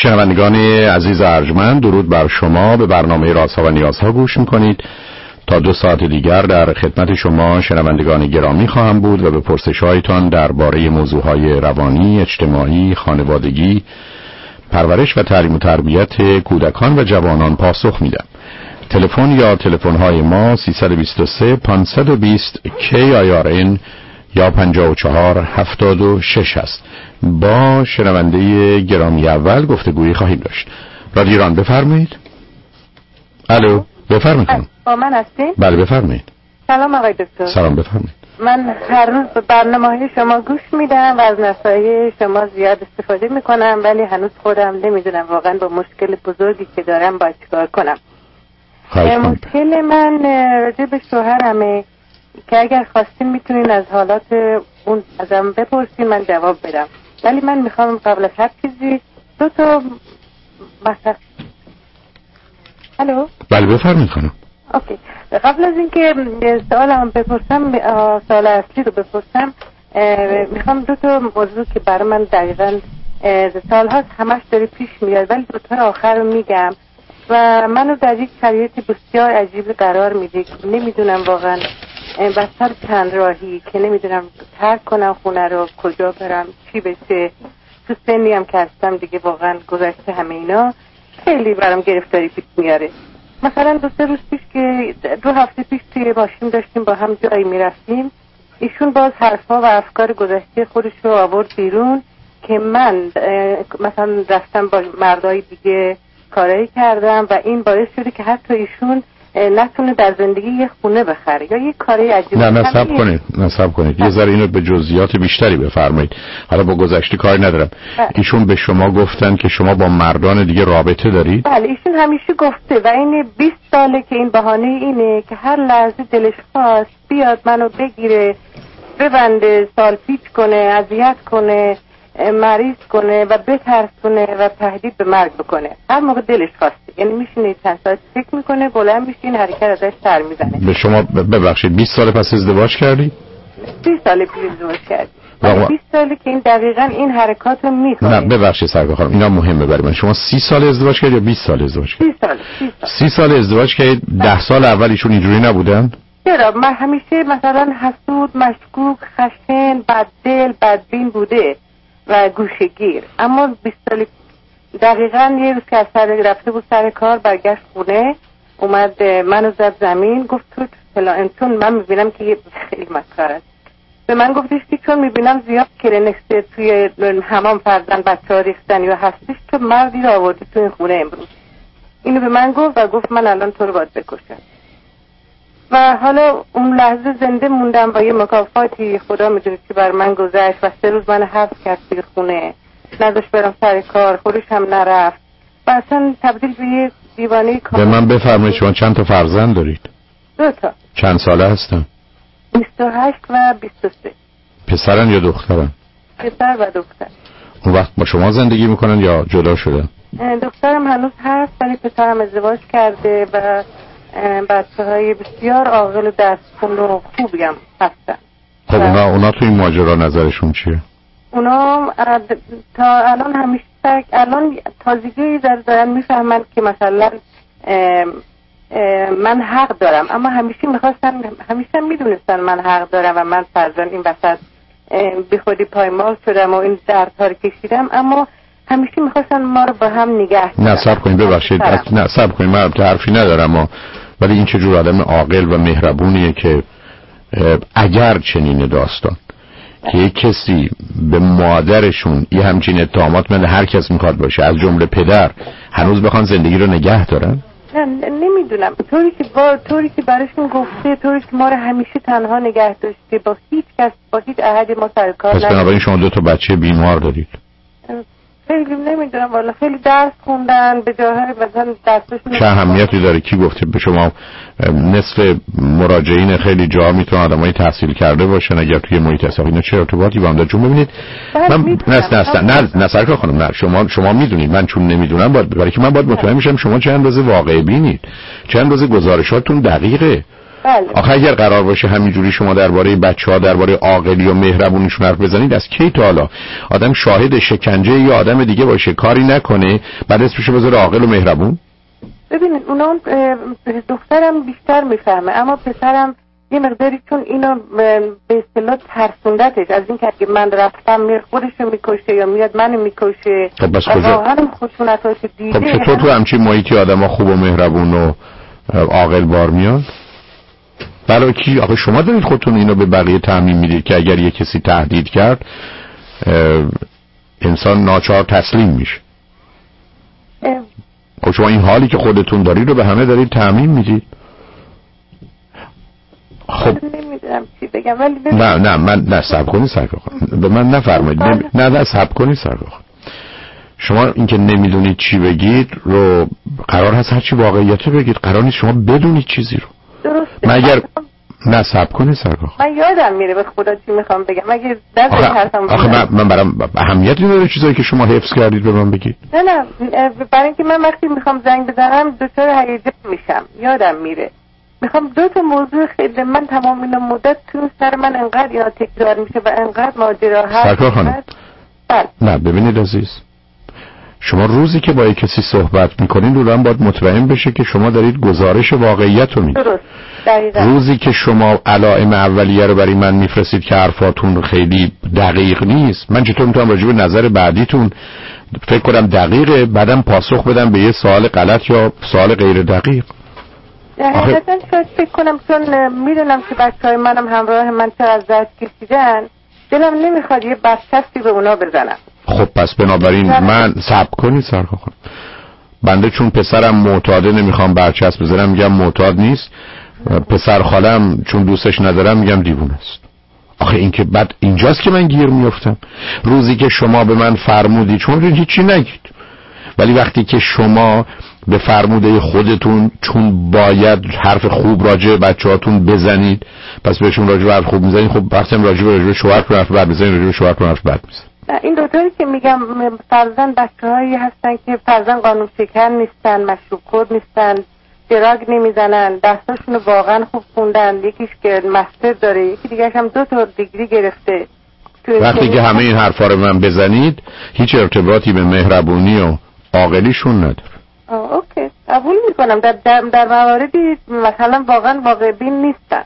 شنوندگان عزیز ارجمند، درود بر شما. به برنامه رازها و نیازها گوش میکنید. تا 2 ساعت دیگر در خدمت شما شنوندگان گرامی خواهم بود و به پرسش‌هایتان درباره موضوعهای روانی، اجتماعی، خانوادگی، پرورش و تعلیم و تربیت کودکان و جوانان پاسخ میدم. تلفن یا تلفن‌های ما 323 520 KIRN یا 5476 است. با شنونده گرامی اول گفتگویی خواهیم داشت. رادیو ایران، بفرمایید. الو، بفرمایید. با من هستین؟ بله بفرمایید. سلام آقای دکتر. سلام، بفرمایید. من هر روز به برنامه‌های شما گوش میدم و از نصایح شما زیاد استفاده میکنم، ولی هنوز خودم نمیدونم واقعا با مشکل بزرگی که دارم باید چیکار کنم. مشکل من راجع به شوهرمه که اگر خواستین میتونین از حالات اون ازم بپرسین، من جواب بدم. ولی من میخوام قبل از هر چیزی 2 تا مثلا. الو؟ بله بفرمایید خانم. اوکی. قبل از اینکه سوالم بپرسم، سوال اصلی رو بپرسم، میخوام 2 تا موضوع که برای من دقیقاً سال‌هاست همش داره پیش میاد، ولی 2 تا آخر رو میگم و منو در یک شرایط بسیار عجیب قرار میده که نمیدونم واقعاً بسر چند راهی که نمیدونم ترک کنم خونه رو، کجا برم، چی بشه. تو سنی هم که هستم دیگه، واقعا گذشته همه اینا خیلی برام گرفتاری پیش میاره. مثلا 2-3 روز پیش که 2 هفته پیش توی ماشین داشتیم با هم جایی میرفتیم، ایشون باز حرفا و افکار گذشته خودش رو آورد بیرون که من مثلا رفتم با مردای دیگه کارایی کردم و این باعث شده که حتی ایشون نتونه در زندگی یه خونه بخره یا یه کاری عجیب. نه صبر کنید یه ذره اینو به جزئیات بیشتری بفرمایید. حالا با گذشته کاری ندارم. ایشون به شما گفتن که شما با مردان دیگه رابطه دارید؟ بله، ایشون همیشه گفته و این 20 ساله که این بهانه اینه که هر لحظه دلش خواست بیاد منو بگیره، ببنده، سالپیچ کنه، اذیت کنه، مریض کنه و بترسونه و تهدید به مرگ بکنه هر موقع دلش خواسته. یعنی میشینه چند ساعت فکر میکنه، بلند میشه این حرکت ازش سر میزنه. به شما ببخشید 20 سال پس ازدواج کردی؟ 30 سال پیش ازدواج کردی. 20 ساله که این دقیقاً این حرکات رو میکنه. نه ببخشید سرکار خانم، اینا مهمه برای من. شما 30 سال ازدواج کردید یا 20 سال ازدواج کردید؟ 30 سال ازدواج کردید. 10 سال اول ایشون اینجوری نبودن؟ چرا؟ من همیشه مثلا حسود، مشکوک، خشن، بددل، بدبین بوده و گوشه‌گیر. اما 20 سال دقیقاً یه روز که از سر رفته بود سر کار، برگشت خونه، اومد منو زد زمین، گفت تو فلان، چون من میبینم که یه خیلی مسخره است. به من گفتش که چون میبینم زیاد کلینکس توی حمام فرزن بچه‌ها ریختن یا هستش، تو مردی رو آوردی تو این خونه امروز. اینو به من گفت و گفت من الان تو رو باید بکشم. و حالا اون لحظه زنده موندم با یه مکافاتی خدا میدونه که بر من گذشت و 3 روز من حبس کرد توی خونه، نداشت برم سر کار، خودش هم نرفت و اصلا تبدیل به یه دیوانه کامل. به من بفرمایید شما چند تا فرزند دارید؟ 2 تا. چند ساله هستن؟ 28 و 23. پسرن یا دخترن؟ پسر و دختر. اون وقت با شما زندگی میکنن یا جدا شدن؟ دخترم هنوز هست ولی پسرم ازدواج کرده و بچه‌های بسیار عاقل و دستخوان و خوبی هم هستن. خب اونا تو این ماجرا نظرشون چیه؟ اونا تا الان همیشه الان تازگی دارن میفهمن که مثلا من حق دارم، اما همیشه میدونستن من حق دارم و من فرزن این وسط بی خودی پایمال شدم و این دردها رو کشیدم، اما همیشه میخواستن ما رو با هم نگه دارن. نه صبر کنید ببخشید، نه صبر کنید، من حرفی ندارم ولی این چه جور آدم عاقل و مهربونیه که اگر چنین داستان که یک کسی به مادرشون یه همچین اتهامات من هر کس میخواد باشه از جمله پدر هنوز بخوان زندگی رو نگه دارن؟ نه نمیدونم، طوری که براشون گفته، طوری که ما رو همیشه تنها نگه داشته، با هیچ کس، با هیچ احدی ما سر کار پس بنابراین شما 2 تا بچه بیمار دارید؟ خیلی نمیدونم والا، خیلی درس خوندن به جاهای مثلا درسشون چه اهمیتی داره؟ کی گفته به شما نصف مراجعین خیلی جا میتونن آدمای تحصیل کرده باشن اگر توی محیط اصلاحی اینا چه ارتباطی با هم داره؟ چون ببینید من نه سرکار خانم، نه شما میدونید، من چون نمیدونم برای که من باید مطمئن میشم شما چه اندازه واقع بینید، چه اندازه گزارشاتون دقیقه. بله. آخه اگر قرار باشه همینجوری شما درباره بچه‌ها درباره عاقلی و مهربونیشون حرف بزنید، از کی تا حالا آدم شاهد شکنجه یا آدم دیگه باشه کاری نکنه بعد اسمشو بذاره عاقل و مهربون؟ ببینید اونا دخترم بیشتر میفهمه، اما پسرم یه مقداری چون اینو به اصطلاح ترسوندتش از این که اگه من رفتم خودشو میکشه یا میاد منو میکشه. خب بس کجا؟ هم خشونتاش دیده. خب چطور تو همچین محیطی آدم‌ها خوب و مهربون و عاقل بار میاد؟ برای کی؟ آخه شما دارید خودتون اینو به بقیه تعمیم میدید که اگر یه کسی تهدید کرد انسان ناچار تسلیم میشه. خب شما این حالی که خودتون دارید رو به همه دارید تعمیم میدید. خب نمیدونم چی بگم ولی نه من صبر کنید به من نفرمایید. نه صبر کنید سرکار. شما اینکه نمیدونید چی بگید رو قرار هست هر چی واقعیت بگید، قرار نیست شما بدونید چیزی رو. درسته. مگر نه صبر کنید سرکار. من یادم میره به خدا چی میخوام بگم. مگه دست حرفم آخه من برام اهمیتی نداره چیزایی که شما حفظ کردید به من بگید. نه برای اینکه من وقتی میخوام زنگ بزنم دچار هیجان میشم، یادم میره. میخوام دو تا موضوع خیلی من تمام این مدت تو سر من انقدر یا تکرار میشه و انقدر ماجرا هست. سرکار خانم نه ببینید عزیز، شما روزی که با یک کسی صحبت میکنین رو هم باید مطمئن بشه که شما دارید گزارش واقعیت رو میدید. درست. دقیقا. روزی که شما علائم اولیه رو برای من میفرستید که حرفاتون خیلی دقیق نیست، من چطور میتونم راجع به نظر بعدیتون فکر کنم دقیقه بعدم پاسخ بدم به یه سوال غلط یا سوال غیر دقیق؟ حقیقتا شاید فکر کنم چون میدونم که بچهای منم همراه من چه از درد کشیدن، دلم نمیخواد یه برچسبی به اونا بزنم. خب پس بنابراین من صبر کنید سرکار خانم. بنده چون پسرم معتاده نمیخوام برچسب بزنم میگم معتاد نیست، پسر خالم چون دوستش ندارم میگم دیوونه است. آخه این که بعد اینجاست که من گیر میافتم. روزی که شما به من فرمودی چون هیچی نگید، ولی وقتی که شما به فرموده خودتون چون باید حرف خوب راجع بچه‌هاتون بزنید پس بهشون راجع به حرف خوب میزنید، خب وقتی راجع به شوهرتون حرف بد میزنید راجع به شوهرتون حرف بد میزنید. این دوتایی که میگم فرزن بچه‌هایی هستن که فرزن قانون شکن نیستن، مشروب خور نیستن، دراگ نمیزنن، دستاشونو واقعا خوب خوندن، یکیش که مستر داره یکی دیگه‌ش هم 2 تا دیگری گرفته. وقتی که همه این حرفا رو من بزنید هیچ ارتباطی به مهربونی و عاقلیشون نداره. اوکی قبول میکنم در مواردی مثلا واقعا واقع بین نیستن،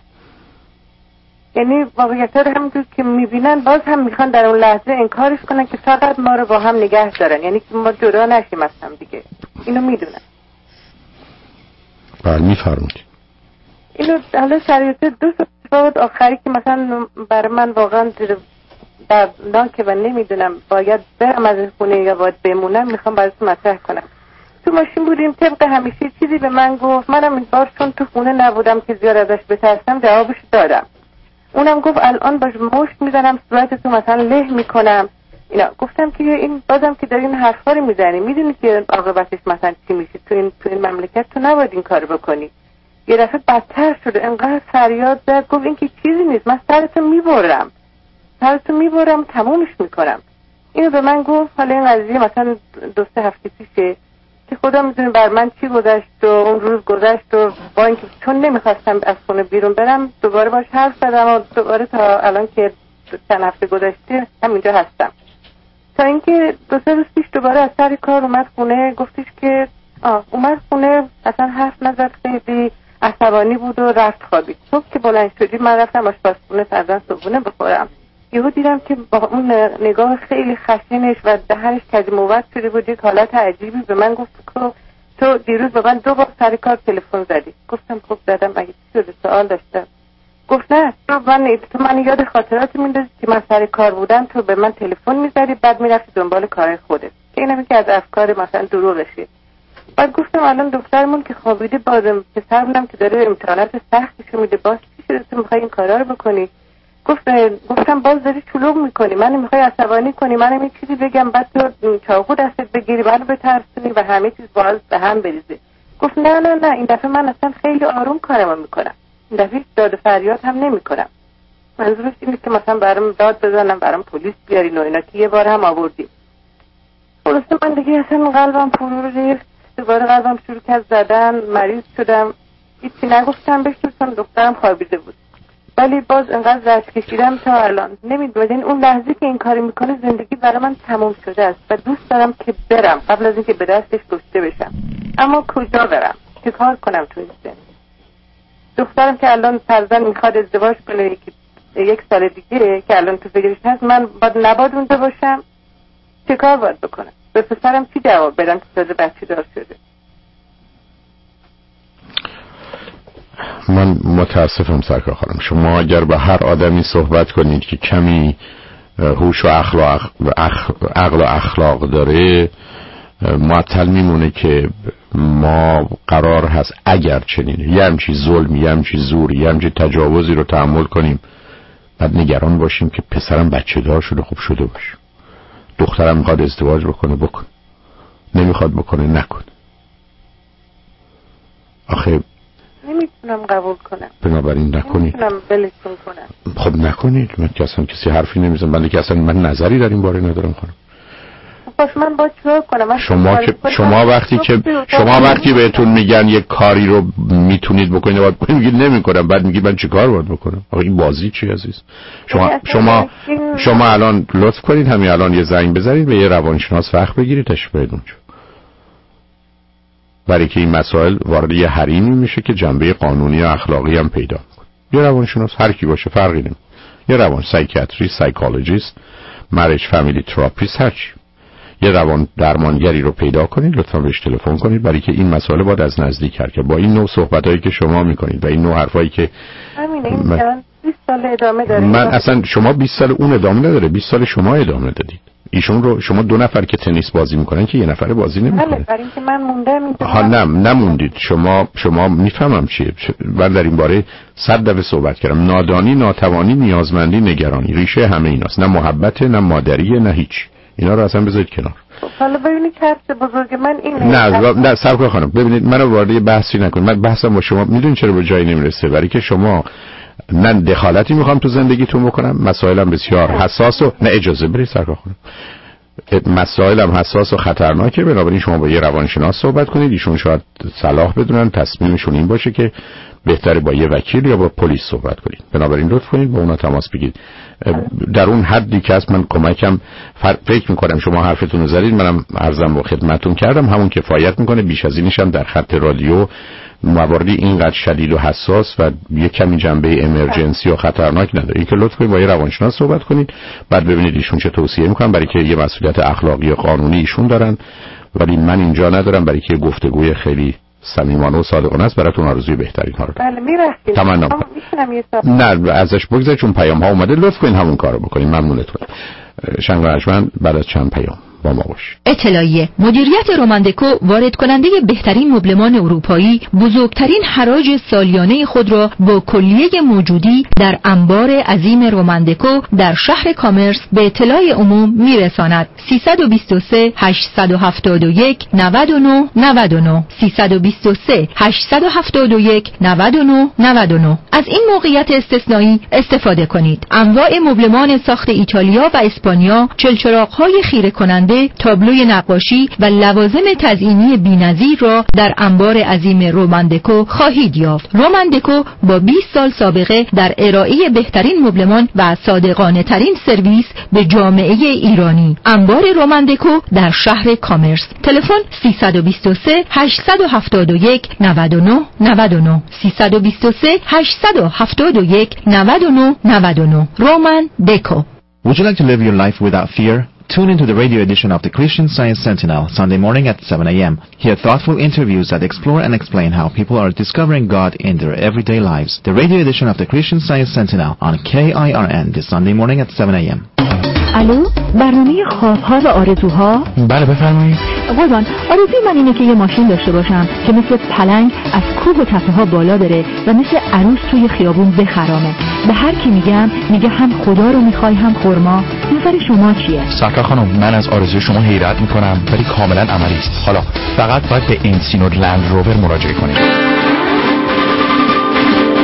یعنی واقعیت رو همونطور که میبینن باز هم میخوان در اون لحظه انکارش کنن که فقط ما رو با هم نگه دارن، یعنی که ما جدا نشیم از هم دیگه. اینو میدونن. بله میفرمایید. اینو حالا شرایط 2 سال آخری که مثلا برای من واقعا دردناکه و نمیدونم باید برم از خونه یا باید بمونم، میخوام براتون مطرح کنم. تو ماشین بودیم طبق همیشه چیزی به من گفت، منم این بار چون تو خونه نبودم که زیاد ازش بترسم جوابش دادم. اونم گفت الان باش مشت میزنم صورتتو مثلا له میکنم اینا. گفتم که این بازم که داری این حرفا رو میزنی، میدونی که عاقبتش مثلا چی میشه، تو این مملکت تو نباید این کارو بکنی. یه دفعه بدتر شده، انقدر فریاد زد گفت این که چیزی نیست، من سرتو میبرم تمومش میکنم. اینو به من گفت. حالا این قضیه مثلا 2-3 هفته پیشه که خدا میدونه بر من چی گذشت و اون روز گذشت و با اینکه چون نمیخواستم از خونه بیرون برم دوباره باش حرف زدم و دوباره تا الان که 2 هفته گذشته همینجا هستم. تا اینکه 2-3 روز پیش دوباره از سر کار اومد خونه، گفتش که اومد خونه اصلا حرف نزد، خیلی عصبانی بود و رفت خوابید. صبح که بلند شدیم من رفتم آشپزخونه فرزن صبحونه بخورم، یهو دیدم که با اون نگاه خیلی خشنش و دهنش کجموت شده بود، یک حالت عجیبی به من گفت که تو دیروز با من 2 بار سر کار تلفن زدی. گفتم خب زدم، مگه چی شده؟ سوال داشتم. گفت نه تو من یاد خاطرات میندازی که من سر کار بودم تو به من تلفن میزدی بعد میرفتی دنبال کارهای خودت، که اینم که از افکار مثلا دروغشه. بعد گفتم الان دخترمون که خوابیده، بازم پسرمونم که داره امتحانات سختشو میده، باز چی شده تو میخوای این کارا رو بکنی؟ گفتم باز داری شلوغ میکنی، منو میخوای عصبانی کنی، منم یه چیزی بگم بعد تو چاقو دستت بگیری منو بترسونی و همه چیز باز به هم بریزه. گفت نه این دفعه من اصلا خیلی آروم کارمو میکنم، این دفعه داد و فریاد هم نمیکنم. منظورش اینه که مثلا برام داد بزنم، برام پلیس بیارین و اینا، که یه بار هم آوردیم. خلاصه من دیگه اصلا قلبم فرو ریخت، دوباره قلبم شروع کرد زدن، مریض شدم. هیچی نگفتم بهش چون دخترم خوابیده بود. ولی باز انقدر زرد کشیدم تا الان. نمیدونین اون لحظه که این کاری میکنه زندگی برای من تموم شده است و دوست دارم که برم قبل از اینکه به دستش کشته بشم. اما کجا برم؟ چه کار کنم تو این زندگی؟ دخترم که الان فرزند میخواد ازدواج کنه یک سال دیگه که الان تو فکرش هست، من نباید اونجا باشم؟ چه کار باید بکنم؟ به پسرم چی جواب بدم که تازه بچه دار شده؟ من متاسفم سرکار خانم، شما اگر با هر آدمی صحبت کنید که کمی هوش و عقل و اخلاق داره، معطل میمونه که ما قرار هست اگر چنینه یه همچی ظلمی، یه همچی زوری، یه همچی تجاوزی رو تحمل کنیم بعد نگران باشیم که پسرم بچه دار شده، خوب شده باشه، دخترم میخواد ازدواج بکنه نمیخواد بکنه نکنه. آخه نمیتونم قبول کنم. بنابراین نکنید. نمیتونم بلشون کنم. خب نکنید. من که اصلا کسی حرفی نمیزنم، بنده که اصلا من نظری در این باره ندارم خانم. باش من با چیکار کنم؟ شما وقتی بهتون میگن یک کاری رو میتونید بکنید باید میگید نمیکنم، بعد میگید من چیکار باید بکنم؟ آقا این بازی چی عزیز؟ شما الان لطف کنید همین الان یه زنگ بزنید به یه روانشناس وقت بگیرید تشریف بیارید اونجا، برای که این مسائل وارد یه حریمی میشه که جنبه قانونی و اخلاقی هم پیدا میکنه. یه روانشناس هر کی باشه فرقی نمیکنه، یه روان سایکیاتریست، سایکولوژیست، مریج فامیلی تراپیست، هر چی، یه روان درمانگری رو پیدا کنید، لطفا بهش تلفن کنید، برای که این مسئله باید از نزدیک کرد که با این نوع صحبتایی که شما میکنید و این نوع حرفایی که من 20 سال ادامه داره. من اصلا شما 20 سال اون ادامه نداره، 20 سال شما ادامه دادید. ایشون رو شما دو نفر که تنیس بازی میکنن که یه نفر بازی نمیکنه. برای اینکه من موندم نموندید. شما میفهمم چیه. من در این باره 100 دفعه صحبت کردم. نادانی، ناتوانی، نیازمندی، نگرانی ریشه همه ایناست. نه محبت، نه مادریه، نه هیچ. اینا رو اصلا بذارید کنار. حالا ببینید چه بزرگ من اینه. نه سرکار خانم ببینید منو وارد یه بحثی نکنید. من بحثم با شما میدونید چرا به جایی نمیرسه؟ برای که شما من دخالتی میخوام تو زندگیتون بکنم، مسائلم بسیار حساس و نه اجازه برید سرکار خانم، مسائلم حساس و خطرناکه، بنابراین شما با یه روانشناس صحبت کنید، ایشون شاید صلاح بدونن، تصمیمشون این باشه که بهتره با یه وکیل یا با پلیس صحبت کنید. بنابراین لطف کنید با اونا تماس بگیرید. در اون حدی که هست من کمکم فکر میکنم شما حرفتون رو زدید، منم عرضم با خدمتتون کردم، همون کفایت میکنه. بیش از اینش هم در خط رادیو مواردی اینقدر شدید و حساس و یه کمی جنبه امرجنسی و خطرناک نداره. این که لطف کنید با یه روانشناس صحبت کنید، بعد ببینید ایشون چه توصیه میکنن، برای که یه مسئولیت اخلاقی و قانونی ایشون دارن ولی من اینجا ندارم، برای که گفتگوی خیلی صمیمانه و صادقانه است براتون آرزوی بهترین ها رو. بله میرسید. تمام. نه ازش بگذار چون پیام ها اومده، لطف کنید همون کارو بکنید. ممنونتون. شنگ رجمند بعد از چند پیام با ما باش. اطلاعیه: مدیریت روماندکو وارد کننده بهترین مبلمان اروپایی بزرگترین حراج سالیانه خود را با کلیه موجودی در انبار عظیم روماندکو در شهر کامرس به اطلاع عموم میرساند. 323 871 99 99 323 871 99 99. از این موقعیت استثنایی استفاده کنید. انواع مبلمان ساخت ایتالیا و اسپانیا، چلچراغ‌های خیره کننده، تابلوی نقاشی و لوازم تزئینی بی‌نظیر را در انبار عظیم روماندکو خواهید یافت. روماندکو با 20 سال سابقه در ارائه بهترین مبلمان و صادقانه ترین سرویس به جامعه ایرانی. انبار روماندکو در شهر کامرس. تلفن 323 871 99 99 323 871 99 99. رومان دکو. Would you like to live your life without fear? Tune into the radio edition of the Christian Science Sentinel Sunday morning at 7 a.m. Hear thoughtful interviews that explore and explain how people are discovering God in their everyday lives. The radio edition of the Christian Science Sentinel on KIRN this Sunday morning at 7 a.m. الو، برنامه خواب‌ها و آرزوها؟ بله بفرمایید. قربان، آرزوی من اینه که یه ماشین داشته باشم که مثل پلنگ از کوه و تپه‌ها بالا بره و مثل عروس توی خیابون بخرامه. به هر کی میگه هم خدا رو میخوای هم خرما. نظر شما چیه؟ سرکار خانم، من از آرزوی شما حیرت میکنم ولی کاملا عملی است. حالا فقط باید به انسینو لند روور مراجعه کنید.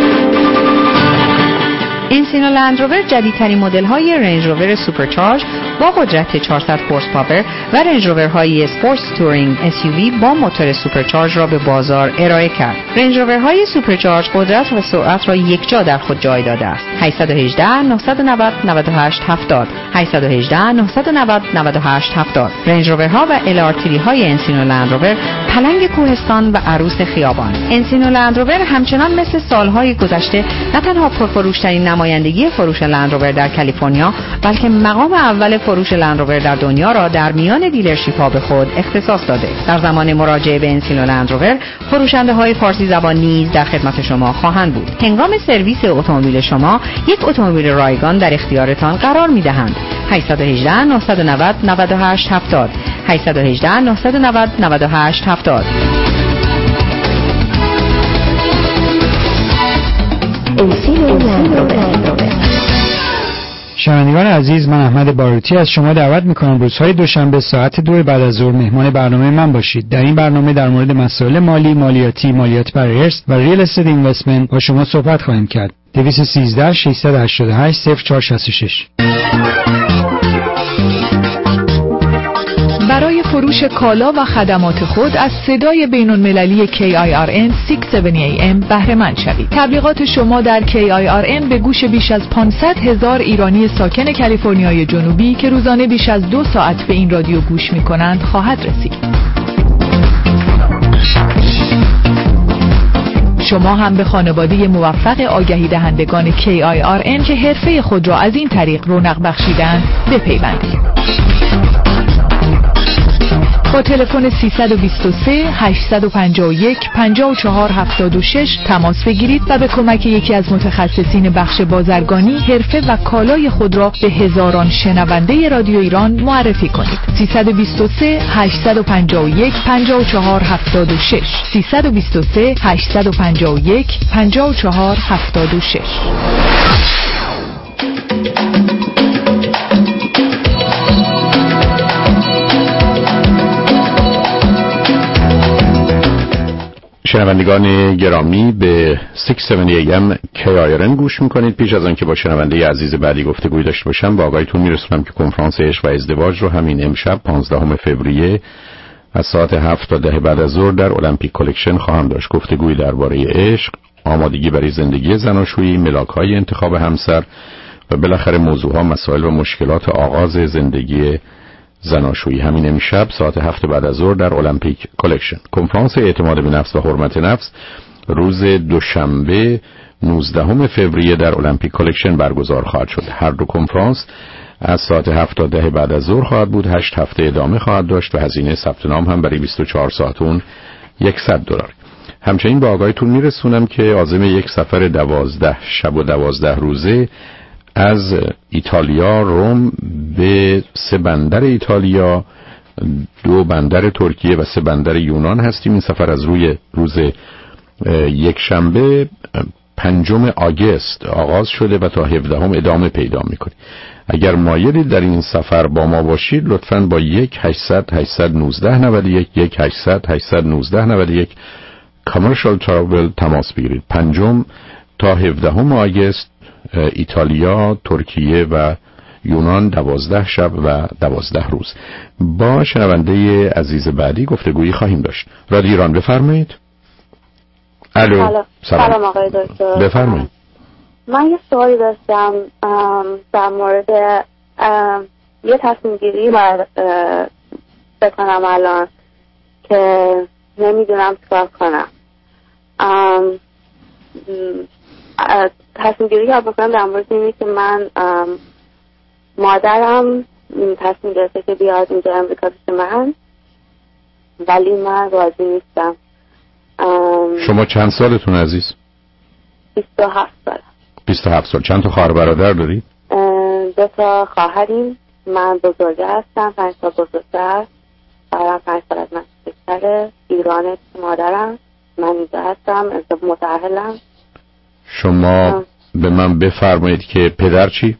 انسینو لند روور جدیدترین مدل های رنج روور سوپرچارج با قدرت 400 هورس پاور و رنج روورهای اسپورتس تورینگ SUV با موتور سوپرچارج را به بازار ارائه کرد. رنج روورهای سوپرچارج قدرت و سرعت را یکجا در خود جای داده است. 818 990 98 70 818 990 98 70. رنج روورها و LR3 های انسینو لند روور پلنگ کوهستان و عروس خیابان. انسینو لند روور همچنان مثل سالهای گذشته نه تنها پرفروشترین نمایندگی فروش لند روور در کالیفرنیا، بلکه مقام اول فروش لند روور در دنیا را در میان دیلرشیپ ها به خود اختصاص داده. در زمان مراجعه به انسینو لند روور، فروشنده های فارسی زبان نیز در خدمت شما خواهند بود. هنگام سرویس اتومبیل شما یک اتومبیل رایگان در اختیارتان قرار می‌دهند. 818 990 98 70 818 990 98 70. شنوندگان عزیز، من احمد باروتی از شما دعوت می‌کنم روزهای دوشنبه ساعت 2 بعد از ظهر مهمان برنامه من باشید. در این برنامه در مورد مسائل مالی، مالیاتی، مالیات بر ارث و ریل استیت اینوستمنت با شما صحبت خواهیم کرد. 213 688 0466. برای فروش کالا و خدمات خود از صدای بین‌المللی KIRN 670 AM بهره مند شوید. تبلیغات شما در KIRN به گوش بیش از 500,000 ایرانی ساکن کالیفرنیای جنوبی که روزانه بیش از 2 ساعت به این رادیو گوش می‌کنند خواهد رسید. شما هم به خانواده موفق آگهی دهندگان KIRN که حرفه خود را از این طریق رونق بخشیدند بپیوندید. با تلفن 323 851 5476 تماس بگیرید و به کمک یکی از متخصصین بخش بازرگانی حرفه و کالای خود را به هزاران شنونده رادیو ایران معرفی کنید. 323 851 5476 323 851 5476. شنوندگان گرامی به 670 AM KIRN گوش میکنید. پیش از آن که با شنونده عزیز بعدی گفتگوی داشته باشم با آگاهیتون میرسونم که کنفرانس عشق و ازدواج رو همین امشب 15 فوریه از ساعت 7 تا 10 بعد از ظهر در المپیک کلکشن خواهم داشت. گفتگوی درباره عشق، آمادگی برای زندگی زناشویی، ملاک‌های انتخاب همسر و بالاخره موضوعها، مسائل و مشکلات آغاز زندگی زناشویی. همین امشب ساعت 7 بعد از ظهر در المپیک کلکشن. کنفرانس اعتماد به نفس و حرمت نفس روز دوشنبه 19 فوریه در المپیک کلکشن برگزار خواهد شد. هر دو کنفرانس از ساعت 7 تا 10 بعد از ظهر خواهد بود. 8 هفته ادامه خواهد داشت و هزینه ثبت نام هم برای 24 ساعت اون $100. همچنین با آگاهیتون میرسونم که عازم یک سفر 12 شب و 12 روزه از ایتالیا روم به 3 بندر ایتالیا، 2 بندر ترکیه و 3 بندر یونان هستیم. این سفر از روز یک شنبه 5 آگوست آغاز شده و تا 17 ادامه پیدا میکنه. اگر مایلید در این سفر با ما باشید لطفاً با 1-800-819-91 1-800-819-91 کامرشال تراول تماس بگیرید. 5 تا 17 آگوست ایتالیا، ترکیه و یونان 12 شب و 12 روز. با شنونده عزیز بعدی گفتگویی خواهیم داشت. رادیو ایران بفرمایید. الو. سلام آقای دکتر. بفرمایید. من یه سوالی داشتم در مورد یه تصمیم گیری بکنم الان که نمیدونم چیکار کنم. تصمیم گیری که بکنم در مورد اینه که من مادرم تصمیم گرفته که بیاد اینجا امریکا پیش من، ولی من راضی نیستم. شما چند سالتون عزیز؟ 27 سال. 27 سال. چند تا خواهر برادر داری؟ 2 تا خواهریم. من بزرگه هستم، 5 سال بزرگتر. برام 5 سال از من بزرگتره. ایرانه مادرم، من اینجا هستم، متأهلم. شما به من بفرمایید که پدر چی؟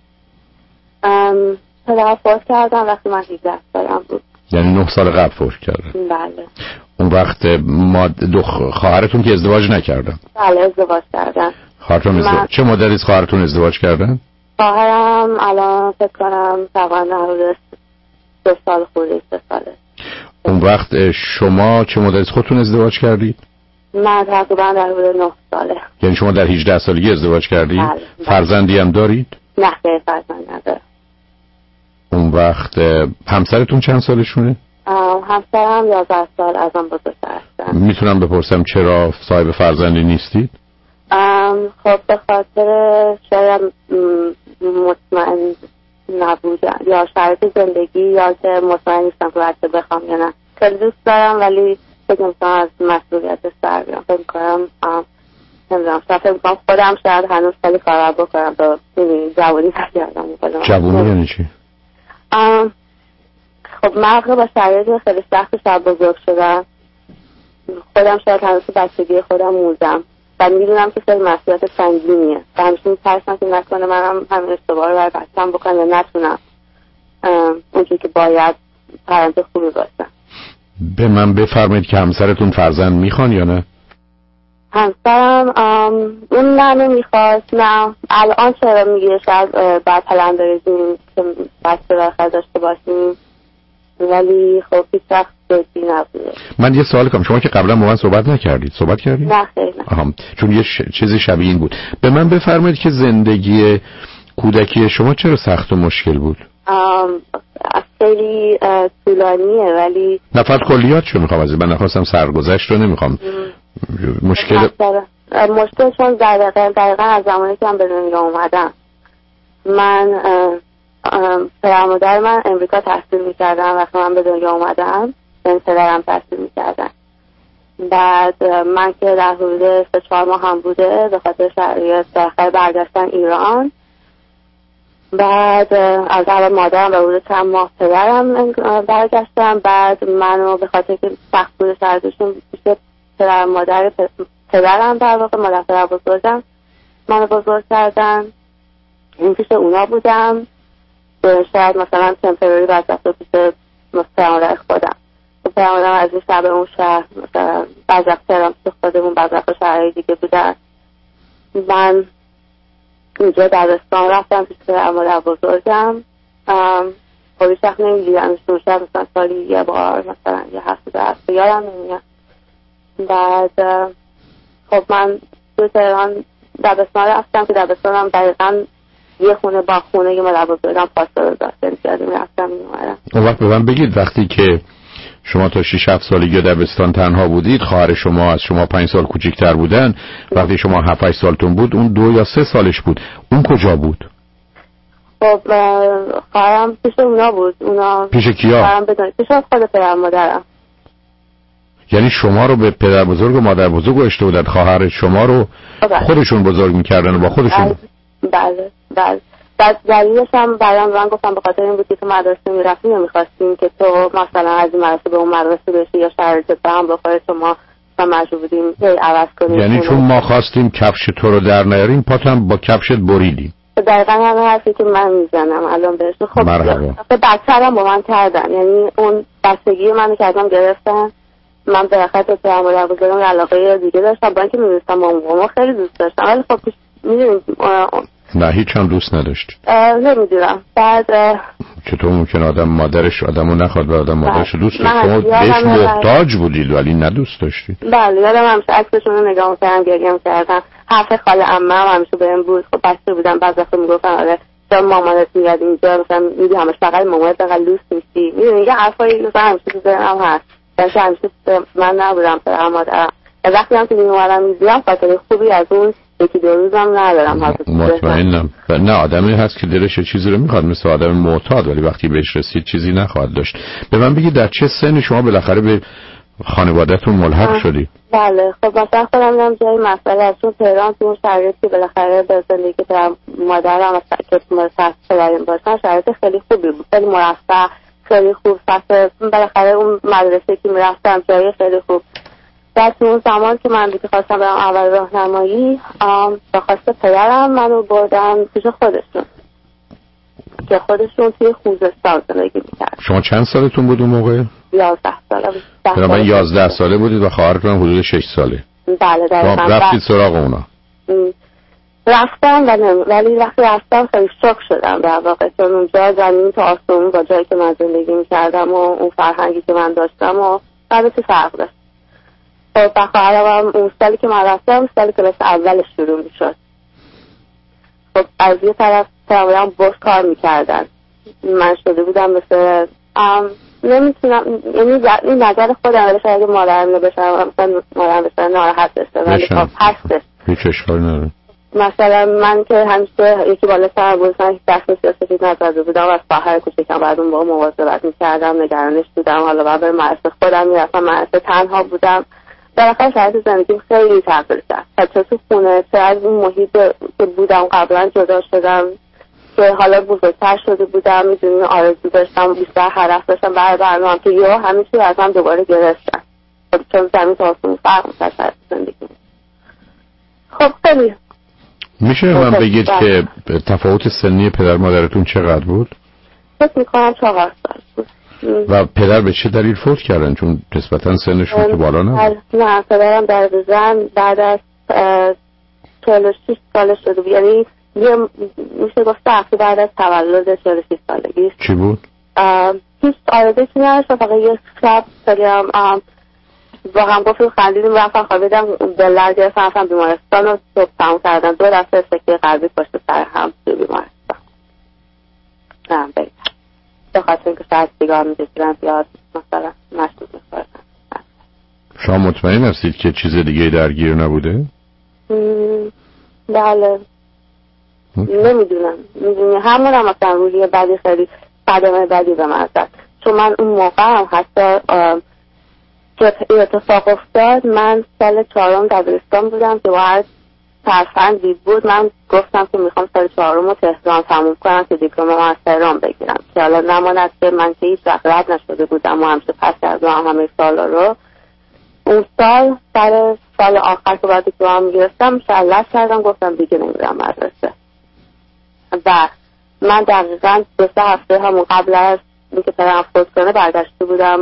پدر فوت کردم وقتی من 18 سالم بود. یعنی 9 سال قبل فوت کردن؟ بله. اون وقت دو خواهرتون که ازدواج نکردن؟ بله ازدواج کردن. خواهرتون چه مدتی از خواهرتون ازدواج کردن؟ خواهرم الان فکر کنم تقریبا حدود 2 سال خورده 3 ساله. اون وقت شما چه مدت از خودتون ازدواج کردید؟ من تقریبا در حدود 9 ساله. یعنی شما در 18 سالگی ازدواج کردید؟ بله. فرزندی هم دارید؟ نه خیر فرزند ندارم. اون وقت همسرتون چند سالشونه؟ همسرم 11 سال ازم بزرگتر هستن. میتونم بپرسم چرا صاحب فرزندی نیستید؟ خب به خاطر شاید مطمئن نبودن یا شرایط زندگی یا که مطمئن نیستم که بچه بخوام یا نه. خیلی دوست دارم ولی فکر میکنم از مسئولیت سر بیام. فکر میکنم نمیدونم فکر میکنم خودم شاید هنوز خیلی کار بکنم تا جوانی نکردم. جوانی یعنی چی؟ خب مغز با شرایط خیلی سخت شب بزرگ شدم. خودم شاید هنوز بچگی خودم موندم و میدونم که خیلی مسئولیت سنگینیه و همیشه میترسم که نکنه منم همین اشتباه رو برای بچه‌م بکنم یا نتونم اونجوری که باید پرنده خوبی باشم. به من بفرمایید که همسرتون فرزند میخوان یا نه؟ همسرم اون نه نمیخواست. نه الان چرا میگه شاید باید پلن بریزیم که بچه رو داشته باشیم ولی خب هیچ وقت جدی نبوده. من یه سوال کنم، شما که قبلا با من صحبت نکردید؟ صحبت کردید؟ نه خیلی نه. چون یه چیزی شبیه این بود. به من بفرمایید که زندگی کودکی شما چرا سخت و مشکل بود؟ خیلی طولانیه ولی نه فقط کلیاتشو میخوام از من نخواستم سرگذشت رو نمیخوام. مشکل چون دقیقا از زمانی که من به دنیا اومدم من پدر مادر من امریکا تحصیل میکردم وقتی من به دنیا اومدم پدرم تحصیل میکردن. بعد من که در حدود 3-4 ماه هم بوده به خاطر شرایط داخل برگشتن ایران. بعد از اول مادرم به حدود چند ماه پدرم برگشتم. بعد منو به خاطر که سخت بوده شرایطشون پیش پدر مادر پدرم در واقع مادر پدر بزرگم منو بزرگ کردن. این پیش اونا بودم شاید مثلا تمپرری وضعیت رو پیش پدر مادر خودم. پدر مادرم از این شب اون شهر مثلا بعض وقت تهران پیش خودمون بعض وقت شهرهای دیگه بودن. من اینجا دبستان رفتم پیش پدر مادر بزرگم. خب هیچ وقت نمیدیدمشون شاید مثلا سالی یه بار مثلا یه هفته یادم نمیاد. بعد خب من تو تهران دبستان رفتم که دبستانم دقیقا یه خونه با خونه که مادر بزرگم فاصله داشت یادم رفتم میومدم. اون وقت به من بگید وقتی که شما تا 6-7 سالگی دبستان تنها بودید خواهر شما از شما 5 سال کوچیک‌تر بودن، وقتی شما 7-8 سالتون بود اون 2 یا 3 سالش بود، اون کجا بود؟ خب خواهرم پیش اونا بود. اونا پیش کیا؟ پیش خود پدر مادرم. یعنی شما رو به پدر بزرگ و مادر بزرگ گذاشته بودن، خواهر شما رو خودشون بزرگ می‌کردن و با خودشون؟ بله. بعد دلیلش هم برام من گفتم به خاطر این بود که تو مدرسه میرفتیم و می‌خواستیم که تو مثلا از این مدرسه به اون مدرسه بشی یا شرایط به هم بخوره شما مجبور بودیم عوض کنیم. یعنی چون ما خواستیم کفش تو رو در نیاریم پاتم با کفشت بریدیم. دقیقاً همین حرفی که من میزنم الان بهش. خب بچه‌ام با من کردن، یعنی اون بچگی منو کردم گرفتن. من به خاطر پدر مادر بزرگم علاقه دیگه داشتم با اینکه می‌دونستم مامان خیلی دوست داشتم ولی خب می‌دونید نه هیچ هم دوست نداشت. نمیدونم. بعد چطور ممکن آدم مادرش آدمو نخواد و آدم مادرش دوست داشت؟ شما بهش محتاج بودید ولی ندوست داشتید. بله یادم همیشه عکسشون رو نگاه می‌کردم گریه می‌کردم. حرف خاله عمه هم همیشه بهم بود. خب بچه بودم بعضی وقتا میگفتن آره چرا مامانت میاد اینجا مثلا میگی همش فقط مامانت فقط لوس میشی. میدونی یه حرفایی مثلا همیشه تو ذهنم هست. مثلا همیشه من نبودم پدر مادرم. وقتی هم که میومدم می‌دیدم خاطره خوبی از اون یکی 2 روزم ندارم. مطمئنم نه آدمی هست که دلش چیزی رو میخواد مثل آدم معتاد ولی وقتی بهش رسید چیزی نخواهد داشت. به من بگید در چه سنی شما بالاخره به خانواده‌تون ملحق شدی؟ بله خب مثلا خودم میام جای مسئله از چون تهران تو شرایطی بالاخره به زندگی که مادرم که مستقیم باشن شرایط خیلی خوبی بود، خیلی مرفه، خیلی خوب. بالاخره اون مدرسه که میرفتم جای خیلی خوب. بعد اون زمان که من دیگه خواستم برم اول راهنمایی با خواست پدرم منو بردن پیش خودشون که خودشون توی خوزستان زندگی میکرد. شما چند سالتون بود اون موقع؟ 11 ساله بود. من 11 ساله بودید و خواهرتون حدود 6 ساله. بله دقیقاً. رفتید سراغ اونا. رفتم ولی وقتی رفتم خیلی شوک شدم در واقع، چون اونجا زمین تا آسمون با جایی که من زندگی میکردم و اون فرهنگی که من داشتم و البته فرق داشت. خب بخواهرم اون سالی که من رفتم سالی کلاس اولش شروع میشد. خب از یه طرف تماما بورس کار میکردن، من شده بودم مثل نمیتونم، یعنی این نظر خودم، ولی شاید اگه مادرم بشم مادرم بشم ناراحت بشه، ولی خب هستش هیچ اشکالی نداره. مثلا من که همیشه یکی بالا سر بودم، هیچ دست سیاسی نزده بودم و از خواهر کوچیکم بعد اون با مواظبت میکردم، نگرانش بودم، حالا بعد به مدرسه خودم میرفتم، مدرسه تنها بودم. بالاخره شرایط زندگیم خیلی تغییر کرد، چه تو خونه چه از اون محیط که بودم قبلا جدا شدم که حالا بزرگتر شده بودم، میدونی آرزو داشتم بیشتر هدف داشتم برای برنامه‌ام که یهو همه چی از من دوباره گرفتن. خب چون زمین تا آسمون فرق می‌کرد شرایط زندگیم. خب خیلی میشه من بگید که تفاوت سنی پدر مادرتون چقدر بود؟ فکر می‌کنم 4 سال بود. و پدر به چه دلیل فوت کردن؟ چون نسبتاً سنشون که بالا نبود. نه پدرم در زن بعد از 46 سالش شده بود، یعنی میشه گفت بعد از تولد 46 سالگی. چی بود؟ هیچ آرزویی نداشت، فقط یه شب خیلی با هم گفتیم خندیدیم رفتم خوابیدم، دلر گرفتم رفتم بیمارستان و صبح تموم کردم 2 دفعه سکته قلبی پشت سر هم توی بیمارستان. نه بگم به خاطر اینکه شاید سیگار می‌کشیدن یا مثلا مشروب می‌خوردن. شما مطمئن هستید که چیز دیگه درگیر نبوده؟ بله نمیدونم، میدونی همون هم مثلا روی بعدی خیلی صدمه بعدی به من زد، چون من اون موقع هم حتی که اتفاق افتاد من سال 4 دبیرستان بودم که باید فرزندی بود، من گفتم که میخوام سال 4 رو تهران تموم کنم که دیپلم از تهران بگیرم که حالا نماند که من که هیچ وقت رد نشده بودم و همیشه پس کردم همه سالا رو. اون سال سال آخر که باید دیپلم گرفتم شلش کردم، گفتم دیگه نمیرم مدرسه و من دقیقاً 2-3 هفته همون قبل از اینکه پدرم فوت کنه برگشته بودم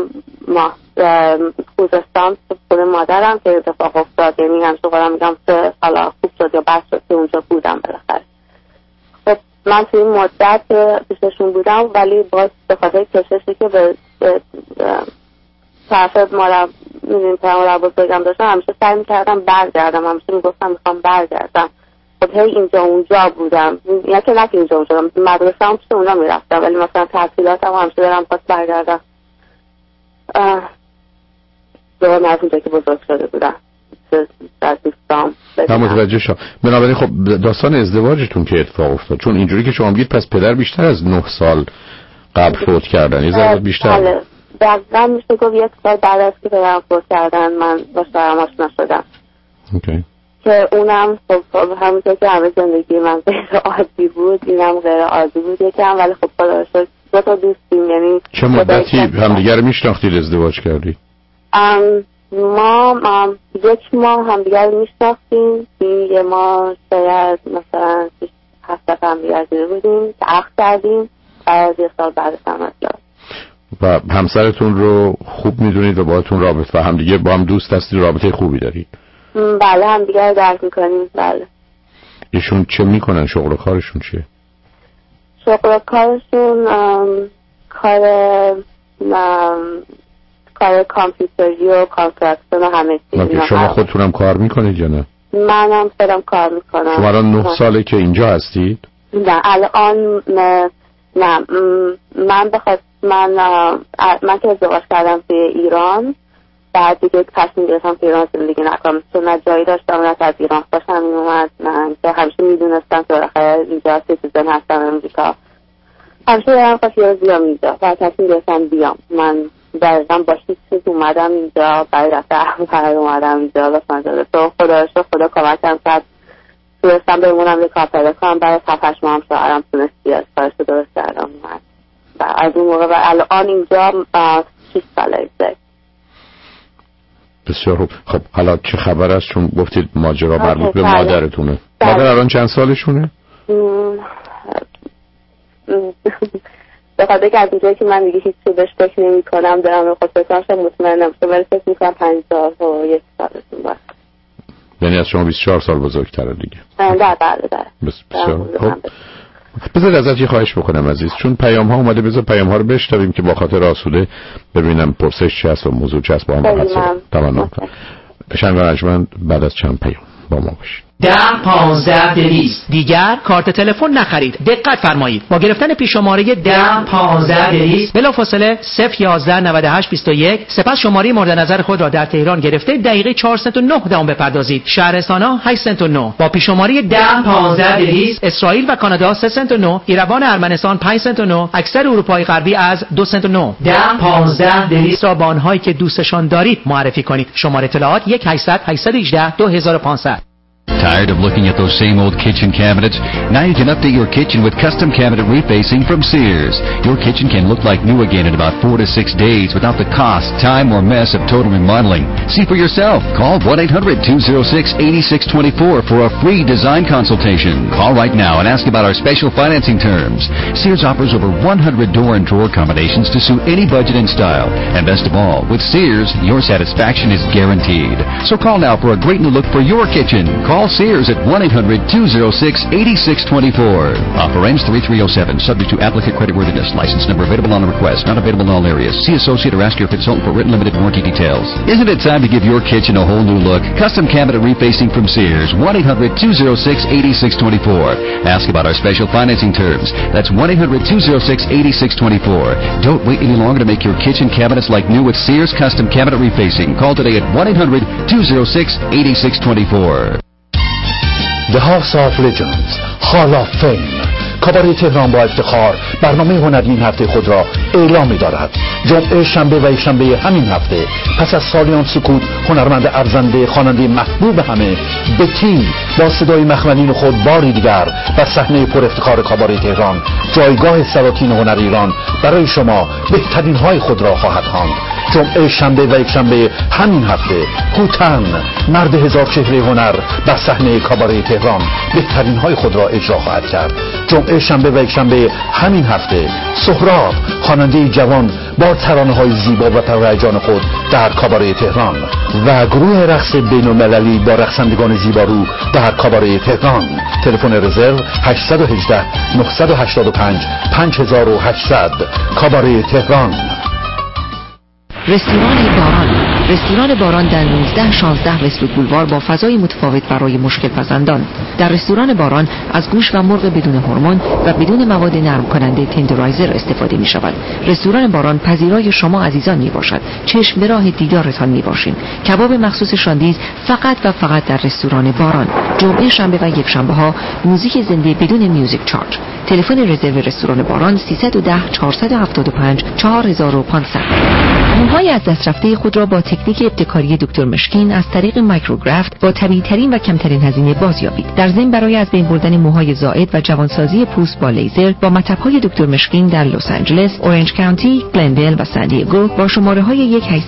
خوزستان خونه مادرم که اتفاق افتاد، یعنی همیشه خودم میگم که حالا خوب شد یا بد شد که اونجا بودم بالاخره. خب من توی این مدت پیششون بودم، ولی باز به خاطر کششی که به طرف مادر میدونیم پدرم بزرگم داشتم همیشه سعی میکردم برگردم، همیشه میگفتم میخوام برگردم. خب هی اینجا اونجا بودم، یا که نه که اینجا اونجا مدرسه هم پیش اونا میرفتم، ولی مثلا تحصیلاتم همیشه دارم پاس برگردم دوباره از اونجا که بزرگ شده بودم در دوستام. هم متوجه شد. بنابراین خب داستان ازدواجتون که اتفاق افتاد، چون اینجوری که شما میگید پس پدر بیشتر از 9 سال قبل فوت کردن، یه ذره بیشتر. بله دقیقاً میشه گفت 1 سال بعد از که پدرم فوت کردن من با شوهرم آشنا شدم. اوکی. که اونم خب همونطور که همه زندگی من غیر عادی بود، اینم غیر عادی بود یکم، ولی خب خدا رو شکر 2 تا دوستیم. یعنی چه مدتی همدیگر میشناختید ازدواج کردید؟ ما 1 ماه همدیگر میشناختیم، 1 ماه شاید مثلا 6-7 دفعه همدیگر دیده بودیم که عقد کردیم بعد 1 سال بعدش هم ازدواج. و همسرتون رو خوب میدونید و باهاتون رابطه و همدیگه با هم دوست هستید، رابطه خوبی دارید؟ بله همدیگر درک میکنیم. بله. ایشون چه میکنن؟ شغل و کارشون چیه؟ شغل و کارشون کار کامپیوتری و کانترکشن و همه چیز. شما خودتونم کار میکنید یا نه؟ منم خودم کار میکنم. شما الان 9 ساله که اینجا هستید؟ نه الان نه من که ازدواج کردم توی ایران، بعد دیگه تصمیم گرفتم که ایران زندگی نکنم، چون نه جایی داشتم نه از ایران خوشم میومد، نه که همیشه میدونستم که بالاخره اینجا سیتیزن هستم امریکا، همیشه دارم خواست یه روزی اینجا و تصمیم گرفتم بیام. من دقیقا با هیچ چیز اومدم اینجا، برای رفته اول اومدم اینجا لس آنجلس و خدا کمکم کرد تونستم بمونم یه کار پیدا کنم. برای 7-8 ماه هم شوهرم تونست بیاد کارش رو درست کردم اومد و از اون موقع و الان اینجا 6 ساله ایزه. بسیار خوب. خب حالا چه خبر است؟ چون گفتید ماجرا مربوط به مادرتونه. مادر الان چند سالشونه؟ بخاطر که از اونجایی که من دیگه هیچ چیز بهش فکر نمی کنم دارم خود فکرم مطمئنم ولی فکر می کنم 51 سالشون باشه. یعنی از شما 24 سال بزرگتره دیگه. بله. بسیار خب. بذار ازت یه خواهش بکنم عزیز، چون پیام ها اومده، بذار پیام ها رو بشنویم که با خاطر آسوده ببینم پرسش چی هست و موضوع چی هست با هم بحث کنیم. شنگ ارجمند بعد از چند پیام با ما باشید. 10-15-200. دیگر کارت تلفن نخرید. دقت فرمایید. با گرفتن پیش شماره 10-15-200 بلافاصله 011-98-21 سپس شماره مورد نظر خود را در تهران گرفته دقیقه 4 سنت و 9 دهم بپردازید. شهرستان‌ها 8 سنت و 9. با پیش شماره 10-15-200 اسرائیل و کانادا 3 سنت و 9، ایروان ارمنستان 5 سنت و 9، اکثر اروپای غربی از 2 سنت و 9. 10-15-200 را با آنهایی که دوستشان دارید معرفی کنید. شماره اطلاعات 1-800-818-2500. Tired of looking at those same old kitchen cabinets? Now you can update your kitchen with custom cabinet refacing from Sears. Your kitchen can look like new again in about 4 to 6 days without the cost, time, or mess of total remodeling. See for yourself. Call 1-800-206-8624 for a free design consultation. Call right now and ask about our special financing terms. Sears offers over 100 door and drawer combinations to suit any budget and style. And best of all, with Sears, your satisfaction is guaranteed. So call now for a great new look for your kitchen. Call Sears at 1-800-206-8624. Offer ends 3/3/07. Subject to applicant creditworthiness. License number available on request. Not available in all areas. See associate or ask your consultant for written limited warranty details. Isn't it time to give your kitchen a whole new look? Custom cabinet refacing from Sears. 1-800-206-8624. Ask about our special financing terms. That's 1-800-206-8624. Don't wait any longer to make your kitchen cabinets like new with Sears Custom Cabinet Refacing. Call today at 1-800-206-8624. The House of Legends Hall of Fame کاباره تهران با افتخار برنامه هنری این هفته خود را اعلام می‌دارد. جمعه، شنبه و یکشنبه همین هفته پس از سالیان سکوت هنرمند ارزنده، خواننده محبوب همه بتی با صدای مخملین خود باری دیگر و صحنه پر افتخار کاباره تهران، جایگاه سلاطین هنر ایران، برای شما بهترین های خود را خواهد خواند. جمعه، شنبه و یکشنبه همین هفته هوتن، مرد هزار چهره هنر، بر صحنه کاباره تهران بهترین های خود را اجرا خواهد کرد. جمعه، شنبه و یکشنبه همین هفته سهراب، خواننده جوان با ترانه‌های زیبا و پرهیجان خود در کاباره تهران و گروه رقص بین‌المللی با رقصندگان زیبارو در کاباره تهران. تلفن رزرو 818-985-5800. کاباره تهران. رستوران باران در 1916 وست‌وود بولوار با فضای متفاوت برای مشکل پسندان. در رستوران باران از گوشت و مرغ بدون هورمون و بدون مواد نرم کننده تندرایزر استفاده می شود. رستوران باران پذیرای شما عزیزان می باشد. چشم به راه دیدارتان می باشیم. کباب مخصوص شاندیز فقط و فقط در رستوران باران. جمعه، شنبه و یکشنبه ها موزیک زنده بدون میوزیک چارج. تلفن رزرو رستوران باران 310-475-4500. موهای از دست رفته خود را با تکنیک ابتکاری دکتر مشکین از طریق مایکروگرافت با طبیعی‌ترین و کمترین هزینه بازیابید. در ضمن برای از بین بردن موهای زائد و جوانسازی پوست با لیزر با مطب‌های دکتر مشکین در لس آنجلس، اورنج کانتی، گلندل و سان دیگو با شماره‌های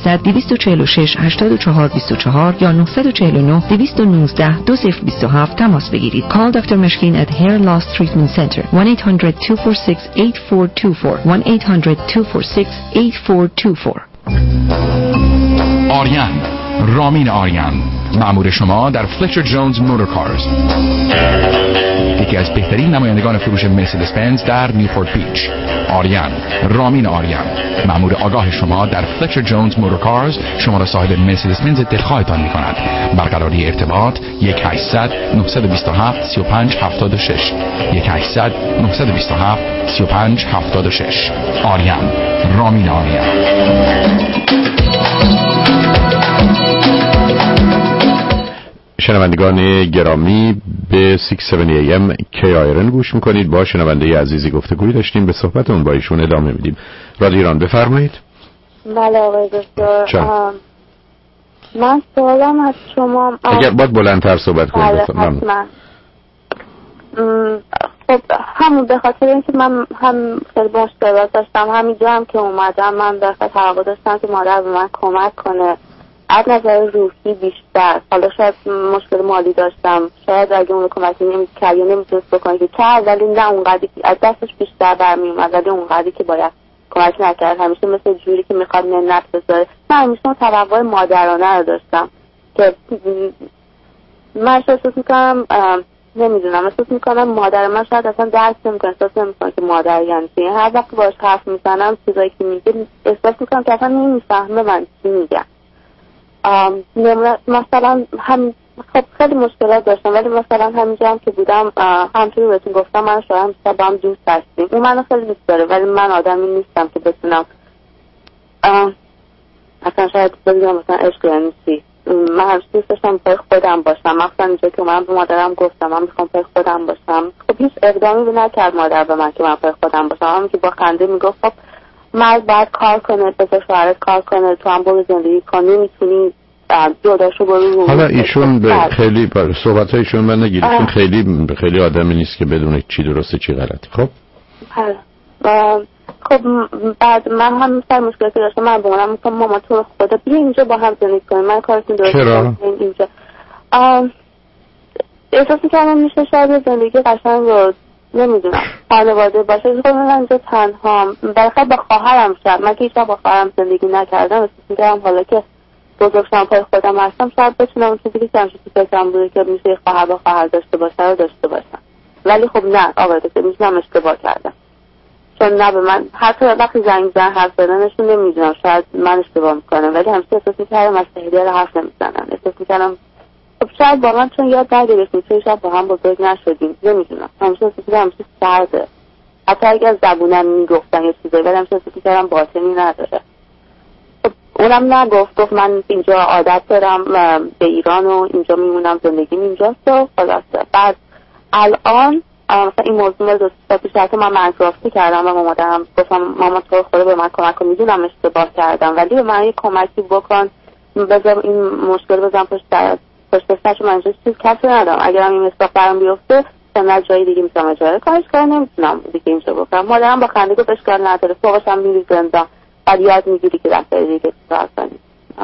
1-800-246-8424 یا 949-219-2027 تماس بگیرید. Call Dr. Meshkin at Hair Loss Treatment Center 1-800-246-8424 1-800-246-8424. آریان، رامین آریان، مأمور شما در فلچر جونز موتور کارز، یکی از بهترین نمایندگان فروش مرسدس بنز در نیوپورت بیچ. آریان، رامین آریان، مأمور آگاه شما در فلچر جونز موتور کارز شما را صاحب مرسدس بنز دلخواهتان می کند. برقراری ارتباط 1-800-927-3576 1-800-927-3576. آریان، رامین آریان. شنوندگان گرامی به 670 AM KIRN گوش میکنید. با شنونده عزیزی گفتگوی داشتیم، به صحبتمون با ایشون ادامه میدیم. رادیو ایران، بفرمایید. بله آقای دکتر، من سوالم از شما اگر باید بلندتر صحبت کنید. بله خب همون به خاطر اینکه من هم خیلی مشکلات داشتم، همینجا هم که اومدم من در خاطر توقع داشتم که مادر به من کمک کنه از نظر روحی بیشتر. حالا شاید مشکل مالی داشتم، شاید اگه اون کمکی نمی‌کرد یا نمیتونست بکنه که کرد، ولی نه اونقدری که از دستش بیشتر برمی اومد، ولی اونقدری که باید کمک نکرد. همیشه مثل جوری که میخواد منت بذاره. من همیشه اون توقع مادرانه رو داشتم که من احساس میکنم نمیدونم، احساس میکنم مادر من شاید اصلا درک نمیکنه، احساس نمیکنه که مادر یعنی چی. هر وقت باهاش حرف میزنم چیزایی که میگه احساس میکنم که اصلا نمیفهمه من چی میگم. مثلا هم خب خیلی مشکلات داشتم، ولی مثلا همینجا هم که بودم همونطوری بهتون گفتم من شوهرم با هم دوست هستیم. اون منو خیلی دوست داره ولی من آدمی نیستم که بتونم اصلا شاید بگم مثلا عشق یعنی چی. من همیشه دوست داشتم پای خودم باشم، مثلا اینجا که من به مادرم گفتم من میخوام پای خودم باشم، خب هیچ اقدامی نکرد مادر به من که من پای خودم باشم. همین که با خنده میگفت خب مرد باید کار کنه، بذار شوهرت کار کنه، تو هم برو زندگی کنی، میتونی جداشو برو. حالا ایشون به خیلی صحبتایشون من نگید، ایشون خیلی آدمی نیست که بدونه چی درسته چی غلطه. خب خب بعد من هم سر مشکلاتی داشتم، من به اونم میگم ماما تو خدا بیا اینجا با هم زندگی کنیم، من کارتون درست کنم اینجا. احساس میکنم میشه شاید زندگی قشنگ رو نمیدونم خانواده باشه. خب من اینجا تنهام، بالاخره با خواهرم شد، من که هیچ با خواهرم زندگی نکردم، احساس میکنم حالا که بزرگ شدم پای خودم هستم شاید بتونم اون چیزی که همیشه تو فکرم بوده که میشه خواهر با خواهر داشته باشه رو داشته باشم. ولی خب نه آقای دکتر میتونم اشتباه کردم، چون نه به من حتی وقتی زنگ زن حرف زدنشون نمیدونم شاید من اشتباه میکنم، ولی همیشه احساس میکردم از تهدید حرف نمیزنن. احساس میکردم خب شاید با من چون یاد نگرفتیم چون شاید با هم بزرگ نشدیم، نمیدونم. همیشه احساس میکردم همیشه سرده، حتی اگر زبونم میگفتن یه چیزایی ولی همیشه احساس میکردم باطنی نداره. خب اونم نگفت، گفت من اینجا عادت دارم به ایران و اینجا میمونم، زندگیم اینجاست و خلاصه. بعد الان مثلا این موضوع رو دوست پیش حتی من منصرافی کردم و مامادرم گفتم ماما تو خدا به من کمک کن، میدونم اشتباه کردم ولی به من یه کمکی بکن، بذار این مشکل بزنم پشت سرش. من اینجا چیز کسی ندارم، اگرم این مصداق برام بیفته سنت جایی دیگه میتونم اجاره کنم، اشکال نمیتونم دیگه اینجا بکنم. مادرم با خنده گفت اشکال نداره، فوقش هم میری زندان، بعد یاد میگیری که دفتر دیگه کار کنی.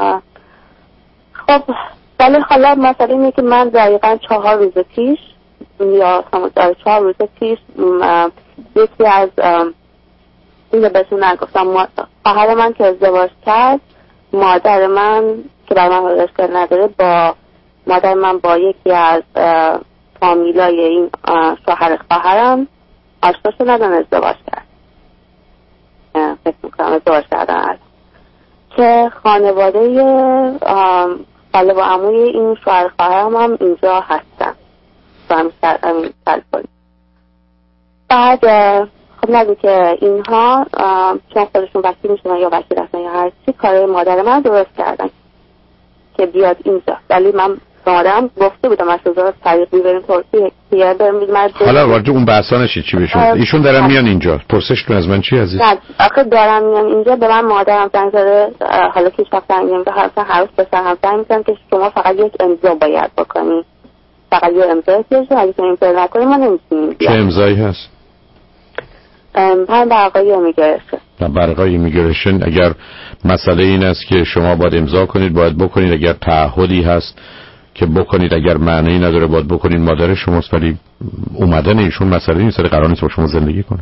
خب ولی حالا مثلا اینه که من دقیقاً 4 روز پیش یا 4 روز پیش یکی از اینو بهتون نگفتم، خواهر من که ازدواج کرد، مادر من که برای من اشکال نداره، با مادر من با یکی از فامیلای این شوهر خواهرم آشنا شدن، ازدواج کرد. فکر میکنم ازدواج کردن که خانواده خاله و عموی این شوهر خواهرم هم اینجا هستن. بعد خب نگو که اینها چون خودشون وکیل میشن یا وکیل هستن یا هر چی، کار مادر من درست کردن که بیاد اینجا، ولی من به مادرم گفته بودم از روزا طریق میبریم ترکیه بریم. حالا وارد اون بحثا نشید چی بشون ایشون دارن میان اینجا، پرسشتون از من چی عزیز؟ نه آخه دارن میان اینجا، به من مادرم زنگ زده، حالا که شخص زنگ نمیده، هر روز پسر هم زنگ میزن که شما فقط یک امضا باید بکنی، فقط یه امضای پیشه، اگه تو امضا نکنی ما نمیتونیم. چه امضایی هست؟ برقای امیگریشن. برقای امیگریشن اگر مسئله این است که شما باید امضا کنید باید بکنید، اگر تعهدی هست که بکنید، اگر معنی نداره باید بکنید. مادر شماست ولی اومدن ایشون مسئله نیست، قرار نیست با شما زندگی کنه.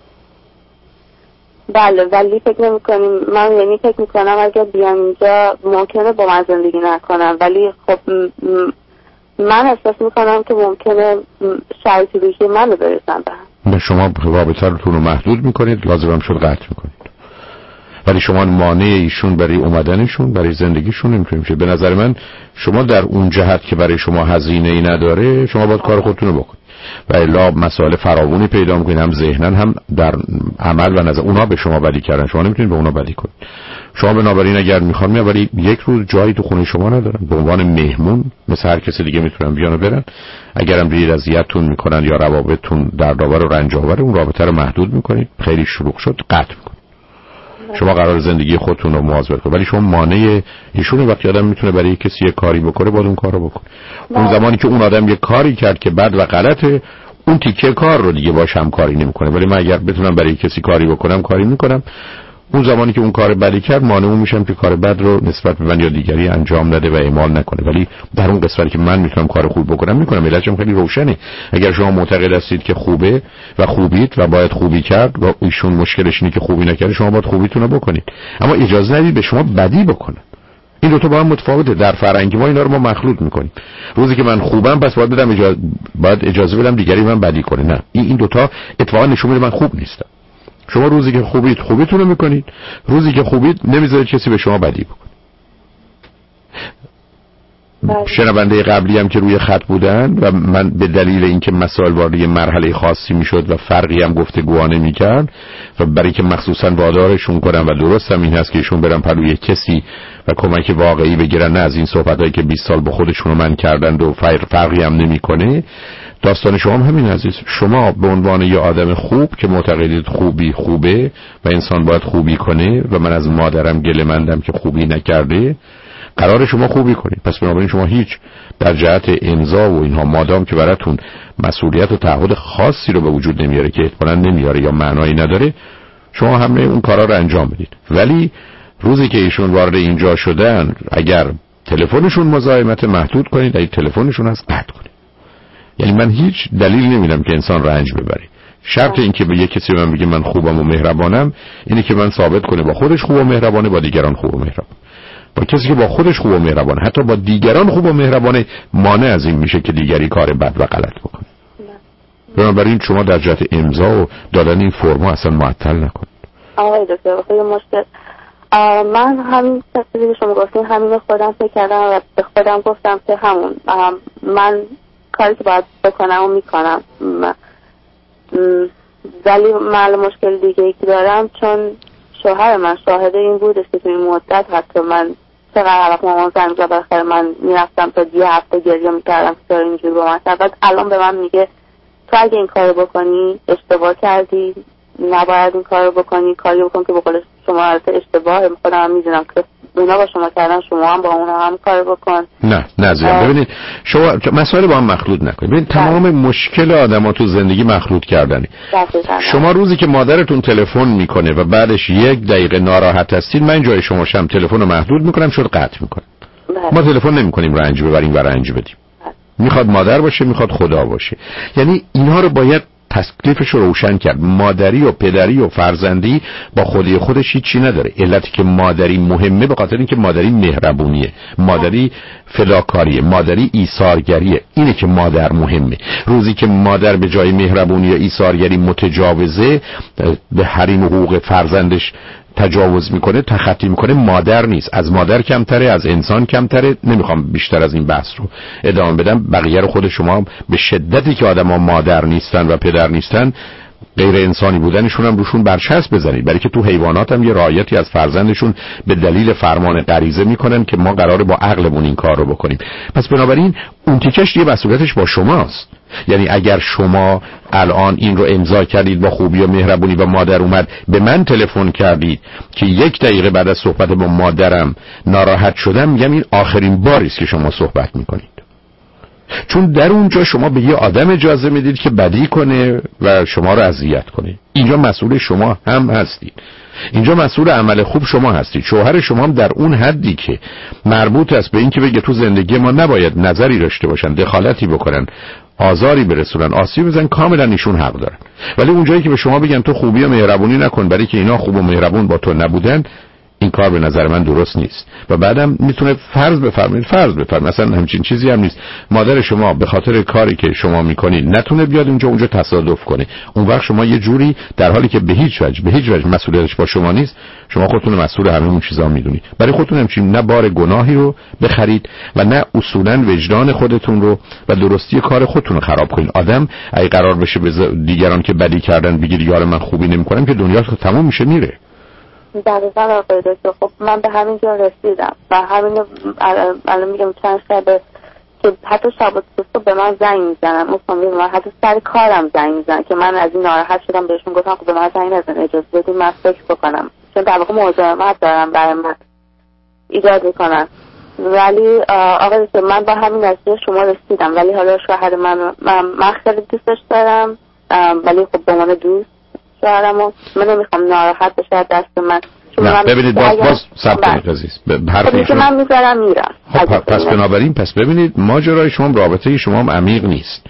بله ولی فکر نمی‌کنیم، من یعنی فکر می‌کنم اگر بیان اینجا ممکنه با من زندگی نکنم، ولی خب من احساس میکنم که ممکنه شرایطی روی منو برسن به هم. شما رابطه رو محدود میکنید، لازم هم شد قطع میکنید، ولی شما مانع ایشون برای اومدنشون برای زندگیشون نمیتونید میشه. به نظر من شما در اون جهت که برای شما هزینه ای نداره شما باید کار خودتون رو بکنید و الا مسائل فراوانی پیدا میکنید، هم ذهنا هم در عمل و نظر. اونا به شما بدی کردن، شما نمیتونید به اونا بدی کنید. شما بنابراین اگر میخوان میان ولی یک روز جایی تو خونه شما ندارن، به عنوان مهمون مثل هر کسی دیگه میتونن بیان و برن. اگرم دیدید اذیتتون میکنن یا روابطتون دردآور و رنج آور، اون رابطه رو محدود میکنید، خیلی شلوغ شد قطع میکنید. شما قرار زندگی خودتون رو مواظبت کنید، ولی شما مانع ایشون وقتی آدم میتونه برای کسی یه کاری بکنه باید اون کارو بکنه. اون زمانی که اون آدم یه کاری کرد که بد و غلطه، اون تیکه کار رو دیگه باش هم کاری نمیکنه. ولی من اگر بتونم برای کسی کاری بکنم کاری میکنم. اون زمانی که اون کار بدی کرد مانع میشم که کار بد رو نسبت به من یا دیگری انجام نده و اعمال نکنه. ولی در اون قسمتی که من میتونم کار خوب بکنم میکنم. علتم خیلی روشنه. اگر شما معتقد هستید که خوبه و خوبید و باید خوبی کرد و ایشون مشکلش اینه که خوبی نکرده، شما باید خوبیتون رو بکنید، اما اجازه ندید به شما بدی بکنن. این دو تا با هم متفاوته. در فرهنگ ما اینا رو ما مخلوط میکنیم. روزی که من خوبم پس باید اجازه بدم دیگری من بدی کنه. نه، این دو تا اتفاقا نشون میده من خوب نیستم. شما روزی که خوبید خوبیتون رو میکنید، روزی که خوبید نمیذارید کسی به شما بدی بکنه. شنونده قبلی هم که روی خط بودن و من به دلیل اینکه مسائل وارد مرحله خاصی میشد و فرقی هم گفتگوانه میکرد و برای که مخصوصا وادارشون کنم و درست هم این هست که ایشون برن پلوی کسی و کمک واقعی بگیرن، نه از این صحبتایی که 20 سال با خودشون من کردند و فرقی هم نمیکنه. داستان شما هم همین عزیز. شما به عنوان یه آدم خوب که معتقدید خوبی خوبه و انسان باید خوبی کنه و من از مادرم گله‌مندم که خوبی نکرده، قرار شما خوبی کنید. پس بنابراین شما هیچ در جهت امضا و اینها مادام که براتون مسئولیت و تعهد خاصی رو به وجود نمیاره که احتمالاً نمیاره یا معنایی نداره، شما همه اون کارا رو انجام بدید. ولی روزی که ایشون وارد اینجا شدن، اگر تلفنشون مزاحمت محدود کنید، اگه تلفنشون هست قطع کنید. یعنی من هیچ دلیل نمیدم که انسان رنج ببره. شرط این که به یک کسی من بگه من خوبم و مهربانم اینه که من ثابت کنه با خودش خوب و مهربانه، با دیگران خوب و مهربان. با کسی که با خودش خوب و مهربانه، حتی با دیگران خوب و مهربانه، مانع از این میشه که دیگری کار بد و غلط بکنه. بنابراین شما در جهت امضا و دادن این فرما اصلا معطل نکنید. آقای دکتر خیلی مشکل. من همین چیزی که شما گفتین همین خودم فکر کردم و به خودم گفتم که همون من کاری که باید بکنم و میکنم. ولی من مشکل دیگه ای که دارم، چون شوهر من شاهد این بودش که توی مدت حتی من چقدر وقت مامان زنگ زد بالاخره من میرفتم تا 2 هفته گریه میکردم که چرا اینجوری با من شد. بعد الان به من میگه تو اگه این کارو بکنی اشتباه کردی، نباید این کارو بکنی، کاری بکن که به قول شما اشتباهه. خودم هم میدونم که اونا با شما کردن، شما هم با اونا هم کار بکن. نه زیاد. ببینید شما مسائل با هم مخلوط نکنید. ببینید تمام مشکل آدم‌ها تو زندگی مخلوط کردنه. شما روزی که مادرتون تلفن میکنه و بعدش 1 دقیقه ناراحت هستید، من جای شما شم تلفن رو محدود میکنم، شد قطع میکنم. ما تلفن نمیکنیم رنج ببریم و رنج بدیم. میخواد مادر باشه، میخواد خدا باشه. یعنی اینها رو باید تکلیفش رو روشن کرد. مادری و پدری و فرزندی با خودی خودش هیچی نداره. علتی که مادری مهمه به خاطر اینکه مادری مهربونیه، مادری فداکاریه، مادری ایثارگریه. اینه که مادر مهمه. روزی که مادر به جای مهربونی یا ایثارگری متجاوزه، به حریم حقوق فرزندش تجاوز میکنه، تخطی میکنه، مادر نیست. از مادر کمتره، از انسان کمتره. نمیخوام بیشتر از این بحث رو ادامه بدم. بقیه رو خود شما به شدتی که آدم ها مادر نیستن و پدر نیستن، غیر انسانی بودنشون هم روشون برچسب بزنید. برای که تو حیوانات هم یه رعایتی از فرزندشون به دلیل فرمان غریزه میکنن که ما قراره با عقلمون این کار رو بکنیم. پس بنابراین اون تیکش دیگه مسئولیتش با شماست. یعنی اگر شما الان این رو امضا کردید با خوبی و مهربونی و مادر اومد به من تلفن کردید که 1 دقیقه بعد از صحبت با مادرم ناراحت شدم، میگم این آخرین باری است که شما صحبت میکنید. چون در اونجا شما به یه آدم اجازه میدید که بدی کنه و شما رو اذیت کنه. اینجا مسئول شما هم هستید. اینجا مسئول عمل خوب شما هستید. شوهر شما هم در اون حدی که مربوط است به این که بگه تو زندگی ما نباید نظری داشته باشن، دخالتی بکنن، آزاری برسونن، آسیب بزنن، کاملا ایشون حق دارن. ولی اونجایی که به شما بگن تو خوبی و مهربونی نکن برای که اینا خوب و مهربون با تو نبودن، این کار به نظر من درست نیست. و بعدم میتونه فرض بفرمایید مثلا همچین چیزی هم نیست مادر شما به خاطر کاری که شما میکنید نتونه بیاد اونجا تصادف کنه. اون وقت شما یه جوری در حالی که به هیچ وجه مسئولیتش با شما نیست، شما خودتون مسئول همه اون چیزا میدونید. برای خودتون همچین نه بار گناهی رو بخرید و نه اصولا وجدان خودتون رو و درستی کار خودتون رو خراب کنید. آدم اگه قرار بشه به دیگران که بدی کردن بگید یار من خوبی نمیکنم، که دنیا تموم میشه میره. دقیقا آقای دکتر. خب من به همین جا رسیدم و همین الان میگم چند شبه که حتی شب و صبح به من زنگ میزنن، من حتی سر کارم زنگ میزنن که من از این ناراحت شدم، بهشون گفتم خب به من زنگ نزن، اجازه بدید من فکر بکنم، چون در واقع مزاحمت دارم برای من ایجاد میکنن. ولی آقای دکتر من با همین نتیجه شما رسیدم. ولی حالا شوهر من خیلی دوستش دارم، ولی خب به عنوان دوست شوهرمو من نمیخوام ناراحت بشه دست من. ببینید باز سب کنید عزیز. حرف من میذارم میرم. پس بنابراین ببینید ماجرای شما، رابطه شما هم عمیق نیست.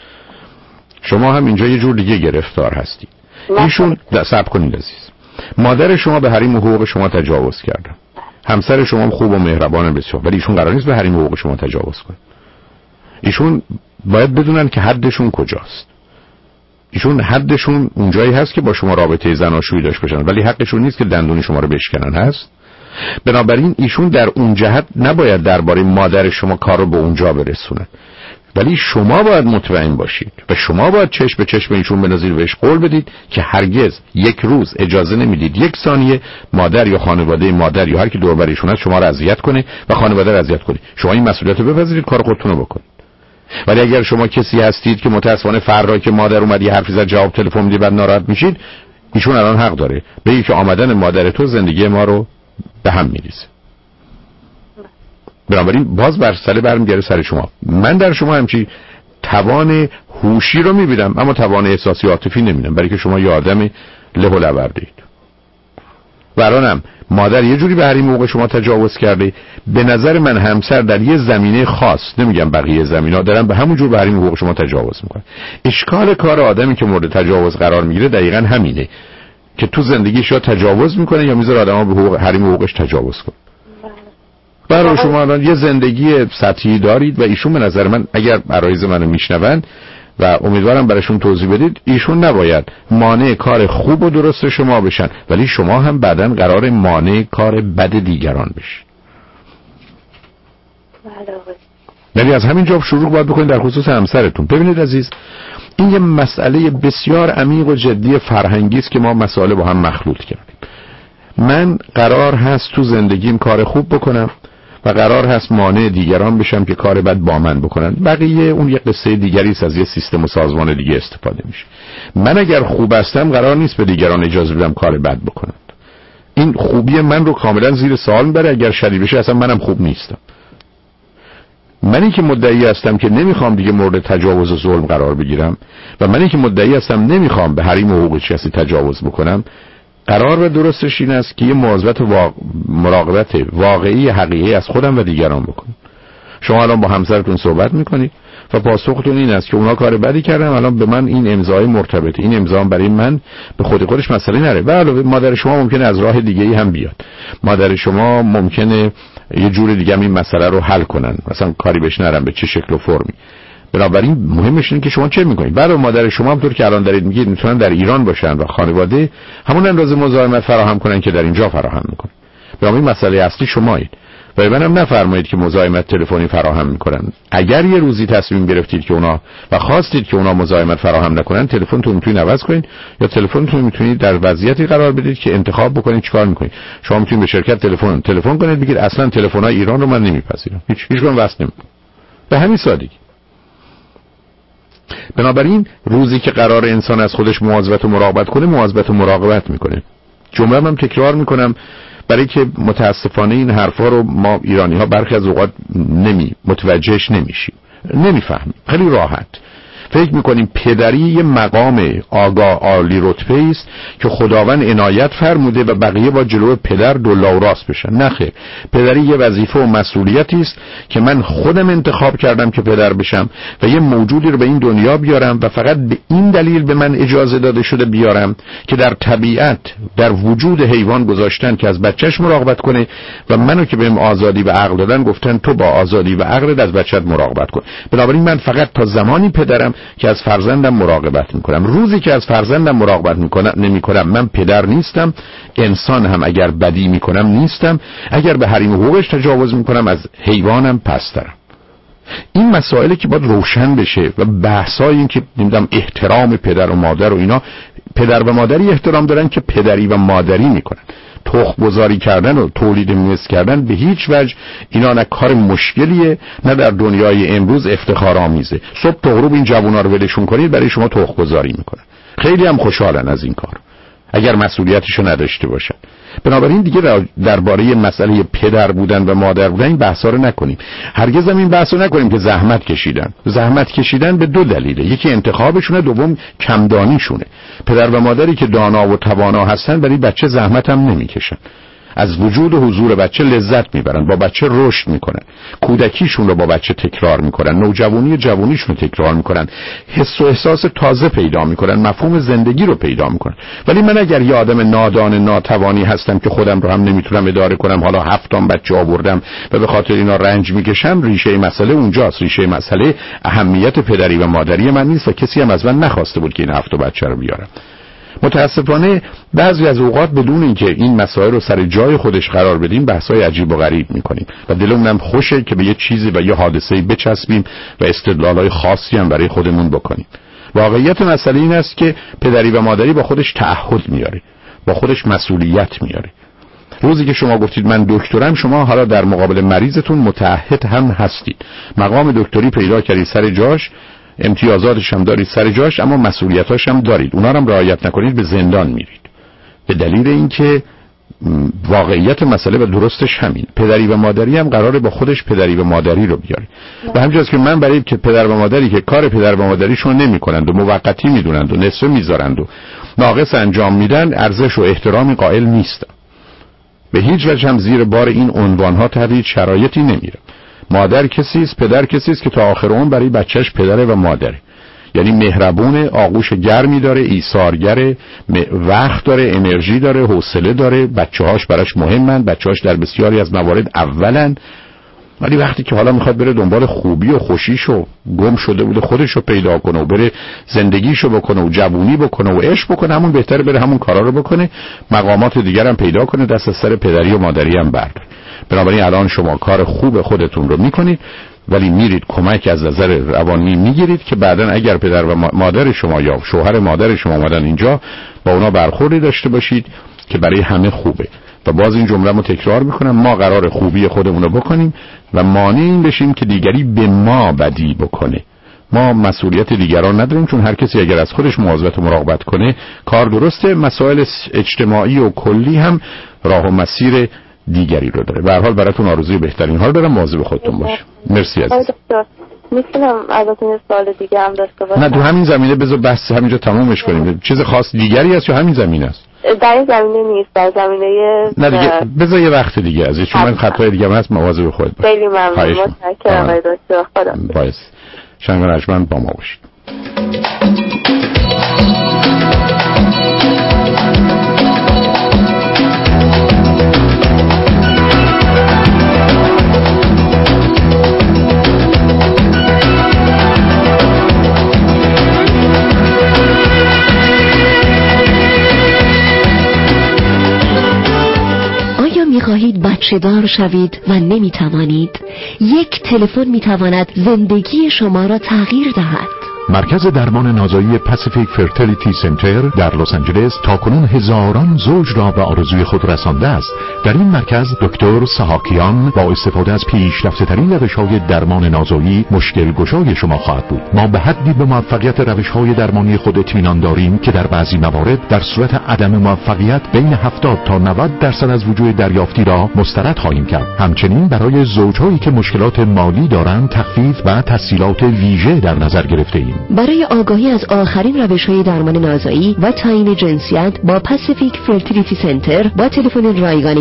شما هم اینجا یه جور دیگه گرفتار هستید. ایشون سب کنید عزیز. مادر شما به حریم حقوق شما تجاوز کردن. همسر شما خوب و مهربان بسیار، ولی ایشون قرار نیست به حریم حقوق شما تجاوز کنه. ایشون باید بدونن که حدشون کجاست. ایشون حدشون اونجایی هست که با شما رابطه زناشویی داشته باشن، ولی حقشون نیست که دندون شما رو بشکنن هست. بنابراین ایشون در اون جهت نباید درباره مادر شما کار رو به اونجا برسونن، ولی شما باید مطمئن باشید و شما باید چشم به چشم ایشون بنازید و بهش قول بدید که هرگز یک روز اجازه نمیدید یک ثانیه مادر یا خانواده مادر یا هر کی دور بر ایشون هست شما رو اذیت کنه و خانواده رو اذیت کنه. شما این مسئولیت رو بپذیرید، کار خودتون رو بکنید. ولی اگر شما کسی هستید که متأسفانه فردا که مادر اومد یه حرفی زد جواب تلفن میدید بعد ناراحت میشید، ایشون الان حق داره بگه که آمدن مادر تو زندگی ما رو به هم میریزه. بنابراین باز بر سر برمیگره سر شما. من در شما همچی توان هوشی رو میبینم اما توان احساسی عاطفی نمیبینم، برای که شما یه آدم له و لورده اید. برانم مادر یه جوری به حریم حقوق شما تجاوز کرده، به نظر من همسر در یه زمینه خاص، نمیگم بقیه زمینا، دارن به همون جور به حریم حقوق شما تجاوز میکنن. اشکال کار آدمی که مورد تجاوز قرار میگیره دقیقاً همینه که تو زندگیش یا تجاوز میکنه یا میذاره آدما به حقوق حریم حقوقش تجاوز کنه. برای شما الان یه زندگی سطحی دارید و ایشون به نظر من اگر عرایض منو میشنون و امیدوارم براشون توضیح بدید، ایشون نباید مانع کار خوب و درست شما بشن، ولی شما هم بعداً قرار مانع کار بد دیگران بشید. ولی از همین جا شروع باید بکنید در خصوص همسرتون. ببینید عزیز، این یه مسئله بسیار عمیق و جدی فرهنگی است که ما مسائل با هم مخلوط کردیم. من قرار هست تو زندگیم کار خوب بکنم و قرار هست مانع دیگران بشم که کار بد با من بکنن. بقیه اون یه قصه دیگری است، از یه سیستم و سازمان دیگه استفاده میشه. من اگر خوب هستم قرار نیست به دیگران اجازه بدم کار بد بکنن. این خوبی من رو کاملا زیر سوال میبره. اگر شدید بشه اصلا منم خوب نیستم. منی که مدعی هستم که نمیخوام دیگه مورد تجاوز و ظلم قرار بگیرم و منی که مدعی هستم نمیخوام به حریم حقوق کسی تجاوز بکنم، قرار و درستش این است که یه مواظبت مراقبت واقعی حقیقی از خودم و دیگران بکنم. شما الان با همسرتون صحبت میکنید و پاسختون این است که اونا کار بدی کردن، الان به من این امضای مرتبطه، این امضا برای من به خودش مسئله نره. و علاوه مادر شما ممکنه از راه دیگه‌ای هم بیاد، مادر شما ممکنه یه جور دیگه هم این مسئله رو حل کنن، مثلا کاری بهش نرن به چه شکل و فرمی. بنابراین مهمش اینه که شما چه میکنید. برای مادر شما همونطور که الان دارید میگید میتونن در ایران باشن و خانواده همون اندازه مزاحمت فراهم کنن که در اینجا فراهم میکنن. بنابراین مسئله اصلی شمایید. و منم نفرمایید که مزاحمت تلفنی فراهم میکنن. اگر یه روزی تصمیم گرفتید که اونا و خواستید که اونا مزاحمت فراهم نکنن، تلفنتون میتونید عوض کنید یا تلفنتون میتونید در وضعیتی قرار بدید که انتخاب بکنید چیکار میکنید. شما میتونید به شرکت تلفن کنید بگید اصلا تلفن‌های ایران رو من نمیپذیرم، هیچ کدوم وصل نمیکنم. به همین سادگی. بنابراین روزی که قرار انسان از خودش مواظبت و مراقبت کنه، مواظبت و مراقبت میکنه. جمله من تکرار میکنم برای که متاسفانه این حرفا رو ما ایرانی ها برخی از اوقات متوجهش نمیشیم، نمیفهمیم. خیلی راحت فکر میکنیم پدری یه مقام آگاه عالی رتبه است که خداوند عنایت فرموده و بقیه با جلو پدر دولا و راست بشن. نه خیر، پدری یه وظیفه و مسئولیتی است که من خودم انتخاب کردم که پدر بشم و یه موجودی رو به این دنیا بیارم و فقط به این دلیل به من اجازه داده شده بیارم که در طبیعت در وجود حیوان گذاشتن که از بچهش مراقبت کنه و منو که بهم آزادی و عقل دادن گفتن تو با آزادی و عقلت از بچت مراقبت کن. بنابراین من فقط تا زمانی پدرم که از فرزندم مراقبت میکنم. روزی که از فرزندم مراقبت نمیکنم من پدر نیستم. انسان هم اگر بدی میکنم نیستم. اگر به حریم حقوقش تجاوز میکنم از حیوانم پسترم. این مسائلی که باید روشن بشه و بحثای این که نمیدونم احترام پدر و مادر و اینا، پدر و مادری احترام دارن که پدری و مادری میکنن. تخم گذاری کردن و تولید مثل کردن به هیچ وجه اینا نه کار مشکلیه نه در دنیای امروز افتخارآمیزه. صبح تا غروب این جوونا رو ولشون کنید برای شما تخم گذاری میکنن. خیلی هم خوشحالن از این کار اگر مسئولیتشو نداشته باشن. بنابراین دیگه درباره مسئله پدر بودن و مادر بودن این بحثا رو نکنیم. هرگز هم این بحثو نکنیم که زحمت کشیدن به دو دلیله. یکی انتخابشونه، دوم کمدانیشونه. پدر و مادری که دانا و توانا هستن برای بچه زحمت هم نمیکشن. از وجود و حضور بچه لذت میبرن، با بچه رشد میکنن، کودکیشون رو با بچه تکرار میکنن، نوجوانی جوونیشون رو تکرار میکنن، حس و احساس تازه پیدا میکنن، مفهوم زندگی رو پیدا میکنن. ولی من اگر یه آدم نادان ناتوانی هستم که خودم رو هم نمیتونم اداره کنم، حالا 7 بچه آوردم و به خاطر اینا رنج میکشم، ریشه مسئله اونجاست. ریشه مسئله اهمیت پدری و مادری من نیست و کسی هم از من نخواسته بود که این 7 بچه رو بیارم. متاسفانه بعضی از اوقات بدون اینکه این مسائل رو سر جای خودش قرار بدیم بحث‌های عجیب و غریب می‌کنیم و دلمون هم خوشه که به یه چیزی و یه حادثه‌ای بچسبیم و استدلال‌های خاصی هم برای خودمون بکنیم. واقعیت مسئله این است که پدری و مادری با خودش تعهد میاره، با خودش مسئولیت میاره. روزی که شما گفتید من دکترم، شما حالا در مقابل مریضتون متعهد هم هستید. مقام دکتری پیدا کردید سر جاش، امتیازاتش هم دارید سر جاش، اما مسئولیتاش هم دارید. اونا رو هم رعایت نکنید به زندان میرید. به دلیل اینکه واقعیت مسئله و درستش همین، پدری و مادری هم قراره با خودش پدری و مادری رو بیاره. و همینجاست که من برای که پدر و مادری که کار پدر و مادریشون نمی‌کنند و موقتی میدونند و نصفه میذارند و ناقص انجام میدن، ارزش و احترامی قائل نیستم. به هیچ وجه هم زیر بار این عنوان‌ها تحت شرایطی نمیره. مادر کسی است، پدر کسی است که تا آخر عمر برای بچهش پدره و مادره. یعنی مهربونه، آغوش گرمی داره، ایثارگره، وقت داره، انرژی داره، حوصله داره، بچه‌هاش براش مهمن، بچه‌هاش در بسیاری از موارد اولن. ولی وقتی که حالا میخواد بره دنبال خوبی و خوشیشو، گم شده بوده خودشو پیدا کنه و بره زندگیشو بکنه و جوونی بکنه و عشق بکنه، همون بهتره بره همون کارا رو بکنه، مقامات دیگر هم پیدا کنه، دست از سر پدری و مادری هم برداره. بنابراین الان شما کار خوب خودتون رو میکنید، ولی میرید کمک از نظر روانی میگیرید که بعداً اگر پدر و مادر شما یا شوهر مادر شما اومدن اینجا، با اونا برخوردی داشته باشید که برای همه خوبه. و باز این جمله رو تکرار میکنم، ما قرار خوبی خودمون رو بکنیم و مانع این بشیم که دیگری به ما بدی بکنه. ما مسئولیت دیگران نداریم، چون هر کسی اگر از خودش مواظبت و مراقبت کنه کار درسته. مسائل اجتماعی و کلی هم راه و مسیر دیگری رو داره. به هر حال براتون آرزوی بهترین حال دارم، مواظب خودتون باش. مرسی عزیز. میتونم ازتون یه سوال دیگه هم داشته باشم؟ نه، تو همین زمینه بذار بحث همینجا تمومش کنیم. چیز خاص دیگری هست یا همین زمینه است؟ در این زمینه نیست، در زمینه نه دیگه، بذار یه وقت دیگه عزیز، چون من خطای دیگه هم هست، مواظب خودت باش. خیلی ممنون، متشکرم آقای دکتر. خدا باعث شنگ رجمند با ما باشید. می‌خواهید بچه دار شوید و نمی‌توانید؟ یک تلفن می‌تواند زندگی شما را تغییر دهد. مرکز درمان نازایی پاسیفیک فرتیلیتی سنتر در لس آنجلس تاکنون هزاران زوج را به آرزوی خود رسانده است. در این مرکز دکتر سحاکیان با استفاده از پیشرفته‌ترین روش‌های درمان نازایی مشکل گشای شما خواهد بود. ما به حدی به موفقیت روش‌های درمانی خود اطمینان داریم که در بعضی موارد در صورت عدم موفقیت بین 70 تا 90% از وجوه دریافتی را مسترد خواهیم کرد. همچنین برای زوج‌هایی که مشکلات مالی دارند تخفیف و تسهیلات ویژه در نظر گرفته‌ایم. برای آگاهی از آخرین روش‌های درمان نازایی و تعیین جنسیت با پاسیفیک فرتیلیتی سنتر با تلفن رایگان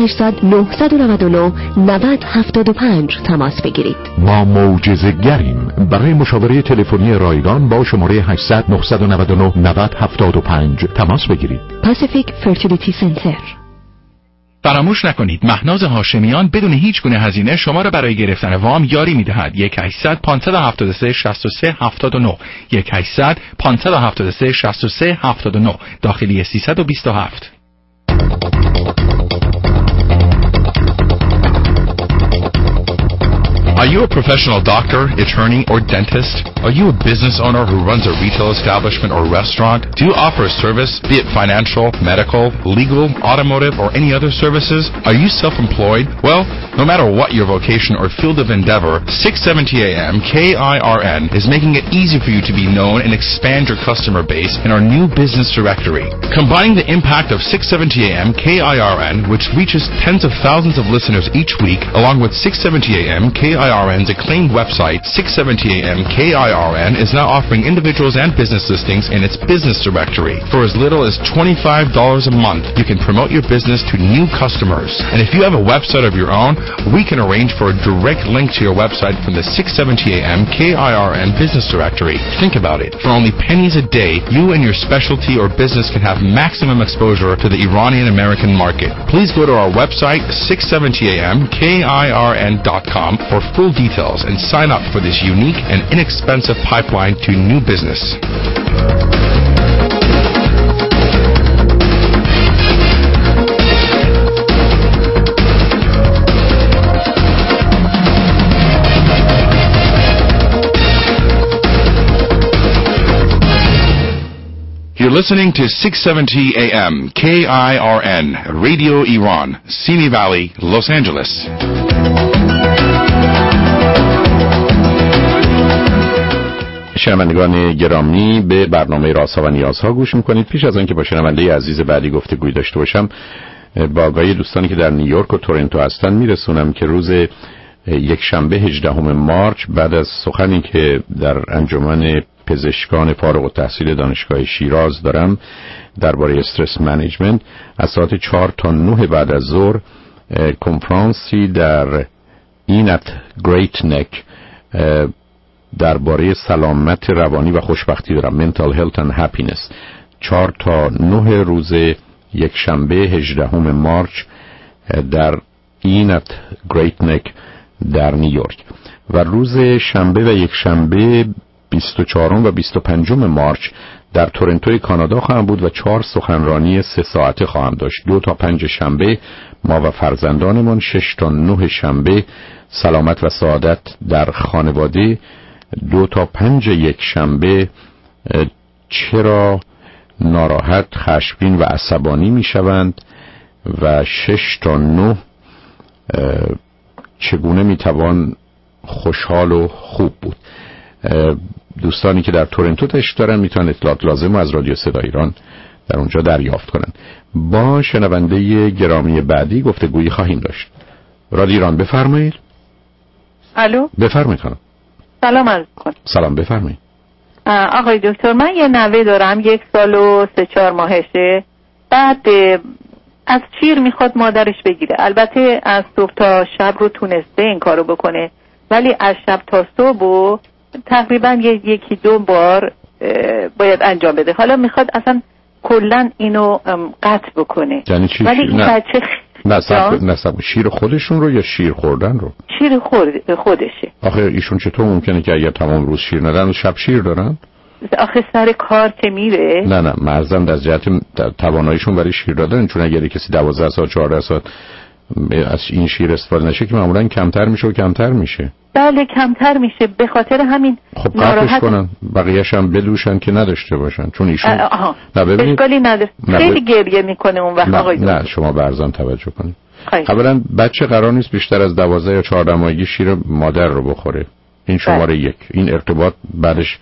1-800-999-9075 تماس بگیرید. ما معجزه‌گریم. برای مشاوره تلفنی رایگان با شماره 800-999-9075 تماس بگیرید. پاسیفیک فرتیلیتی سنتر. فراموش نکنید مهناز هاشمیان بدون هیچ گونه هزینه شما را برای گرفتن وام یاری می‌دهد. 1-800-573-6379 1-800-573-6379 داخلی 327. Are you a professional doctor, attorney, or dentist? Are you a business owner who runs a retail establishment or restaurant? Do you offer a service, be it financial, medical, legal, automotive, or any other services? Are you self-employed? Well, no matter what your vocation or field of endeavor, 670 AM KIRN is making it easy for you to be known and expand your customer base in our new business directory. Combining the impact of 670 AM KIRN, which reaches tens of thousands of listeners each week, along with 670 AM KIRN KIRN's acclaimed website, 670am KIRN, is now offering individuals and business listings in its business directory. For as little as $25 a month, you can promote your business to new customers. And if you have a website of your own, we can arrange for a direct link to your website from the 670am KIRN business directory. Think about it. For only pennies a day, you and your specialty or business can have maximum exposure to the Iranian American market. Please go to our website, 670amkirn.com, for full details and sign up for this unique and inexpensive pipeline to new business. You're listening to 670 AM KIRN, Radio Iran, Simi Valley, Los Angeles. شنوندگان گرامی، به برنامه رازها و نیازها گوش میکنید. پیش از آنکه با شنونده عزیز بعدی گفتگوی داشته باشم، با آگاهی دوستانی که در نیویورک و تورنتو هستن میرسونم که روز یک شنبه 18 مارچ بعد از سخنی که در انجمن پزشکان فارغ التحصیل دانشگاه شیراز دارم درباره استرس منیجمنت، از ساعت 4 تا 9 بعد از ظهر کنفرانسی در اینت گریت نک درباره سلامت روانی و خوشبختی دارم، Mental Health and Happiness، 4 تا 9 روز یک شنبه 18 مارچ در اینت گریت نک در نیویورک. و روز شنبه و یک شنبه 24 و 25 مارچ در تورنتوی کانادا خواهم بود و 4 سخنرانی 3 ساعته خواهم داشت. 2 تا 5 شنبه ما و فرزندانمان، 6 تا 9 شنبه سلامت و سعادت در خانواده، 2 تا 5 یک شنبه چرا ناراحت، خشمگین و عصبانی می شوند و 6 تا 9 چگونه می توان خوشحال و خوب بود. دوستانی که در تورنتو تشریف دارن میتونن اطلاعات لازم از رادیو صدای ایران در اونجا دریافت کنن. با شنونده گرامی بعدی گفتگویی خواهیم داشت. رادیو ایران، بفرمایید. الو، بفرمایید خانم. سلام عرض می‌کنم. سلام، بفرمایید. آقای دکتر، من یه نوه دارم، 1 سال و 3-4 ماهشه. بعد از شیر میخواد مادرش بگیره. البته از صبح تا شب رو تونسته این کارو بکنه، ولی از شب تا صبح و تقریبا 1-2 بار باید انجام بده. حالا میخواد اصلا کلا اینو قطع بکنه. یعنی چی؟ ولی این بچه نصب شیر خودشون رو یا شیر خوردن رو؟ شیر خودشه. آخه ایشون چطور ممکنه که اگر تمام روز شیر ندن شب شیر دارن؟ آخه سر کار که میره. نه مرزم در جهت تواناییشون برای شیر دادن، چون اگر کسی 12 ساعت 14 ساعت از این شیر استفاده نشه که معمولا کمتر میشه و کمتر میشه. بله کمتر میشه، به خاطر همین خب قطعش کنن، بقیه‌اش هم بدوشن که نداشته باشن، چون ایشون نه ببینید اشکالی نداره، خیلی گریه میکنه اون وقت. آقای نه شما به ارزان توجه کنید. اولا بچه قرار نیست بیشتر از 12 یا 14 ماهگی شیر مادر رو بخوره. این شماره 1. این ارتباط بعدش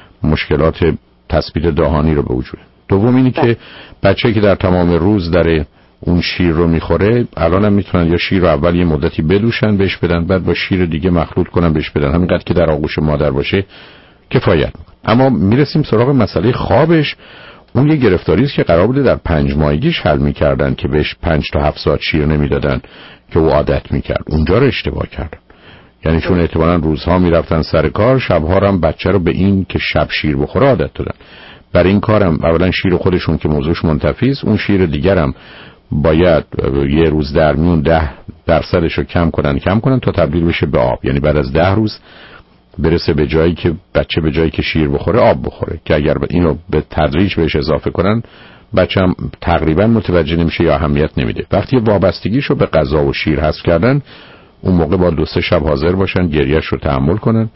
مشکلات تثبیت دهانی رو به وجود. دوم اینی که بچه‌ای که در تمام روز در اون شیر رو میخوره، الان هم میتونن یا شیر رو اول یه مدتی بدوشن بهش بدن، بعد با شیر دیگه مخلوط کنن بهش بدن، همینقدر که در آغوش مادر باشه کفایت میکنه. اما میرسیم سراغ مسئله خوابش. اون یه گرفتاری است که قرار بوده در 5 ماهگیش حل میکردن که بهش 5 تا 7 ساعت شیر نمیدادن که او عادت میکرد. اونجا رو اشتباه کردن. یعنی چون احتمالاً روزها میرفتن سر کار، شبها هم بچه رو به این که شب شیر بخوره عادت دادن. برای این کارم اولا شیر خودشون که موضوعش منتفی است، اون شیر دیگرم باید یه روز در میون 10% رو کم کنن تا تبدیل بشه به آب. یعنی بعد از 10 روز برسه به جایی که بچه به جایی که شیر بخوره آب بخوره، که اگر اینو به تدریج بهش اضافه کنن بچه هم تقریبا متوجه نمیشه یا اهمیت نمیده. وقتی وابستگیشو به غذا و شیر حذف کردن، اون موقع با 2-3 شب حاضر باشن گریهش رو تحمل کنن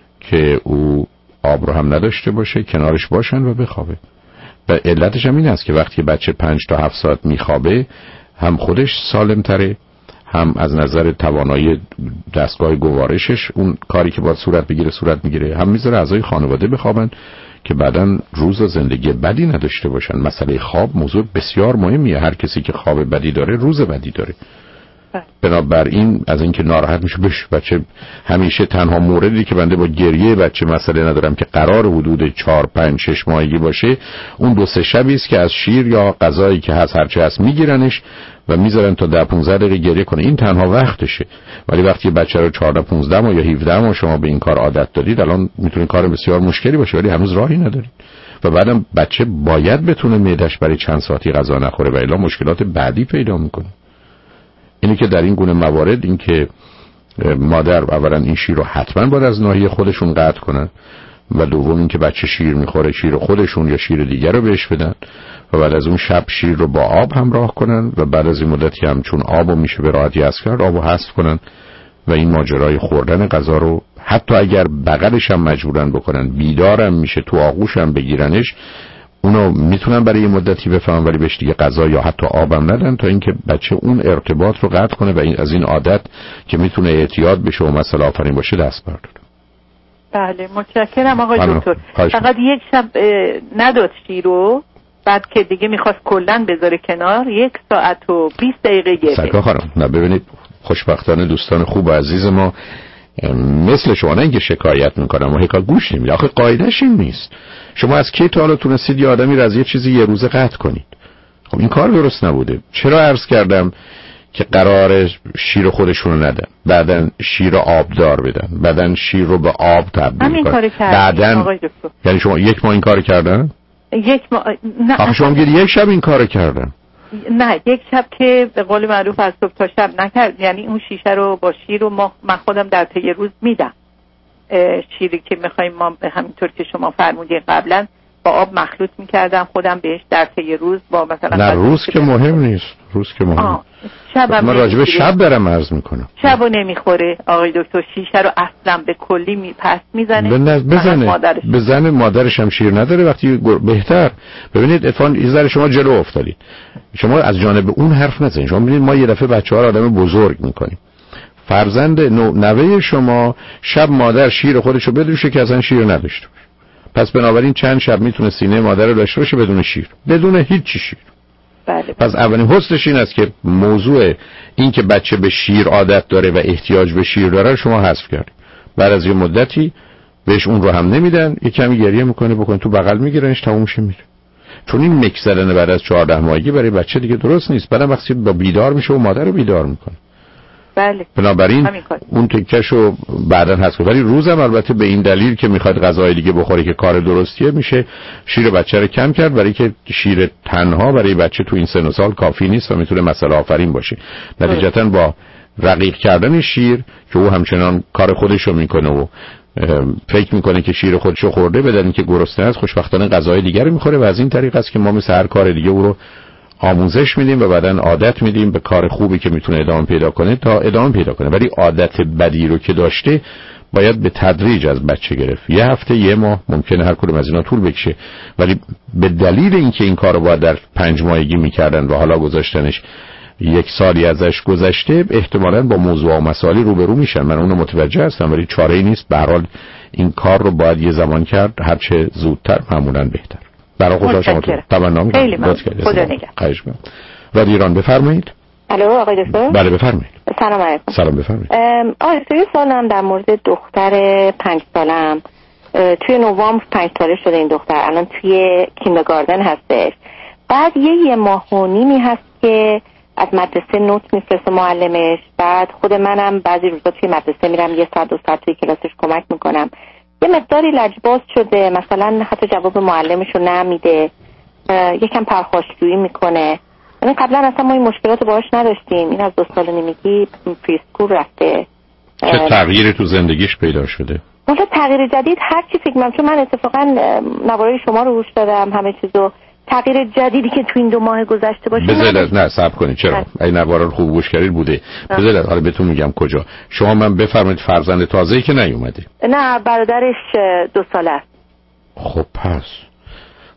که او آب رو هم نداشته باشه، کنارش باشن و بخوابه. و علتش هم این است که وقتی بچه 5 تا 7 ساعت میخوابه، هم خودش سالم تره، هم از نظر توانایی دستگاه گوارشش اون کاری که باید صورت میگیره، هم میذاره اعضای خانواده بخوابن که بعدن روز و زندگی بدی نداشته باشن. مسئله خواب موضوع بسیار مهمیه. هر کسی که خواب بدی داره روز بدی داره. بنابراین از اینکه ناراحت میشه بچه همیشه تنها موردی که بنده با گریه بچه مسئله ندارم که قرار حدود 4 5 6 ماهگی باشه، اون 2 3 شبی است که از شیر یا غذایی که هست هرچی هست میگیرنش و میذارن تا 10 15 دقیقه گریه کنه. این تنها وقتشه. ولی وقتی بچه رو 14 15 ماه یا 17 ماه شما به این کار عادت دادید، الان میتونه کار بسیار مشکلی باشه ولی هنوز راهی ندارید. و بعدم بچه باید بتونه معده‌اش برای چند ساعتی غذا نخوره و الا مشکلات بعدی پیدا میکنه. اینه که در این گونه موارد این که مادر اولا این شیر رو حتما باید از ناحیه خودشون قطع کنن و دوم این که بچه شیر میخوره شیر خودشون یا شیر دیگر رو بهش بدن و بعد از اون شب شیر رو با آب همراه کنن و بعد از این مدتی هم چون آبو میشه به راحتی حذف کرد آبو حذف کنن و این ماجرای خوردن غذا رو حتی اگر بغلش هم مجبورن بکنن، بیدارم میشه تو آغوش هم بگیرنش، اونو میتونن برای یه مدتی بفهمن ولی بهش دیگه غذا یا حتی آبم ندن تا اینکه بچه اون ارتباط رو قطع کنه و این از این عادت که میتونه اعتیاد بشه و مثلا آفرین باشه دست برداره. بله متشکرم آقای دکتر. فقط یک شب نداد شیر رو، بعد که دیگه میخواست کلن بذاره کنار 1 ساعت و 20 دقیقه گریه. سرکار خانم نه ببینید خوشبختانه دوستان خوب و عزیز ما مثل شما نه اینکه شکایت میکنم و حکایت گوش نمیده. آخه قاعدش این نیست. شما از کی تا حالا تونستید یه آدمی رو از یه چیزی یه روزه قطع کنید؟ خب این کار درست نبوده. چرا عرض کردم که قرار شیر خودشونو ندن، بعدن شیر آبدار بدن، بعدن شیر رو به آب تبدیل کنن، بعدن یعنی شما 1 ماه این کار کردن؟ 1 ماه نه. آخه شما میگید 1 شب این کار کردن. نه 1 شب که به قول معروف از صبح تا شب نکرد. یعنی اون شیشه رو با شیر رو من خودم در طی روز میدم. شیری که میخوایم ما همینطور که شما فرمودین قبلا با آب مخلوط میکردم خودم بهش در طی روز با مثلا نه روز که مهم نیست. روز که مهم من راجب شب دارم عرض میکنم. شبو نمیخوره آقای دکتر. شیشه رو اصلا به کلی پس میزنه. بزنه مادرش هم شیر نداره وقتی بهتر. ببینید اتفاقا یه ذره شما جلو افتادید. شما از جانب اون حرف نزنید. شما ببینید ما یه دفعه بچه‌ها رو آدم بزرگ میکنیم. فرزند نوه شما شب مادر شیر خودشو بدوشه که اصلا شیر نداشته باشه. پس بنابراین چند شب میتونه سینه مادر رو داشته باشه بدون شیر، بدون هیچ شیر. بله. پس اولین حسنش این است که موضوع این که بچه به شیر عادت داره و احتیاج به شیر داره شما حذف کردید. بعد از یه مدتی بهش اون رو هم نمیدن، یه کمی گریه میکنه تو بغل میگیرنش تموم میشه میره. چون این مکس زدن بعد از 14 ماهگی برای بچه دیگه درست نیست. بعدم وقتی با بیدار میشه و مادر رو بیدار میکنه. بله. بنابراین اون تکهشو بعداً هست. ولی روزم البته به این دلیل که میخواد غذای دیگه بخوره که کار درستیه میشه شیر بچه رو کم کرد، برای که شیر تنها برای بچه تو این سن و سال کافی نیست و میتونه مسئله آفرین باشه. نتیجتاً با رقیق کردن شیر که او همچنان کار خودشو میکنه و فکر میکنه که شیر خودشو خورده، بدن که گرسنه است خوشبختانه غذای دیگه رو میخوره و از این طریق است که ما مثل هر کار دیگه او رو آموزش میدیم و بعدن عادت میدیم به کار خوبی که میتونه ادامه پیدا کنه تا ادامه پیدا کنه. ولی عادت بدی رو که داشته باید به تدریج از بچه گرفت. 1 هفته 1 ماه ممکنه هر کدوم از اینا طول بکشه، ولی به دلیل اینکه این کارو باید در 5 ماهگی میکردن و حالا گذاشتنش 1 سالی ازش گذشته، احتمالاً با موضوع و مسائلی روبرو میشن. من اونو متوجه هستم ولی چاره‌ای نیست. به هر حال این کار رو باید یه زمان کرد، هر چه زودتر معمولاً بهتر. برای خدا شما تمنا می‌کنم. خیلی ممنون. خدا نگهدار. رادیو ایران بفرمایید. الو آقای دکتر. بله بفرمایید. سلام علیکم. سلام بفرمایید. آقای دکتر سوالم در مورد دختر 5 سالم. توی نوامبر 5 ساله شده این دختر. الان توی کیندرگاردن هستش. بعد یه ماه و نیمی هست که از مدرسه نوت میفرسته معلمش. بعد خود منم بعضی روزا توی مدرسه میرم 1 ساعت 2 ساعت توی کلاسش کمک میکنم. یه مقداری لجباز شده، مثلا حتی جواب معلمش رو نمیده، یکم پرخاشجویی میکنه. یعنی قبلا اصلا ما این مشکلات رو باهاش نداشتیم. این از 2 سال و نیمگی پریسکول رفته. چه تغییری تو زندگیش پیدا شده؟ مثلا تغییر جدید هر چی فکر کنم، چون من اتفاقا نوارای شما رو گوش دادم همه چیزو. تغییر جدیدی که تو این 2 ماه گذشته باشه بذارید نه صبر کنید. چرا این نوارا رو خوب گوش کردید بوده. بذارید حالا بهتون میگم کجا. شما من بفرمایید فرزند تازه‌ای که نیومده. نه برادرش 2 ساله است. خب پس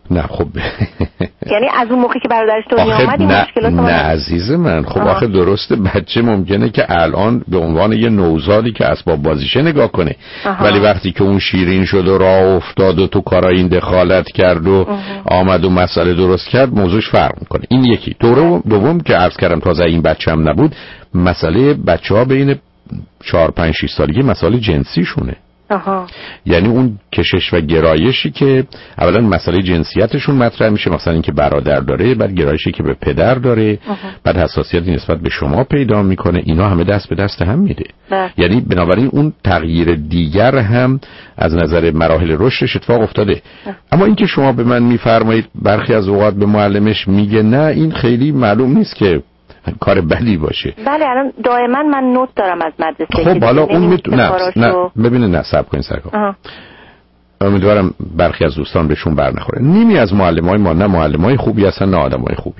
نه خب یعنی از اون موقع که برادرش دنیا اومد این مشکلات نه عزیز من خب آخه درسته بچه ممکنه که الان به عنوان یه نوزادی که اسباب بازیشه نگاه کنه ولی وقتی که اون شیرین شد و راه افتاد و تو کارای این دخالت کرد و آمد و مسئله درست کرد موضوعش فرق میکنه. این یکی. دوم که عرض کردم تازه این بچه هم نبود مسئله بچه ها بین 4 5 6 سالگی مسئله جنسی شونه. یعنی اون کشش و گرایشی که اولا مسئله جنسیتشون مطرح میشه، مثلا اینکه برادر داره، بعد گرایشی که به پدر داره، بعد حساسیتی نسبت به شما پیدا میکنه، اینا همه دست به دست هم میده. یعنی بنابراین اون تغییر دیگر هم از نظر مراحل رشدش اتفاق افتاده. اما اینکه شما به من میفرمایید برخی از اوقات به معلمش میگه نه، این خیلی معلوم نیست که کار بدی باشه. بله الان دائما من نوت دارم از مدرسه. خب حالا اون نه ببینید نه صبر کنین سرکار. امیدوارم برخی از دوستان بهشون بر نخوره. نیمی از معلمای ما نه معلمای خوبی هستن نه آدمای خوبی.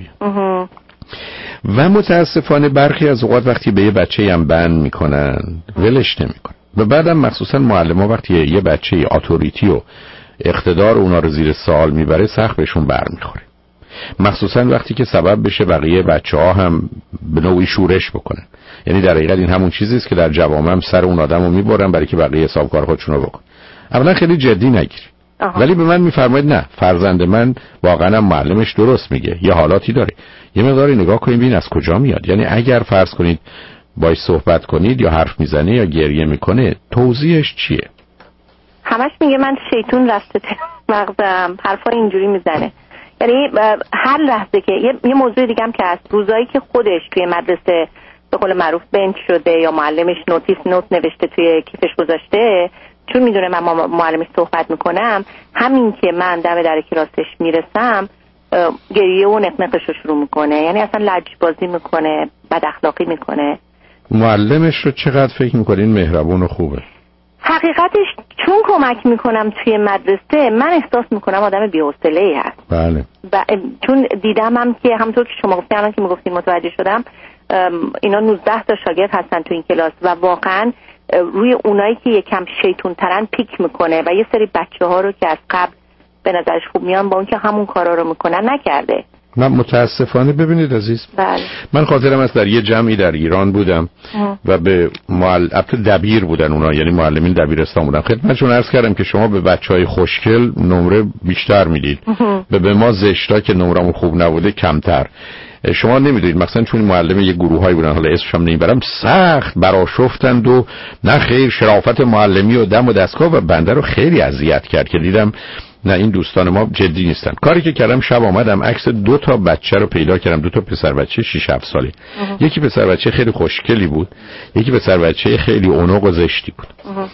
و متاسفانه برخی از اوقات وقتی به یه بچه هم بند میکنن ولش نمیکنن. و بعدم مخصوصا معلم‌ها وقتی یه بچه اتوریتی و اقتدار اونا رو زیر سوال میبره سخت بهشون بر میخوره. مخصوصا وقتی که سبب بشه بقیه بچه‌ها هم به نوعی شورش بکنن. یعنی در حقیقت این همون چیزی است که در جوامع هم سر اون آدمو میبرن برای که بقیه حساب کار خودشون رو بکنن. اولا خیلی جدی نگیری. ولی به من میفرمایید نه فرزند من واقعا معلمش درست میگه، یه حالاتی داره، یه مقداری نگاه کنید ببین از کجا میاد. یعنی اگر فرض کنید باهاش صحبت کنید یا حرف میزنه یا گریه میکنه توضیحش چیه؟ همش میگه من شیطون رفته مغزم، حرفا اینجوری میزنه. یعنی هر لحظه که یه موضوع دیگه هم که هست، روزایی که خودش توی مدرسه به قول معروف بنچ شده یا معلمش نوت نوشته توی کیفش گذاشته، چون میدونه من معلمش صحبت میکنم، همین که من دم در کلاسش میرسم گریه و نقنقش رو شروع میکنه. یعنی اصلا لجبازی میکنه، بد اخلاقی میکنه. معلمش رو چقدر فکر میکنین مهربون و خوبه؟ حقیقتش چون کمک میکنم توی مدرسه من احساس میکنم آدم بی‌حوصله‌ای هست. بله. و چون دیدم هم که همونطور که شما گفتین الان که میگفتین متوجه شدم اینا 19 تا شاگرد هستن تو این کلاس و واقعا روی اونایی که یکم شیطون ترن پیک میکنه و یه سری بچه‌ها رو که از قبل به نظرش خوب میان با اون که همون کارا رو میکنن نکرده. من متاسفانه ببینید عزیز بله. من خاطرم است در یه جمعی در ایران بودم و به دبیر بودن اونا، یعنی معلمین دبیرستان بودن. خدمتشون عرض کردم که شما به بچهای خوشگل نمره بیشتر میدید به ما زشتا که نمرمون خوب نبوده کمتر. شما نمیدونید مثلا چون معلم یه گروهایی بودن، حالا اسمش هم نمیبرم، سخت برآشفتند و نه خیر شرافت معلمی و دم و دستگاه و بنده رو خیلی اذیت کرد که دیدم نه این دوستان ما جدی نیستن. کاری که کردم شب آمدم عکس 2 تا بچه رو پیدا کردم، 2 تا پسر بچه 6 7 ساله. یکی پسر بچه خیلی خوشگلی بود، یکی پسر بچه خیلی اونق و زشتی بود.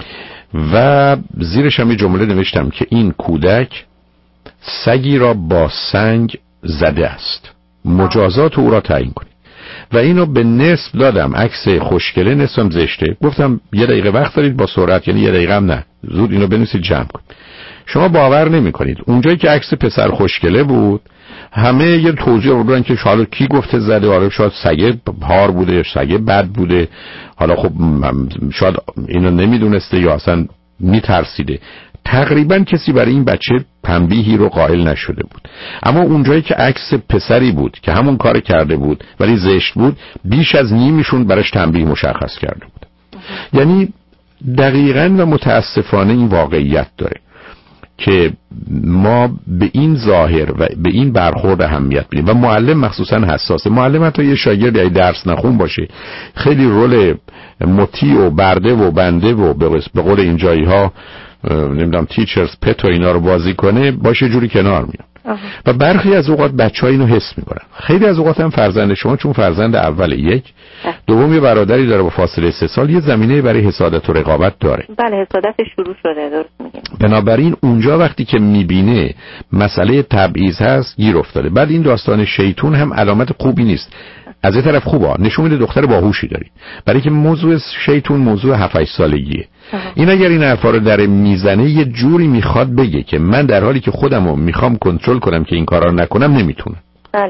و زیرش هم یه جمله نوشتم که این کودک سگی را با سنگ زده است، مجازات او را تعیین کنید. و اینو به نصف دادم، عکس خوشگله نصفم زشته. گفتم 1 دقیقه وقت دارید با سرعت، یعنی 1 دقیقه هم نه، زود اینو بنویسید جمع کنید. شما باور نمی کنید اونجایی که عکس پسر خوشگله بود همه یه توضیح آوردن که حالا کی گفته زده، حالا شاید سگه هار بوده، سگه بد بوده، حالا خب شاید اینو نمیدونسته یا اصلا میترسیده. تقریبا کسی برای این بچه تنبیهی رو قائل نشده بود. اما اونجایی که عکس پسری بود که همون کار کرده بود ولی زشت بود، بیش از نیمیشون براش تنبیه مشخص کرده بود. یعنی دقیقاً و متاسفانه این واقعیت داره که ما به این ظاهر و به این برخورد اهمیت میدیم و معلم مخصوصا حساسه. معلم حتی یه شاگرد یا درس نخون باشه خیلی رول مطیع و برده و بنده و به قول این جایی ها نمیدونم تیچرز پت و اینا رو بازی کنه باشه جوری کنار میاد. و برخی از اوقات بچه‌ها اینو حس می‌کنن. خیلی از اوقات هم فرزند شما چون فرزند اول یک، دوم یه برادری داره با فاصله 3 سال، یه زمینه برای حسادت و رقابت داره. بله حسادت شروع شده، درست میگین. بنابراین اونجا وقتی که میبینه مسئله تبعیض هست گیر افتاده. بعد این داستان شیطون هم علامت خوبی نیست. از یه طرف خوبه، نشون میده دختر باهوشی داری، برای که موضوع شیطون موضوع 7-8 سالگیه. این اگر این حرفا رو در میزنه یه جوری میخواد بگه که من در حالی که خودمو میخوام کنترل کنم که این کارا رو نکنم نمیتونم. بله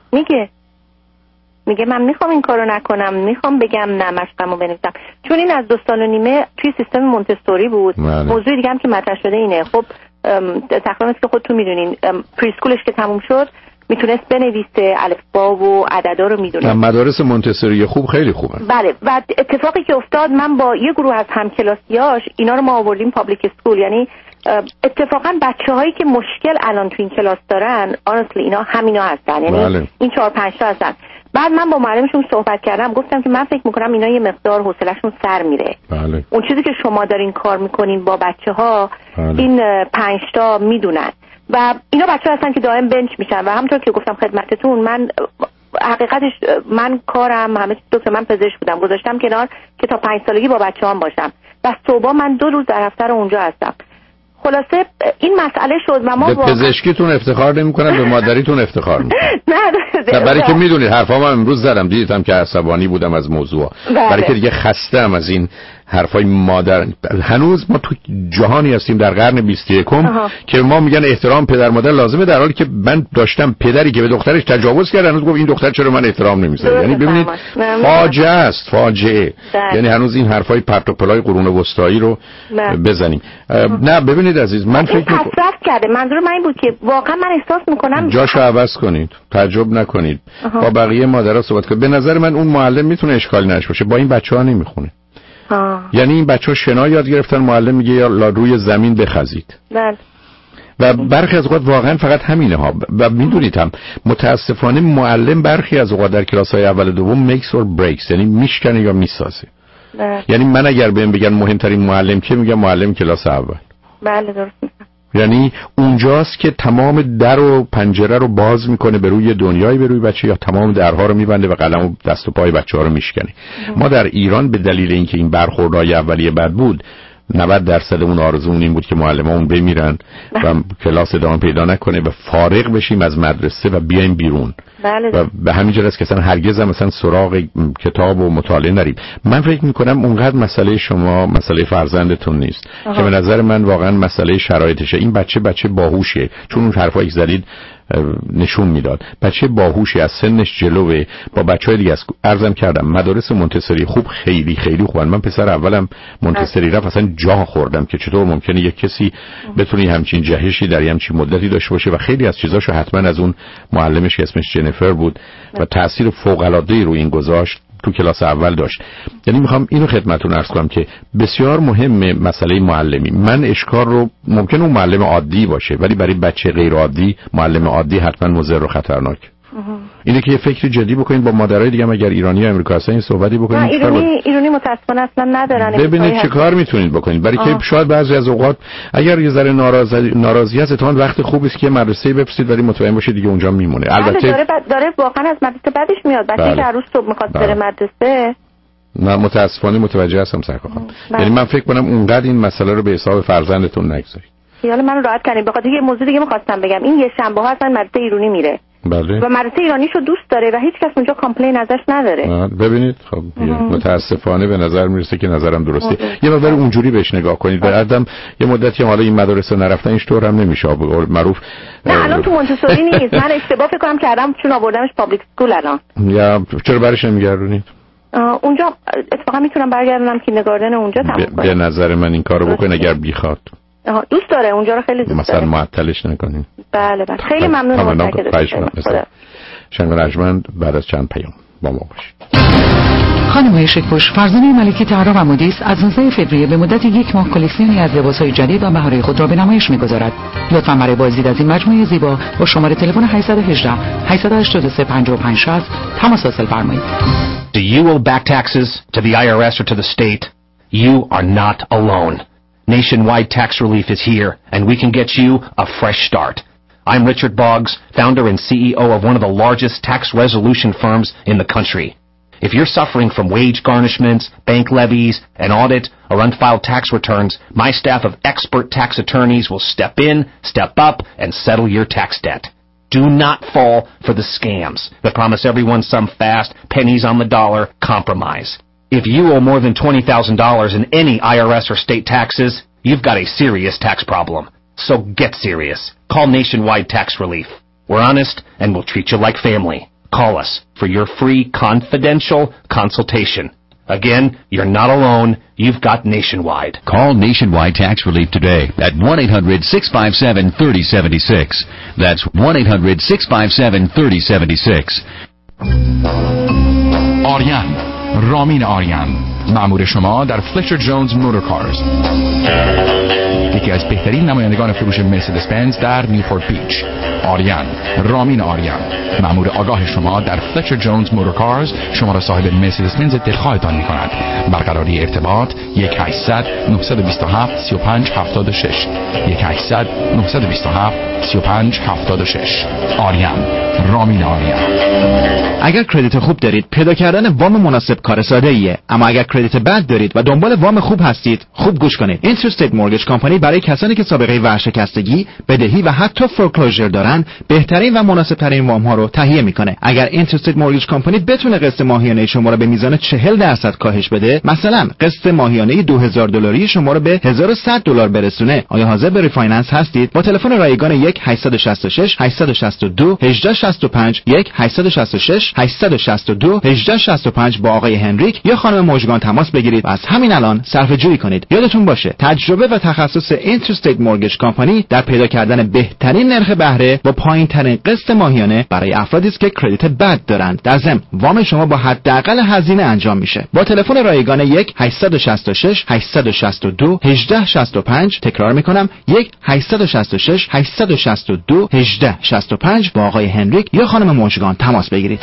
میگه من میخوام این کارو نکنم، میخوام بگم نه مشقمو بنویسم. چون این از 2 سال و نیمه توی سیستم مونتسوری بود. موضوع دیگه هم که مطرح شده اینه، خب تقریبا مثل که خودتون میدونین پریسکولش که تموم شد میتونست بنویسه، الفبا و عددا رو میدونه. مدارس مونتسوری خوب خیلی خوبن. بله. و اتفاقی که افتاد، من با یه گروه از همکلاسیاش اینا رو ما آوردیم پابلیک اسکول، یعنی اتفاقا بچه‌هایی که مشکل الان تو این کلاس دارن honestly اینا همینا هستن، یعنی بله. این 4-5 تا هستن. بعد من با معلمشون صحبت کردم، گفتم که من فکر میکنم اینا یه مقدار حوصله‌شون سر میره. بله. اون چیزی که شما دارین کار میکنین با بچه‌ها بله. این 5 تا میدونن و اینا بچه‌ها هستن که دائم بنچ میشن و همونطور که گفتم خدمتتون، من حقیقتش من کارم همه دکتر، من پزشک بودم، گذاشتم کنار که تا 5 سالگی با بچه‌هام باشم و صبح من 2 روز در هفته رو اونجا هستم. خلاصه این مسئله شد و ما به پزشکیتون افتخار نمی‌کنم، به مادریتون افتخار می‌کنم. نه برای که میدونید حرفام امروز زدم، دیدم که عصبانی بودم از موضوع، برای که دیگه خسته‌ام از این حرفای مادر. هنوز ما تو جهانی هستیم در قرن 21 که ما میگن احترام پدر مادر لازمه، در حالی که من داشتم پدری که به دخترش تجاوز کرد هنوز گفت این دختر چرا من احترام نمیذاره. یعنی ببینید فاجعه است، فاجعه. یعنی هنوز این حرفای پرت و پلای قرون وسطایی رو بزنیم. نه ببینید عزیز، من فکر می‌کنم کرده. منظور من این بود که واقعا من احساس می‌کنم جاشو عوض کنید، تعجب نکنید، با بقیه مادرها صحبت کنید. به نظر من اون معلم میتونه اشکالی نشه باشه، با این بچه‌ها نمیخونه. یعنی این بچه‌ها شنا یاد گرفتن، معلم میگه یا روی زمین بخزید. بله. و برخی از اوقات واقعا فقط همینه ها. و میدونید هم متاسفانه معلم برخی از اوقات در کلاس‌های اول و دوم makes or breaks، یعنی میشکنه یا میسازه. یعنی من اگر بهم بگن مهمترین معلم که، میگم معلم کلاس اول. بله درست میگم. یعنی اونجاست که تمام در و پنجره رو باز میکنه به روی دنیای به روی بچه، یا تمام درها رو میبنده و قلم و دست و پای بچه‌ها رو میشکنه. ما در ایران به دلیل اینکه این برخوردهای اولیه بد بود، 90% اون آرزومون این بود که معلمامون بمیرن و کلاس ادامه پیدا نکنه و فارغ بشیم از مدرسه و بیایم بیرون. بله. و به همین جهت است که اصلا هرگز هم مثلا سراغ کتاب و مطالعه نریم. من فکر میکنم اونقدر مسئله شما مسئله فرزندتون نیست که به نظر من واقعا مسئله شرایطشه. این بچه باهوشه، چون اون حرفایی که زدید نشون میداد بچه باهوشی، از سنش جلوه، با بچهای دیگه عرضم کردم مدارس مونتسوری خوب خیلی خیلی خوبن. من پسر اولم مونتسوری رفت، اصلا جا خوردم که چطور ممکنه یک کسی بتونه همچین جهشی در همچین مدتی داشته باشه و خیلی از چیزاشو حتما از اون معلمش اسمش جنیفر بود و تأثیر فوق العاده رو این گذاشت تو کلاس اول داشت. یعنی میخوام اینو خدمتتون عرض کنم که بسیار مهمه مسئله معلمی. من اشکار رو ممکنه اون معلم عادی باشه، ولی برای بچه غیر عادی معلم عادی حتما مضر و خطرناک. اینه که یه فکری جدی بکنید با مادرای دیگه، اگر ایرانی یا آمریکا هستن این صحبتی بکنید. ایرانی متاسفانه اصلا ندارن. ببینید چه کار میتونید بکنید، برای که شاید بعضی از اوقات اگر یه ذره ناراضی هست اتفاقا وقت خوبی است که مدرسه بپرسید، ولی مطمئن باشید دیگه اونجا میمونه. البته داره واقعا از مدرسه بعدش میاد، بچه‌ای که هر روز صبح میخواد بره مدرسه. من متاسفانه متوجه هستم سرکار خانم. یعنی من فکر کنم اونقدر این مسئله رو به حساب فرزندتون نگذارید. خیال منو راحت کنید. بخاطر یه موضوع دیگه می‌خواستم بگم، این یه شنبه ها اصلا مدرسه ایرانی میره. بله. و مدرسه ایرانیشو دوست داره و هیچ کس اونجا کامپلین ازش نداره. ببینید خب متاسفانه به نظر میرسه که نظرم درسته. یه مقدار اونجوری بهش نگاه کنید. بعدم یه مدتی حالا این مدرسه نرفتن اینش طور هم نمیشه معروف. نه الان تو مونتسوری نیست. من اشتباه فکر کنم کردم چون آوردمش پابلیک اسکول الان. یا چرا برش نمیگردونید؟ اونجا اتفاقا میتونم برگردونم که نگاردن اونجا تموم کنم. به نظر من این کارو بکنید اگر بیخواد. دوست داره اونجا رو خیلی دوست داره. مثلا معطلش نکنین. بله بله. خیلی ممنونم از تاکیدتون. شنگ رجمند بعد از چند پیام با ما باشید. خانم شکوش، فرزانه ملکی طراح و مدیس از 19 فوریه به مدت 1 ماه کلکسیونی از لباس‌های جدید و بهاره خود را به نمایش می‌گذارد. لطفاً برای بازدید از این مجموعه زیبا با شماره تلفن 818 883 5560 تماس حاصل فرمایید. Do you owe back taxes to the IRS or to the state? You are not alone. Nationwide tax relief is here, and we can get you a fresh start. I'm Richard Boggs, founder and CEO of one of the largest tax resolution firms in the country. If you're suffering from wage garnishments, bank levies, an audit, or unfiled tax returns, my staff of expert tax attorneys will step in, step up, and settle your tax debt. Do not fall for the scams that promise everyone some fast, pennies on the dollar compromise. If you owe more than $20,000 in any IRS or state taxes, you've got a serious tax problem. So get serious. Call Nationwide Tax Relief. We're honest and we'll treat you like family. Call us for your free confidential consultation. Again, you're not alone. You've got Nationwide. Call Nationwide Tax Relief today at 1-800-657-3076. That's 1-800-657-3076. آریان، رامین آریان، مأمور شما در فلچر جونز موتورکارز، یکی از بهترین نمایندگان فروش مرسدس بنز در نیوپورت بیچ. آریان، رامین آریان، مأمور آگاه شما در فلچر جونز موتورکارز شما را صاحب مرسدس بنز دلخواهتان می‌کند. برقراری ارتباط 1-800-927-3576 1-800-927-3576. آریان، رامین آریان. اگر کردیت خوب دارید، پیدا کردن وام مناسب کار ساده ایه، اما اگر کردیت بد دارید و دنبال وام خوب هستید، خوب گوش کنید. اینترستیت مورگیج کمپانی برای کسانی که سابقه ورشکستگی، بدهی و حتی فورکلوزر دارن، بهترین و مناسب ترین وام ها رو تهیه میکنه. اگر اینترستیت مورگیج کمپانی بتونه قسط ماهیانه شما رو به میزان 40% کاهش بده، مثلا قسط ماهیانه $2000 شما رو به $1100 برسونه، آیا حاضر به ریفایننس هستید؟ با تلفن رایگان 1-866-862-1865 1-866-862-1865 با آقای هنریک یا خانم مژگان تماس بگیرید و از همین الان صرفه‌جویی کنید. یادتون باشه تجربه و تخصص اینترستیت مورگیج کمپانی در پیدا کردن بهترین نرخ بهره با پایین‌ترین قسط ماهیانه برای افرادی است که کردیت بد دارند. در ضمن وام شما با حداقل هزینه انجام میشه. با تلفن رایگان 1-866-862-1865 تکرار میکنم 1-866-862-1865 با آقای هنریک یا خانم مژگان تماس بگیرید.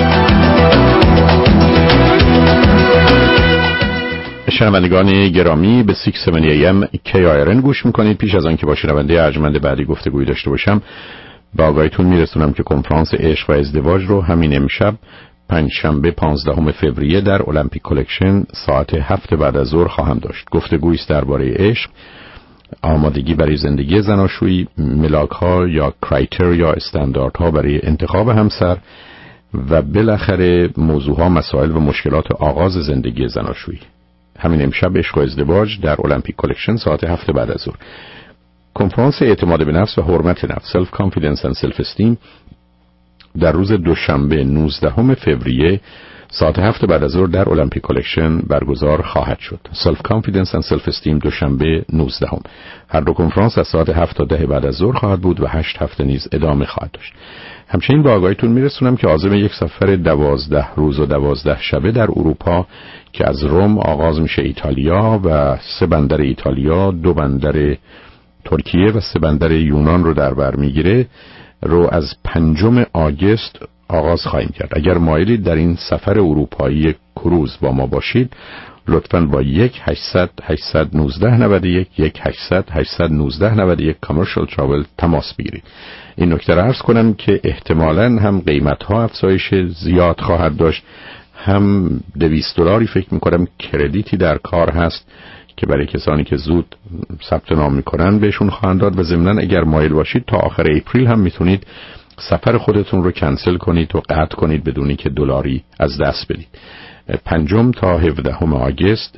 شنوندگان گرامی، به 670 AM KIRN گوش میکنید. پیش از آن که با شنونده ارجمند بعدی گفتگوی داشته باشم، با آگاهیتون میرسونم که کنفرانس عشق و ازدواج رو همین امشب پنجشنبه 15 فوریه در المپیک کلکشن ساعت 7 بعد از ظهر خواهم داشت. گفتگویی است درباره عشق، آمادگی برای زندگی زناشویی، ملاک‌ها یا کرایتریا استانداردها برای انتخاب همسر و بالاخره موضوعها، مسائل و مشکلات آغاز زندگی زناشویی. همین امشب عشق و ازدواج در المپیک کلکشن ساعت 7 بعد از ظهر. کنفرانس اعتماد به نفس و حرمت نفس، سلف کانفیدنس اند سلف استیم، در روز دوشنبه 19 فوریه ساعت 7 بعد از ظهر در المپیک کلکشن برگزار خواهد شد. سلف کانفیدنس اند سلف استیم دوشنبه 19. هر دو کنفرانس از ساعت 7 تا 10 بعد از ظهر خواهد بود و 8 هفته نیز ادامه خواهد داشت. همچنین با آگاهیتون میرسونم که عازم یک سفر 12 روز و 12 شبه در اروپا که از روم آغاز میشه ایتالیا و 3 بندر ایتالیا، 2 بندر ترکیه و 3 بندر یونان رو در بر میگیره، رو از 5 آگوست آغاز خواهیم کرد. اگر مایلید در این سفر اروپایی کروز با ما باشید، لطفاً با 1-800-819-91 1-800-819-91 کامرشال تراول تماس بگیرید. این نکته را عرض کنم که احتمالاً هم قیمت‌ها افزایش زیاد خواهد داشت، هم $200 فکر می‌کنم کردیتی در کار هست که برای کسانی که زود ثبت نام می‌کنن بهشون خواهند داد و ضمناً اگر مایل باشید تا آخر اپریل هم میتونید سفر خودتون رو کنسل کنید و قطع کنید بدونی که دلاری از دست بدید. 5 تا 17 آگوست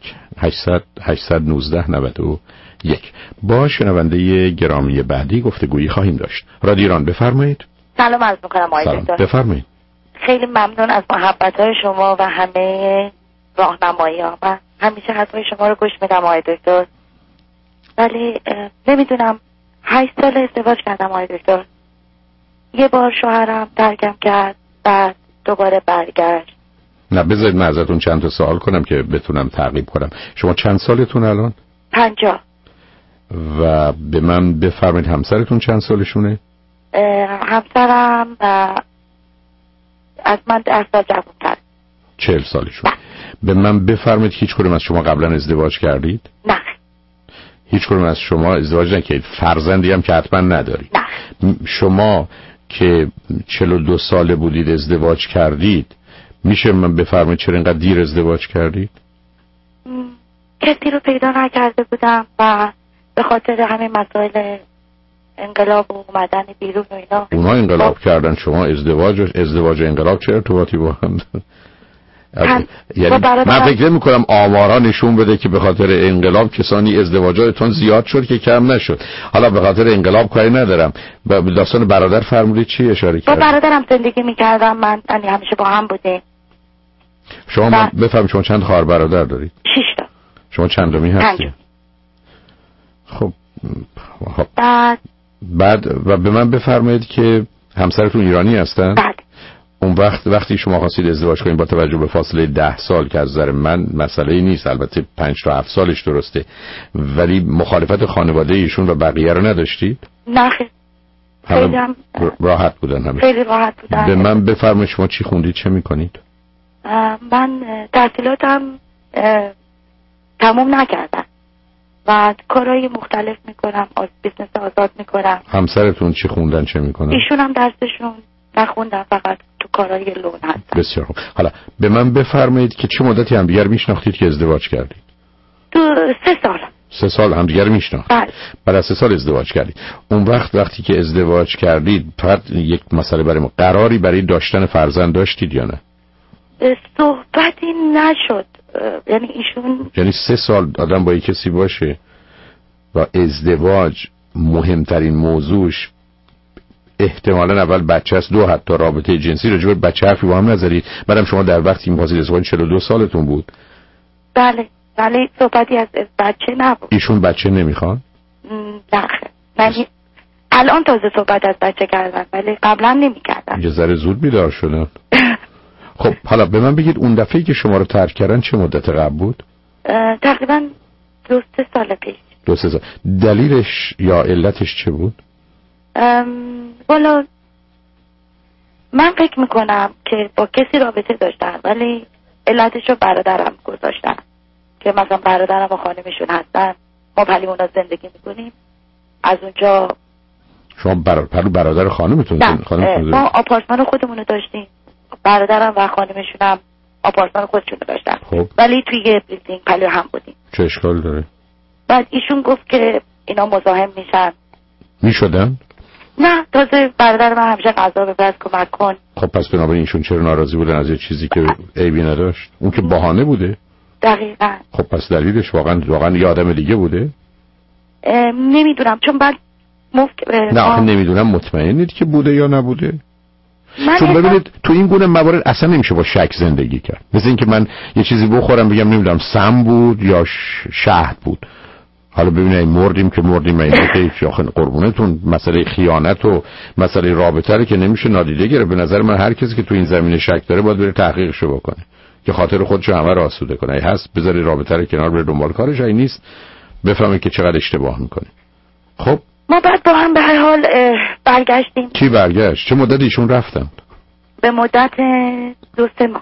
1-800-819-91. با شنونده گرامی بعدی گفتگویی خواهیم داشت. رادیو ایران، بفرمایید. سلام عرض می‌کنم آقای دکتر. بفرمایید. خیلی ممنون از محبت‌های شما و همه راهنمایی‌ها. من همیشه حرفای شما رو گوش میدم آقای دکتر. ولی نمیدونم 8 سال ازدواج کردم آقای دکتر. یه بار شوهرم ترکم کرد، بعد دوباره برگشت. نه بذارید من ازتون چند تا سوال کنم که بتونم تعقیب کنم. شما چند سالتون الان؟ 50. و به من بفرمایید همسرتون چند سالشونه؟ همسرم از من 10 سال جوان‌تر. 40 سالشون. به من بفرمایید هیچ کدوم از شما قبلا ازدواج کردید؟ نه. هیچ کدوم از شما ازدواج نکردید؟ فرزندی هم که حتما ندارید. نه. شما که 42 ساله بودید ازدواج کردید، میشه من بفرمایید چرا اینقدر دیر ازدواج کردید؟ کسی رو پیدا نکرده بودم و به خاطر همین مسائل انقلاب و اومدن بیرون و اینا. اونا انقلاب کردن، شما ازدواج انقلاب چه ارتباطی با هم؟ یعنی من فکر نمی‌کنم آمارا نشون بده که به خاطر انقلاب کسانی ازدواجاتون زیاد شد که کم نشد. حالا به خاطر انقلاب کاری ندارم. به داستان برادر فرمودید چی اشاره کردید؟ با برادرم زندگی می‌کردم من، یعنی همیشه با هم بودیم. شما بفهم شما چند خواهر برادر دارید؟ 6 تا. شما چندمی هستی؟ خب بعد و به من بفرمایید که همسرتون ایرانی هستن؟ بله. اون وقتی شما خواستید ازدواج کنید با توجه به فاصله 10 سال که از نظر من مسئله‌ای نیست، البته 5 تا 7 سالش درسته، ولی مخالفت خانواده ایشون و بقیه رو نداشتید؟ نه خیلی راحت بودن همه. خیلی راحت بودن. به من بفرمایید شما چی خوندید، چه میکنید؟ من تحصیلاتم تموم نکردم و کارهای مختلف میکنم، بیزنس آزاد میکنم. همسرتون چی خوندن، چه میکنن؟ ایشون هم درسشون نخوندن، فقط تو کارهای لون هستن. بسیار خوب. حالا به من بفرمایید که چه مدتی همدیگر میشناختید که ازدواج کردید؟ تو 3 سال. 3 سال همدیگر میشناختید؟ بله. بعد از 3 سال ازدواج کردید. اون وقتی که ازدواج کردید فقط یک مسئله برای ما، قراری برای داشتن فرزند داشتید یا نه؟ صحبتی نشد. یعنی ایشون 3 سال آدم با یک کسی باشه و ازدواج مهمترین موضوعش احتمالاً اول بچه است، 2 حتی رابطه جنسی، راجع به بچه حرفی با هم نزدید. بعدم شما در وقتی می‌خواستید ازدواج 42 سالتون بود. بله ولی صحبتی از بچه نبود. ایشون بچه نمیخوان؟ نه الان تازه صحبت از بچه کردن ولی قبلا نمی‌کردن. یه ذره زود بیدار شدن. خب حالا به من بگید اون دفعه‌ای که شما رو ترک کردن چه مدت قبل بود؟ تقریبا 2-3 سال پیش. 2-3 سال. دلیلش یا علتش چه بود؟ والا من فکر میکنم که با کسی رابطه داشتن ولی علتش رو برادرم گذاشتن که مثلا برادرم و خانمشون هستن، ما پلیمونا زندگی میکنیم. از اونجا شما برادر خانمتون ما آپارتمان خودمون رو داشتیم، برادرم و خانمشون هم آپارتمان خودشون رو داشتن. خب. ولی توی یه بیلدینگ پلی هم بودیم. چه اشکال داره؟ بعد ایشون گفت که اینا مزاحم میشدن؟ نه تازه برادر من همیشه غذا بپز کمک کن. خب پس بنابراین ایشون چرا ناراضی بودن از یه چیزی که عیبی نداشت؟ اون که بهانه بوده. دقیقاً. خب پس دلیلش واقعا یه آدم دیگه بوده؟ نمیدونم چون بعد نه آخه نمیدونم مطمئنید که بوده یا نبوده؟ چون ببینید تو این گونه موارد اصلا نمیشه با شک زندگی کرد. مثل اینکه من یه چیزی بخورم بگم نمیدونم سم بود یا شهد بود. حالا ببینید مردیم که مردیم، اینا که آخه قربونتون مسئله خیانت و مسئله رابطه رو که نمیشه نادیده گرفت. به نظر من هر کسی که تو این زمینه شک داره باید بره تحقیقشو بکنه که خاطر خودشو همه رو آسوده کنه. ای هست بذاری رابطه رو کنار، بره دنبال کارش، ای نیست بفهمه که چقدر اشتباه میکنه. خب ما بعد با هم به هر حال برگشتیم. کی برگشت؟ چه مدت ایشون رفتن؟ به مدت 2-3 ماه.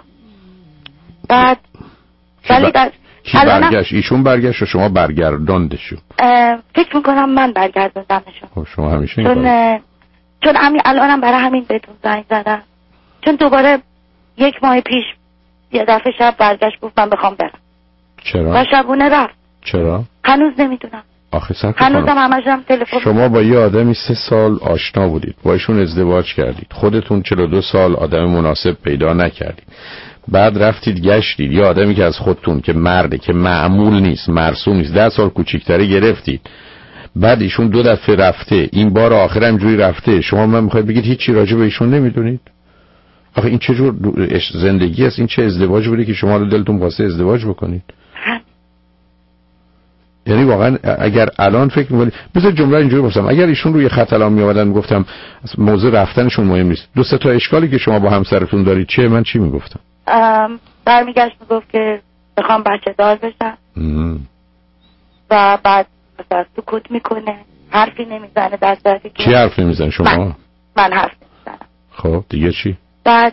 بعد ولی کی برگشت؟ ایشون برگشت و شما برگرداندشون؟ فکر میکنم من برگردوندمشون. خب شما همیشه این چون الانم برای همین بهتون زنگ زدم، چون دوباره 1 ماه پیش یه دفعه شب برگشت گفت من بخوام برم. چرا؟ و شبونه رفت. چرا؟ هنوز نمیدونم. آخه هنوزم همشم تلفن. شما با یه آدمی 3 سال آشنا بودید، با ایشون ازدواج کردید، خودتون 42 سال آدم مناسب پیدا نکردید، بعد رفتید گشتید یه آدمی که از خودتون که مرده، که معمول نیست، مرسوم نیست، 10 سال کوچیک‌تره گرفتید، بعد ایشون 2 دفعه رفته، این بار آخر هم جوری رفته، شما من میخواید بگید هیچی راجع به ایشون نمیدونید؟ آخه این چه جور زندگی است؟ این چه ازدواج بوده که شما رو دلتون واسه ازدواج بکنید؟ یعنی واقعا اگر الان فکر می‌کنید بذار جمله اینجوری بپرسم، اگر ایشون روی خط الان میآمدن میگفتم موضوع رفتنشون مهم نیست، 2-3 تا اشکالی که شما با همسرتون دارید چیه، من چی میگفتم؟ برمیگشت میگفت که بخوام بچه دار بشم و بعد مثلا سکوت میکنه، حرفی نمیزنه. در صورتی که چی حرف نمیزنه شما؟ من حرف نمیزنم. خب دیگه چی؟ بعد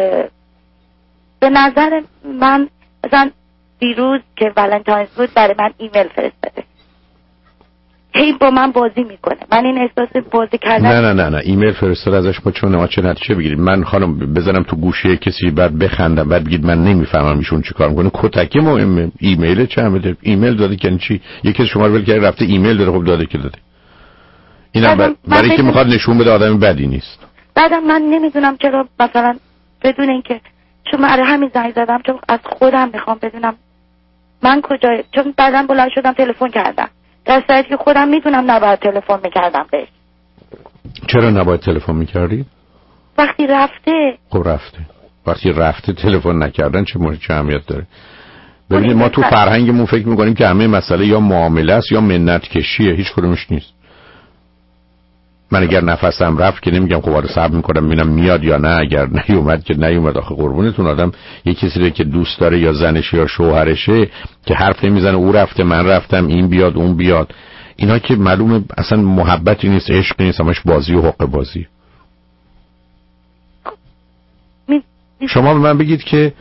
به نظر من مثلا دیروز که ولنتاینز بود برای من ایمیل فرستاده، هی با من بازی میکنه، من این احساس بازی کردن. نه ایمیل فرستاده ازش ما چون ما چه نتیجه بگیریم؟ من خانم بزنم تو گوشه کسی بعد بخندم بعد بگید من نمیفهمم ایشون چی کار میکنه؟ کتکی مهمه. ایمیل چه همه ایمیل داده که چی؟ یکی شما رو ول کرده رفته ایمیل داده، خب داده که داده، اینم برای اینکه میخواد نشون بده آدم بدی نیست. بعدم من نمیدونم چرا مثلا بدون اینکه چون من همین زنگ زدم چون از خودم میخوام بدونم من کجای، چون بعدم بلند شدم تلفن کردم در صورتی که خودم میدونم نباید تلفن میکردم بهش. چرا نباید تلفن میکردی؟ وقتی رفته. خب رفته. وقتی رفته تلفن نکردن چه اهمیت داره؟ ببینید ما تو فرهنگمون فکر میکنیم که همه مسئله یا معامله است یا منت کشیه، هیچ کدومش نیست. من اگر نفسم رفت که نمیگم خب صبر میکنم ببینم میاد یا نه، اگر نیومد که نیومد. آخه قربونتون آدم یه کسی رو که دوست داره یا زنش یا شوهرشه که حرف نمیزنه او رفته من رفتم این بیاد اون بیاد، اینا که معلومه اصلا محبتی نیست، عشقی نیست، همش بازی و حق بازی. شما به من بگید که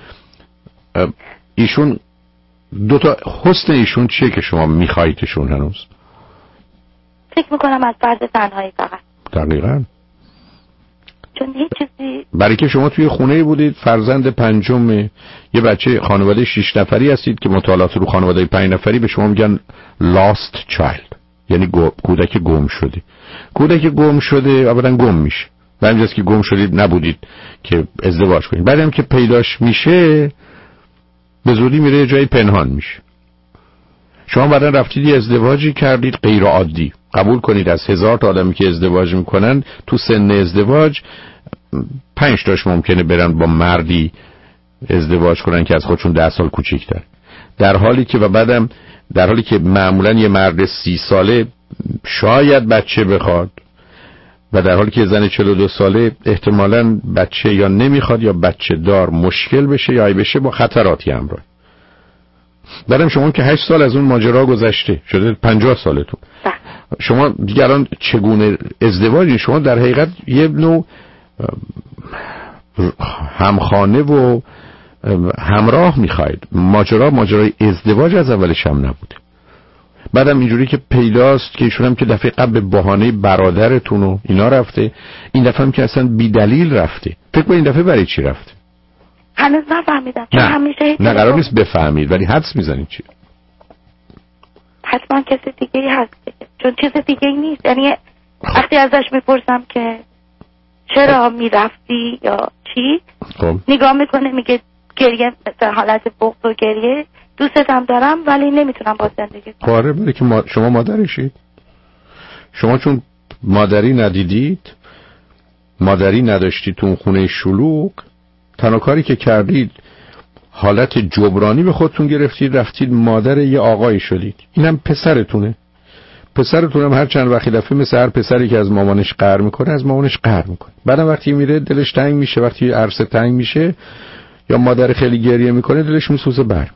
ایشون دوتا حسن ایشون چیه که شما میخواییدشون هنوز؟ فکر میکنم از فرد تنهایی فقط. دقیقاً. چون هیچ چیزی برای که شما توی خونه بودید، فرزند پنجم یه بچه خانواده 6 نفری هستید که مطالعات رو خانواده 5 نفری به شما میگن lost child، یعنی کودک گم شده. کودک گم شده اولا گم میشه، و همینجاست که گم شدید نبودید که ازدواج کنید، بعدم که پیداش میشه به زودی میره جای پنهان میشه. شما بعدن رفتید یه ازدواجی کردید غیر عادی. قبول کنید از 1000 تا آدمی که ازدواج میکنن تو سن ازدواج 5 تاش ممکنه برن با مردی ازدواج کنن که از خودشون 10 سال کوچیک‌تر، در حالی که معمولا یه مرد 30 ساله شاید بچه بخواد، و در حالی که زن 42 ساله احتمالاً بچه یا نمیخواد یا بچه دار مشکل بشه یا بشه با خطراتی همراه. بعدم شما که 8 سال از اون ماجرا گذشته شده 50 سالتون، شما دیگران چگونه ازدواجی؟ شما در حقیقت یه نوع همخانه و همراه میخواید. ماجرای ازدواج از اولش هم نبوده. بعدم اینجوری که پیداست که ایشون هم که دفعه قبل به بهانه برادرتون و اینا رفته، این دفعه هم که اصلا بی دلیل رفته. فکر کنید این دفعه برای چی رفته؟ هنوز نفهمیدم. چون همیشه نه قرار نیست بفهمید، ولی حدس میزنید چی؟ حتما کسی دیگه هست دیگه. چون چیز دیگه نیست. یعنی وقتی ازش میپرسم که چرا میرفتی یا چی، نگاه میکنه میگه گریه، مثل حالت بغض و گریه، دوستم دارم ولی نمیتونم با زندگی کنم. آره ولی که شما مادرشید. شما چون مادری ندیدید، مادری نداشتید تو اون خونه شلوغ، تنها کاری که کردید حالت جبرانی به خودتون گرفتید، رفتید مادر یه آقایی شدید. اینم پسرتونه. پسرتونم هر چند وقتی دفعه مثل هر پسری که از مامانش قهر میکنه از مامانش قهر میکنه. بعدم وقتی میره دلش تنگ میشه، وقتی عرصه تنگ میشه یا مادر خیلی گریه میکنه دلش میسوزه برمیگرده.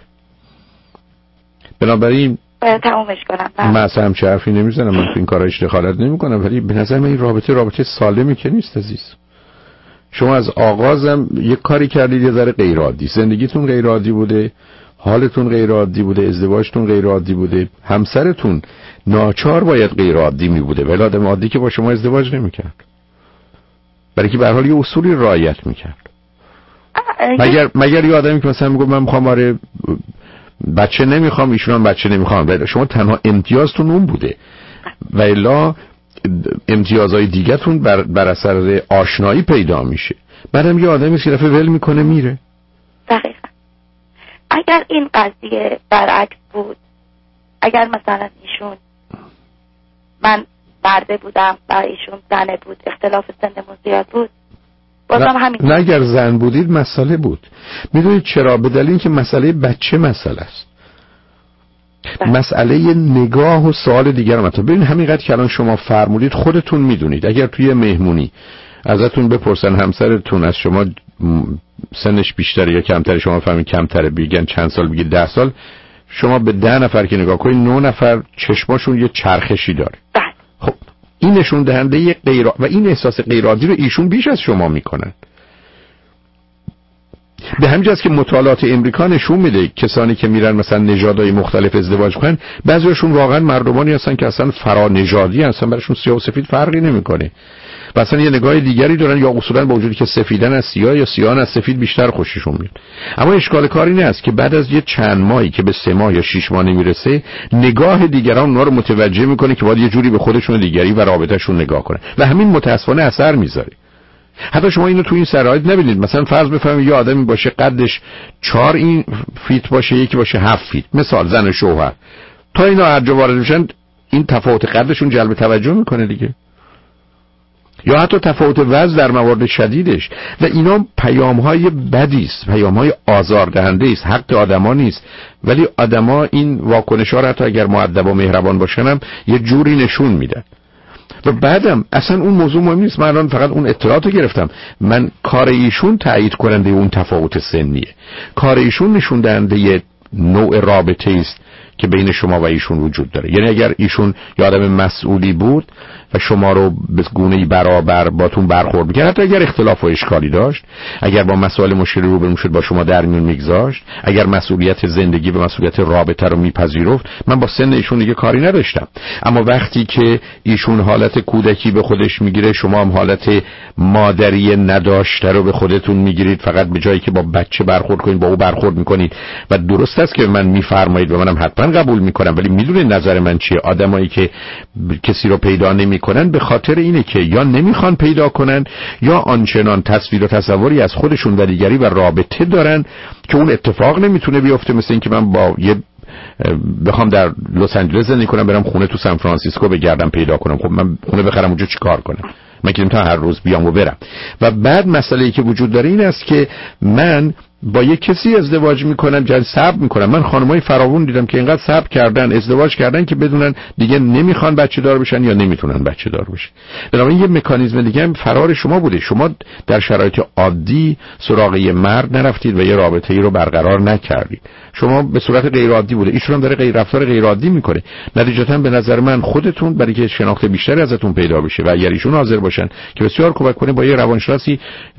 بنابراین باید تمومش کنم. من اصلا همچه حرفی نمیزنم، من تو این کارش دخالت نمیکنم، ولی به نظر من این رابطه سالمی که نیست عزیز. شما از آغازم یک کاری کردید یه ذره غیر عادی، زندگیتون غیر عادی بوده، حالتون غیر عادی بوده، ازدواجتون غیر عادی بوده، همسرتون ناچار باید غیر عادی می بوده، ولی آدم عادی که با شما ازدواج نمی‌کرد، برای که به هر حال یه اصولی رعایت می‌کرد. مگر یه آدمی که مثلا میگه من می‌خوام بچه نمیخوام، ایشون هم بچه نمیخوام، ولی شما تنها امتیازتون اون بوده و الا امتیازهای دیگه‌تون بر اثر آشنایی پیدا میشه. بعدم یه آدمی که دفعه ول میکنه میره. دقیقاً. اگر این قضیه برعکس بود، اگر مثلا ایشون من مرده بودم و ایشون زنه بود، اختلاف سنمون زیاد بود، بازم همین. نه اگر زن بودید مسئله بود. میدونید چرا؟ به دلیل اینکه مسئله بچه مسئله است. مسئله نگاه و سوال دیگر مطرح. ببین همینقدر که الان شما فرمودید خودتون میدونید اگر توی مهمونی ازتون بپرسن همسرتون از شما سنش بیشتره یا کمتره، شما فهمید کمتره، بگن چند سال، بگید 10 سال، شما به 10 نفر که نگاه کنید 9 نفر چشماشون یه چرخشی داره. خب این نشون دهنده یک و این احساس غیرعادی رو ایشون بیش از شما میکنن. به همین جاست که مطالعات امریکا نشون میده کسانی که میرن مثلا نژادهای مختلف ازدواج کنن، بعضیشون واقعا مردمانی هستن که اصلا فرانژادی هستن، براشون سیاه و سفید فرقی نمیکنه، مثلا یه نگاه دیگری دارن، یا اصولا با وجودی که سفیدن از سیاه یا سیاهن از سفید بیشتر خوششون میاد. اما اشکال کار این است که بعد از یه چند ماهی که به 3 ماه یا 6 ماه نمیرسه، نگاه دیگران اونها رو متوجه میکنه که باید یه جوری به خودشون دیگری و رابطهشون نگاه کنن و همین متاسفانه اثر میذاره. حتی شما اینو تو این شرایط نبینید، مثلا فرض بفرمایید یه آدمی باشه قدش 4 این فیت باشه، یکی باشه 7 فیت، مثال زن و شوهر، تا اینا هر جا وارد میشن این تفاوت قدشون جلب توجه میکنه دیگه. یا حتی تفاوت وزن در موارد شدیدش. و اینا پیام‌های بدی است، پیام‌های آزاردهنده است، حق آدما نیست. ولی آدما این واکنش‌ها را حتی اگر مؤدب و مهربان باشن هم یه جوری نشون میدن. و بعدم اصلا اون موضوع مهم نیست. من الان فقط اون اطلاعاتو گرفتم. من کار ایشون تایید کننده اون تفاوت سنیه. کار ایشون نشون دهنده یه نوع رابطه است که بین شما و ایشون وجود داره. یعنی اگر ایشون یه آدم مسئولی بود و شما رو به گونه‌ای برابر باتون برخورد می‌کرد، حتی اگر اختلاف و اشکالی داشت، اگر با مسائل مشکلی روبرو شد با شما در میون میگذاشت، اگر مسئولیت زندگی و مسئولیت رابطه رو میپذیرفت، من با سن ایشون دیگه کاری نداشتم. اما وقتی که ایشون حالت کودکی به خودش میگیره، شما هم حالت مادری نداشته رو به خودتون میگیرید، فقط به جایی که با بچه برخورد کنید با او برخورد میکنید. و درست است که من میفرمایید و منم حتما قبول میکنم، ولی میدونید نظر من چیه. آدمایی که کسی رو پیدا نمیکنن به خاطر اینه که یا نمیخوان پیدا کنن یا آنچنان تصویر و تصوری از خودشون و دیگری و رابطه دارن که اون اتفاق نمیتونه بیفته. مثل این که من با یه بخوام در لس آنجلس زندگی کنم برم خونه تو سان فرانسیسکو بگردم پیدا کنم، خب من خونه بخرم اونجا چیکار کنم؟ من که نمیتونم هر روز بیام و برم. و بعد مسئله‌ای که وجود داره این است که من با یک کسی ازدواج میکنم، جای صبر میکنم. من خانمای فراوون دیدم که اینقدر صبر کردن، ازدواج کردن که بدونن دیگه نمیخوان بچه دار بشن یا نمیتونن بچه دار بشن. بنابراین یه مکانیزم دیگه هم فرار شما بوده. شما در شرایط عادی سراغ یه مرد نرفتید و یه رابطه‌ای رو برقرار نکردید. شما به صورت غیر عادی بوده. ایشون هم داره رفتار غیر عادی میکنه. نتیجتا به نظر من خودتون برای که شناخت بیشتری ازتون پیدا بشه و اگر ایشون حاضر باشن که بسیار کمک کنه با یه روانشناسی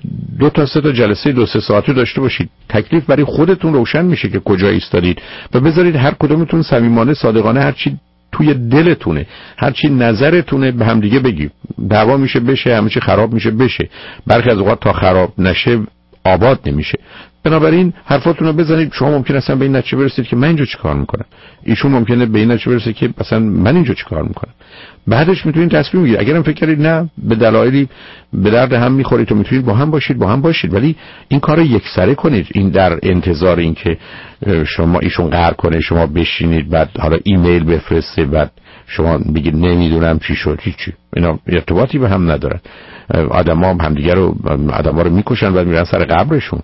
2 تا 3 تا جلسه 2-3 ساعته داشته باشید، تکلیف برای خودتون روشن میشه که کجا ایستادید و بذارید هر کدومتون صمیمانه صادقانه هر چی توی دلتونه، هر چی نظرتونه به هم دیگه بگید. دعوا میشه بشه، همه چی خراب میشه بشه، برخی از اوقات تا خراب نشه آباد نمیشه. بنابراین حرفاتون رو بزنید. شما ممکن اصلا به این نتیجه برسید که من اینجا چیکار میکنم، ایشون ممکنه به این نتیجه برسه که مثلا من اینجا چیکار میکنم. بعدش میتونید تصمیم بگیرید. اگرم فکر کردید نه به دلایلی به درد هم میخورید و میتونید با هم باشید، ولی این کارو یکسره کنید. این در انتظار این که شما ایشون قهر کنه شما بشینید بعد حالا ایمیل بفرسته بعد شما بگید نمیدونم چی شد، هیچی. اینا ارتباطی به هم ندارن. آدما همدیگه رو میکشن بعد میرن سر قبرشون.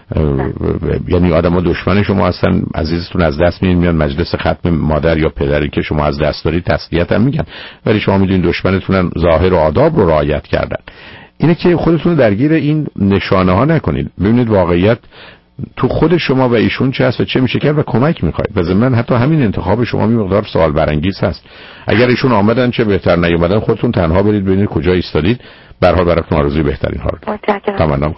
یعنی آدما دشمن شما هستن، عزیزتون از دست میان مجلس ختم مادر یا پدری که شما از دست دارید تسلیت هم میگن، ولی شما میدونید دشمنتونن ظاهر و آداب رو رعایت کردن. اینه که خودتون درگیر این نشانه ها نکنید. ببینید واقعیت تو خود شما و ایشون چه هست و چه میشه کرد و کمک میخواید. و ضمن حتی همین انتخاب شما می مقدار سوال برانگیز هست. اگر ایشون آمدن چه بهتر، نیومدن خودتون تنها برید ببینید کجا ایستادید. به هر حال براتون آرزوی بهترین ها رو دارم.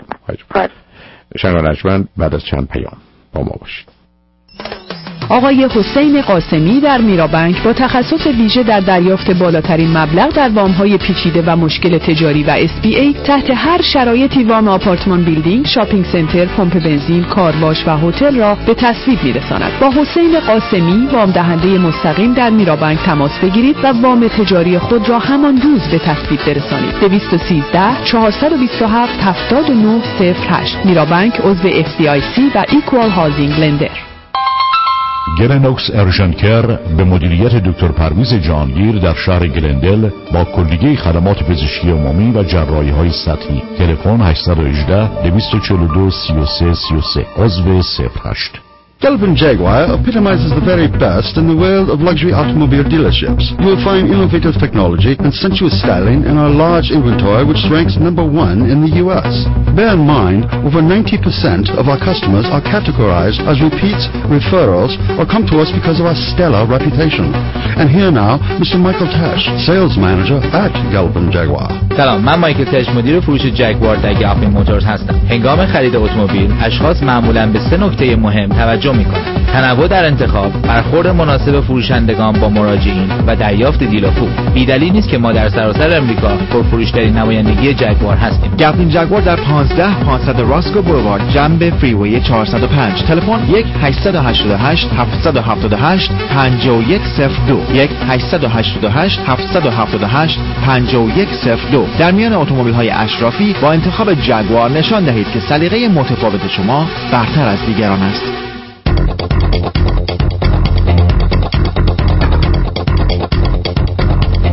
شنوندگان بعد از چند پیام با ما باشید. آقای حسین قاسمی در میرابنک با تخصص ویژه در دریافت بالاترین مبلغ در وام‌های پیچیده و مشکل تجاری و SBA تحت هر شرایطی وام آپارتمان بیلدینگ، شاپینگ سنتر، پمپ بنزین، کارواش و هتل را به تصویب می‌رساند. با حسین قاسمی وام دهنده مستقیم در میرابنک تماس بگیرید و وام تجاری خود را همان روز به تصویب برسانید. 213 427 7908 میرابنک عضو FDIC و ایکوال هاوزینگ لندر. گلنوکس ارژنکر به مدیریت دکتر پرویز جهانگیر در شهر گلندل با کلیه خدمات پزشکی عمومی و جراحی‌های سطحی. تلفن 818 242 33 33 عضو 08. Galvin Jaguar epitomizes the very best in the world of luxury automobile dealerships. You will find innovative technology and sensuous styling in our large inventory, which ranks #1 in the U.S. Bear in mind, over 90% of our customers are categorized as repeats, referrals, or come to us because of our stellar reputation. And here now, Mr. Michael Tash, sales manager at Galvin Jaguar. سلام، من مایکل تش مدیر فروش جگوار در گاپین موتورز هستم. هنگام خرید اتومبیل اشخاص معمولاً به 3 نکته مهم توجه می‌کنند: تنوع در انتخاب، برخورد مناسب فروشندگان با مراجعین و دریافت دیل خوب. بی‌دلیل نیست که ما در سراسر امریکا پرفروش‌ترین نمایندگی جگوار هستیم. گاپین جگوار در 15500 راسکو بولوارد جنب فریوی 405. تلفن 1-888 778 5102 1-888 778 5102. در میان اتومبیل‌های اشرافی با انتخاب جگوار نشان دهید که سلیقه متفاوت شما برتر از دیگران است.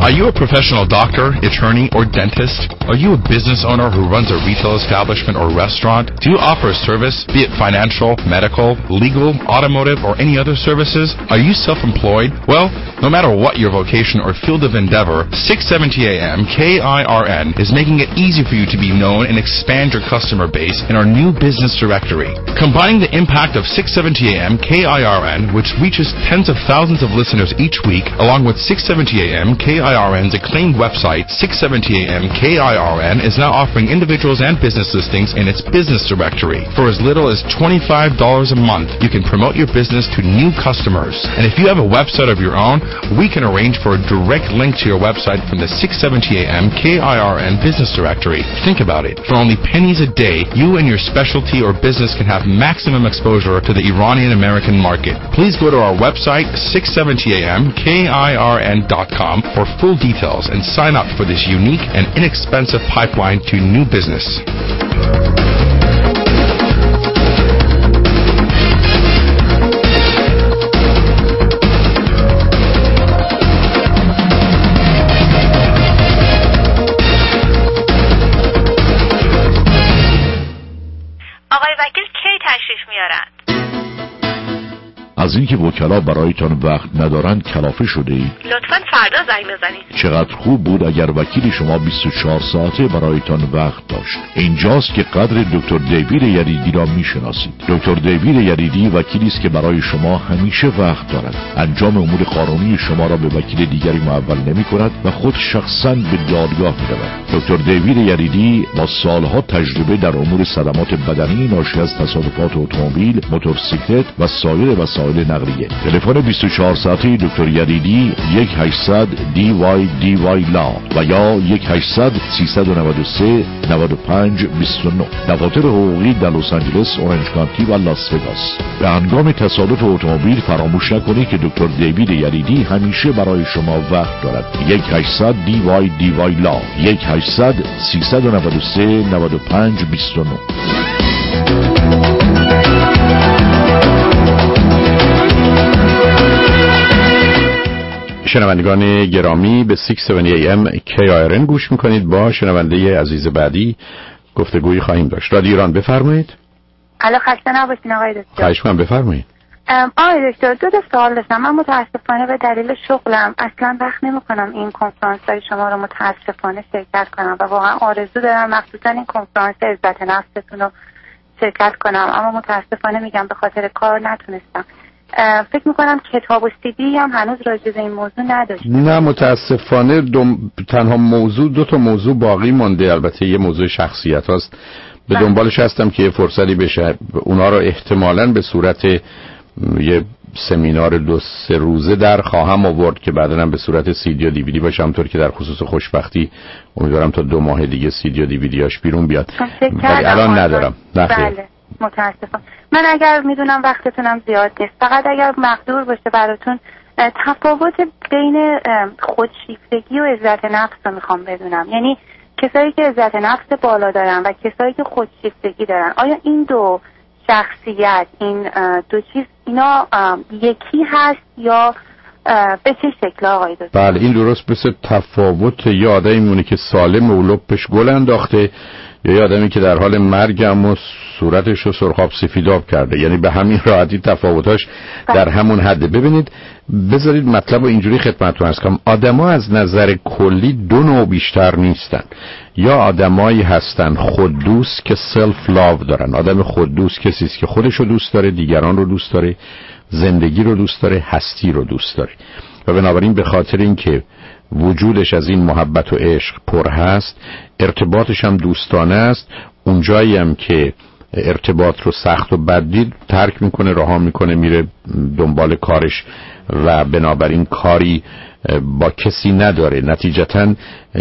Are you a professional doctor, attorney, or dentist? Are you a business owner who runs a retail establishment or restaurant? Do you offer a service, be it financial, medical, legal, automotive, or any other services? Are you self-employed? Well, no matter what your vocation or field of endeavor, 670 AM KIRN is making it easy for you to be known and expand your customer base in our new business directory. Combining the impact of 670 AM KIRN, which reaches tens of thousands of listeners each week, along with 670 AM KIRN's acclaimed website, 670 AM KIRN is now offering individuals and business listings in its business directory. For as little as $25 a month, you can promote your business to new customers. And if you have a website of your own, we can arrange for a direct link to your website from the 670 AM KIRN business directory. Think about it. For only pennies a day, you and your specialty or business can have maximum exposure to the Iranian American market. Please go to our website, 670amkirn.com, for full details and sign up for this unique and inexpensive pipeline to new business. آقای وکیل کی تشریف میارن؟ از اینکه وکلا برایتان وقت ندارند کلافه شده اید؟ لطفاً فردا زنگ بزنید. چقدر خوب بود اگر وکیل شما 24 ساعته برایتان وقت داشت. اینجاست که قدر دکتر دیوید یریدی را میشناسید. دکتر دیوید یریدی وکیلی است که برای شما همیشه وقت دارد. انجام امور قانونی شما را به وکیل دیگری محول نمی‌کند و خود شخصاً به دادگاه می‌رود. دکتر دیوید یریدی با سالها تجربه در امور صدمات بدنی ناشی از تصادفات اتومبیل، موتورسیکلت و سایر وسایل نقلیه. تلفن 24 ساعته دکتر یریدی 1-800-DY لا و یا 1-800-393-9529. دفاتر حقوقی در لس آنجلس، اورنج کانتی و لاس وگاس. به هنگام تصادف اتومبیل فراموش نکنید که دکتر دیوید یریدی همیشه برای شما وقت دارد. 1-800-DY لا 1-800-393-9529. شنوندگان گرامی، به 670 AM KIRN گوش میکنید. با شنونده عزیز بعدی گفتگویی خواهیم داشت. رادیو ایران، بفرمایید. الو، خسته نباشین آقای دکتر. خواهش می‌کنم، بفرمایید. آقای دکتر، دو سوال داشتم. من متاسفانه به دلیل شغلم اصلا وقت نمی‌کنم این کنفرانس‌های شما رو متاسفانه شرکت کنم و واقعا آرزو دارم مخصوصا این کنفرانس عزت نفستون رو شرکت کنم، اما متاسفانه میگم به خاطر کار نتونستم. فکر میکنم کتاب و CD هم هنوز راجع به این موضوع نداشتم. نه متاسفانه تنها موضوع، دو تا موضوع باقی مونده. البته یه موضوع شخصیت هاست، به دنبالش هستم که یه فرصتی بشه اونا رو احتمالاً به صورت یه سمینار 2-3 روزه در خواهم آورد که بعداً هم به صورت CD و DVD باشه، همونطور که در خصوص خوشبختی امیدوارم تا 2 ماه دیگه CD و DVDاش بیرون بیاد، ولی الان ندارم. بله متاسفم. من اگر میدونم وقتتونم زیاد نیست، فقط اگر مقدور باشه براتون تفاوت بین خودشیفتگی و عزت نفس رو میخوام بدونم. یعنی کسایی که عزت نفس بالا دارن و کسایی که خودشیفتگی دارن، آیا این دو شخصیت، این دو چیز، اینا یکی هست یا به چه شکل آقای دکتر؟ بله این درست مثل تفاوت یه آدمی مونه که سالم و لپش گل انداخته یا یه آدمی که در حال مرگ اما صورتش رو سرخاب سفیداب کرده. یعنی به همین راحتی تفاوتاش در همون حده. ببینید بذارید مطلب رو اینجوری خدمتتون عرض کنم. آدما از نظر کلی دو نوع بیشتر نیستن. یا آدمایی هستن خوددوست که سلف لاو دارن. آدم خوددوست کسی است که خودش رو دوست داره، دیگران رو دوست داره، زندگی رو دوست داره، هستی رو دوست داره و بنابراین به خاطر اینکه وجودش از این محبت و عشق پر هست، ارتباطش هم دوستانه است، اونجایی هم که ارتباط رو سخت و بد دید ترک میکنه، رها میکنه، میره دنبال کارش و بنابراین کاری با کسی نداره. نتیجتاً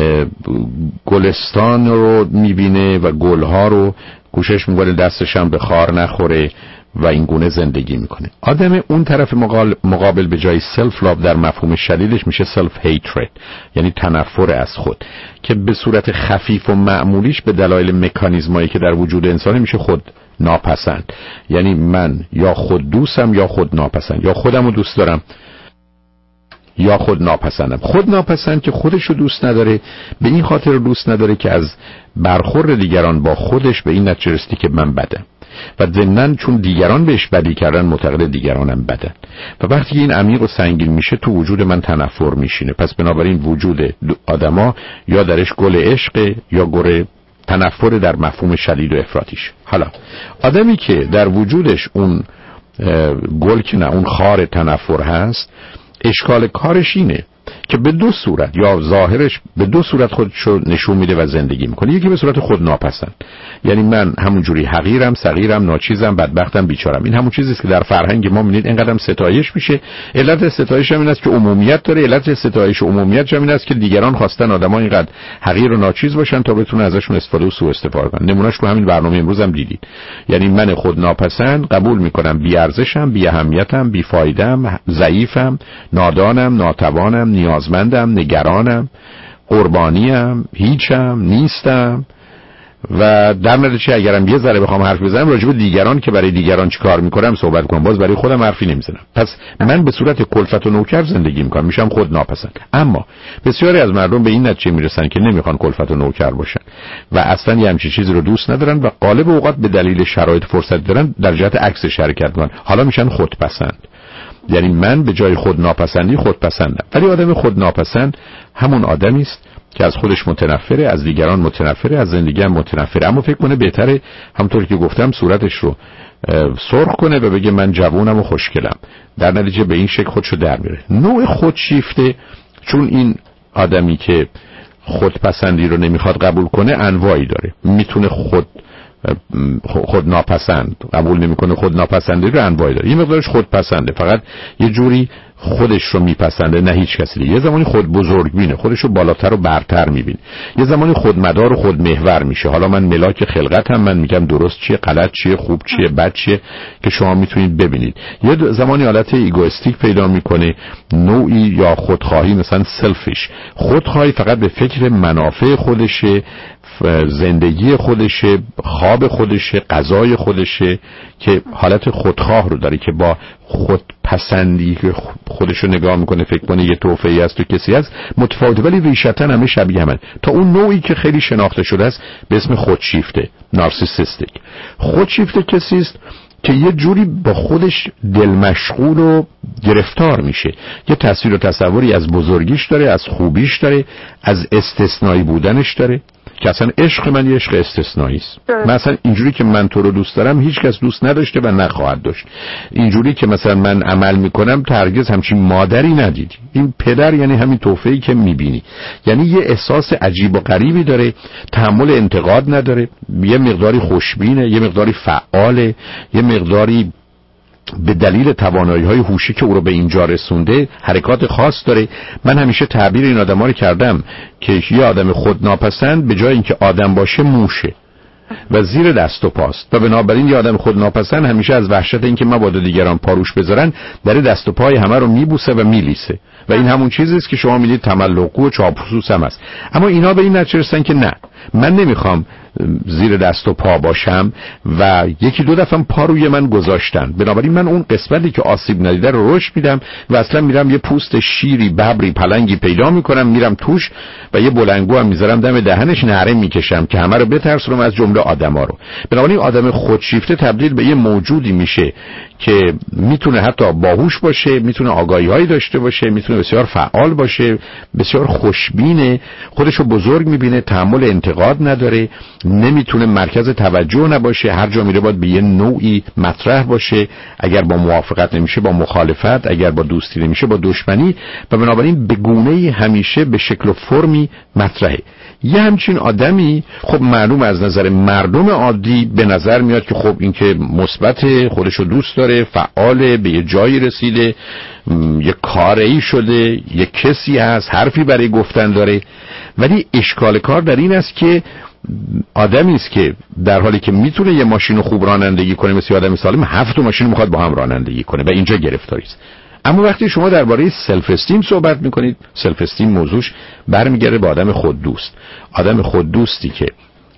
گلستان رو میبینه و گلها رو کوشش میکنه دستش هم به خار نخوره و این گونه زندگی میکنه. آدم اون طرف مقابل به جای سلف لاو در مفهوم شدیدش میشه سلف هیترد، یعنی تنفر از خود، که به صورت خفیف و معمولیش به دلایل مکانیزمایی که در وجود انسانی میشه خود ناپسند. یعنی من یا خود دوستم یا خود ناپسند، یا خودم رو دوست دارم یا خود ناپسندم. خود ناپسند که خودشو دوست نداره، به این خاطر دوست نداره که از برخورد دیگران با خودش به این نتیجه رسیده که من بدم و ضمناً چون دیگران بهش بدی کردن معتقد دیگرانم بدن و وقتی این عمیق و سنگین میشه تو وجود من تنفر میشینه. پس بنابراین وجود آدما یا درش گل عشق یا گل تنفر در مفهوم شدید و افراطیش. حالا آدمی که در وجودش اون گل که نه اون خار تنفر هست، اشکال کارش اینه که به دو صورت یا ظاهرش به دو صورت خودشو نشون میده و زندگی میکنه. یکی به صورت خود ناپسند، یعنی من همونجوری حقیرم، صغیرم، ناچیزم، بدبختم، بیچارم. این همون چیزیه که در فرهنگ ما میبینید اینقدرم ستایش میشه. علت ستایش هم این است که عمومیت داره. علت ستایش و عمومیت هم این است که دیگران خواستن آدما اینقدر حقیر و ناچیز باشن تا بتونه ازشون استفاده و سوء استفاده کنن. نمونهش رو همین برنامه امروز هم دیدید. یعنی من خود ناپسند قبول میکنم بی ارزشم، بی اهمیتم، بی فایده‌ام، ضعیفم، نادانم، ناتوانم، نیازمندم، نگرانم، قربانیم، هیچم، نیستم و در نتیجه اگرم یه ذره بخوام حرف بزنم راجع به دیگران که برای دیگران چی کار میکنم صحبت کنم، باز برای خودم حرفی نمیزنم. پس من به صورت کلفت و نوکر زندگی میکنم، میشم خود ناپسند. اما بسیاری از مردم به این نتیجه میرسن که نمیخوان کلفت و نوکر باشن و اصلا یه همچین چیزی رو دوست ندارن و غالب اوقات به دلیل شرایط فرصت دارن در جهت عکسش حرکت میکنن. حالا میشن خودپسند. یعنی من به جای خود ناپسندی خودپسندم. ولی آدم خود ناپسند همون آدمی است که از خودش متنفره، از دیگران متنفره، از زندگی هم متنفره، اما فکر کنه بهتره همونطور که گفتم صورتش رو سرخ کنه و بگه من جوونم و خوشگلم. در نتیجه به این شکل خودشو در میاره. نوع خودشیفته، چون این آدمی که خودپسندی رو نمیخواد قبول کنه انواعی داره. میتونه خود ناپسند قبول نمیکنه، خود ناپسندی رو انواعی داره. یه مقدارش خودپسنده، فقط یه جوری خودش رو میپسنده نه هیچ کسی دیگه. یه زمانی خود بزرگبینه، خودش رو بالاتر و برتر میبینه. یه زمانی خودمدار و خودمحور میشه. حالا من ملاک خلقتم، من میگم درست چیه، غلط چیه، خوب چیه، بد چیه که شما میتونید ببینید. یه زمانی حالت ایگوئستیک پیدا میکنه، نوعی یا خودخواهی، مثلا سلفیش، خودخواهی فقط به فکر منافع خودشه، زندگی خودشه، خواب خودشه، غذای خودشه، که حالت خودخواه رو داره که با خودپسندی که خودش رو نگاه میکنه فکر کنه یه توفیقی است و کسی هست متفاوته، ولی ریشتاً همه شبیه همن. تا اون نوعی که خیلی شناخته شده است به اسم خودشیفته، نارسیسیستیک. خودشیفته کسی است که یه جوری با خودش دل مشغول و گرفتار میشه، یه تصویر و تصوری از بزرگیش داره، از خوبیش داره، از استثنایی بودنش داره که اصلا عشق من یه عشق استثنایی است. مثلا اینجوری که من تو رو دوست دارم هیچ کس دوست نداشته و نخواهد داشت. اینجوری که مثلا من عمل میکنم هرگز همچین مادری ندیدی. این پدر یعنی همین توفیقی که میبینی. یعنی یه احساس عجیب و غریبی داره، تحمل انتقاد نداره، یه مقداری خوشبینه، یه مقداری فعاله، یه مقداری به دلیل توانایی‌های هوشی که او رو به اینجا رسونده حرکات خاص داره. من همیشه تعبیر این آدم‌ها رو کردم که یه آدم خودناپسند به جای اینکه آدم باشه موشه و زیر دست و پاست و بنابراین یه آدم خودناپسند همیشه از وحشت اینکه مبادا دیگران پاروش بذارن در دست و پای همه رو میبوسه و میلیسه و این همون چیزی است که شما میگید تملقو و چاپلوس هم است. اما اینا به این نتیجه رسیدن که نه، من نمیخوام زیر دست و پا باشم و یکی دو دفعه پا روی من گذاشتن، بنابراین من اون قسمتی که آسیب ندیده رو رشد میدم و اصلا میرم یه پوست شیری، ببری، پلنگی پیدا میکنم، میرم توش و یه بلنگو هم میذارم دم دهنش، نعره میکشم که همه رو بترسونم از جمله آدما رو. بنابراین آدم خودشیفته تبدیل به یه موجودی میشه که میتونه حتی باهوش باشه، میتونه آگاهی‌هایی داشته باشه، میتونه بسیار فعال باشه، بسیار خوشبینه، خودشو بزرگ میبینه، تحمل انتقاد نداره، نمیتونه مرکز توجه نباشه، هر جا میره باید به یه نوعی مطرح باشه، اگر با موافقت نمیشه با مخالفت، اگر با دوستی نمیشه با دشمنی و بنابراین به گونه‌ای همیشه به شکل و فرمی مطرحه. یه همچین آدمی خب معلوم از نظر مردم عادی به نظر میاد که خب این که مثبت، خودشو دوست داره، فعاله، به یه جایی رسیده، یه کاری شده، یه کسی هست، حرفی برای گفتن داره. ولی اشکال کار در این است که آدمی است که در حالی که میتونه یه ماشین خوب رانندگی کنه مثل آدم سالم 7 ماشین میخواد با هم رانندگی کنه و اینجا گرفتاری است. اما وقتی شما درباره سلف استیم صحبت میکنید، سلف استیم موضوعش برمیگرده به آدم خود دوست. آدم خود دوستی که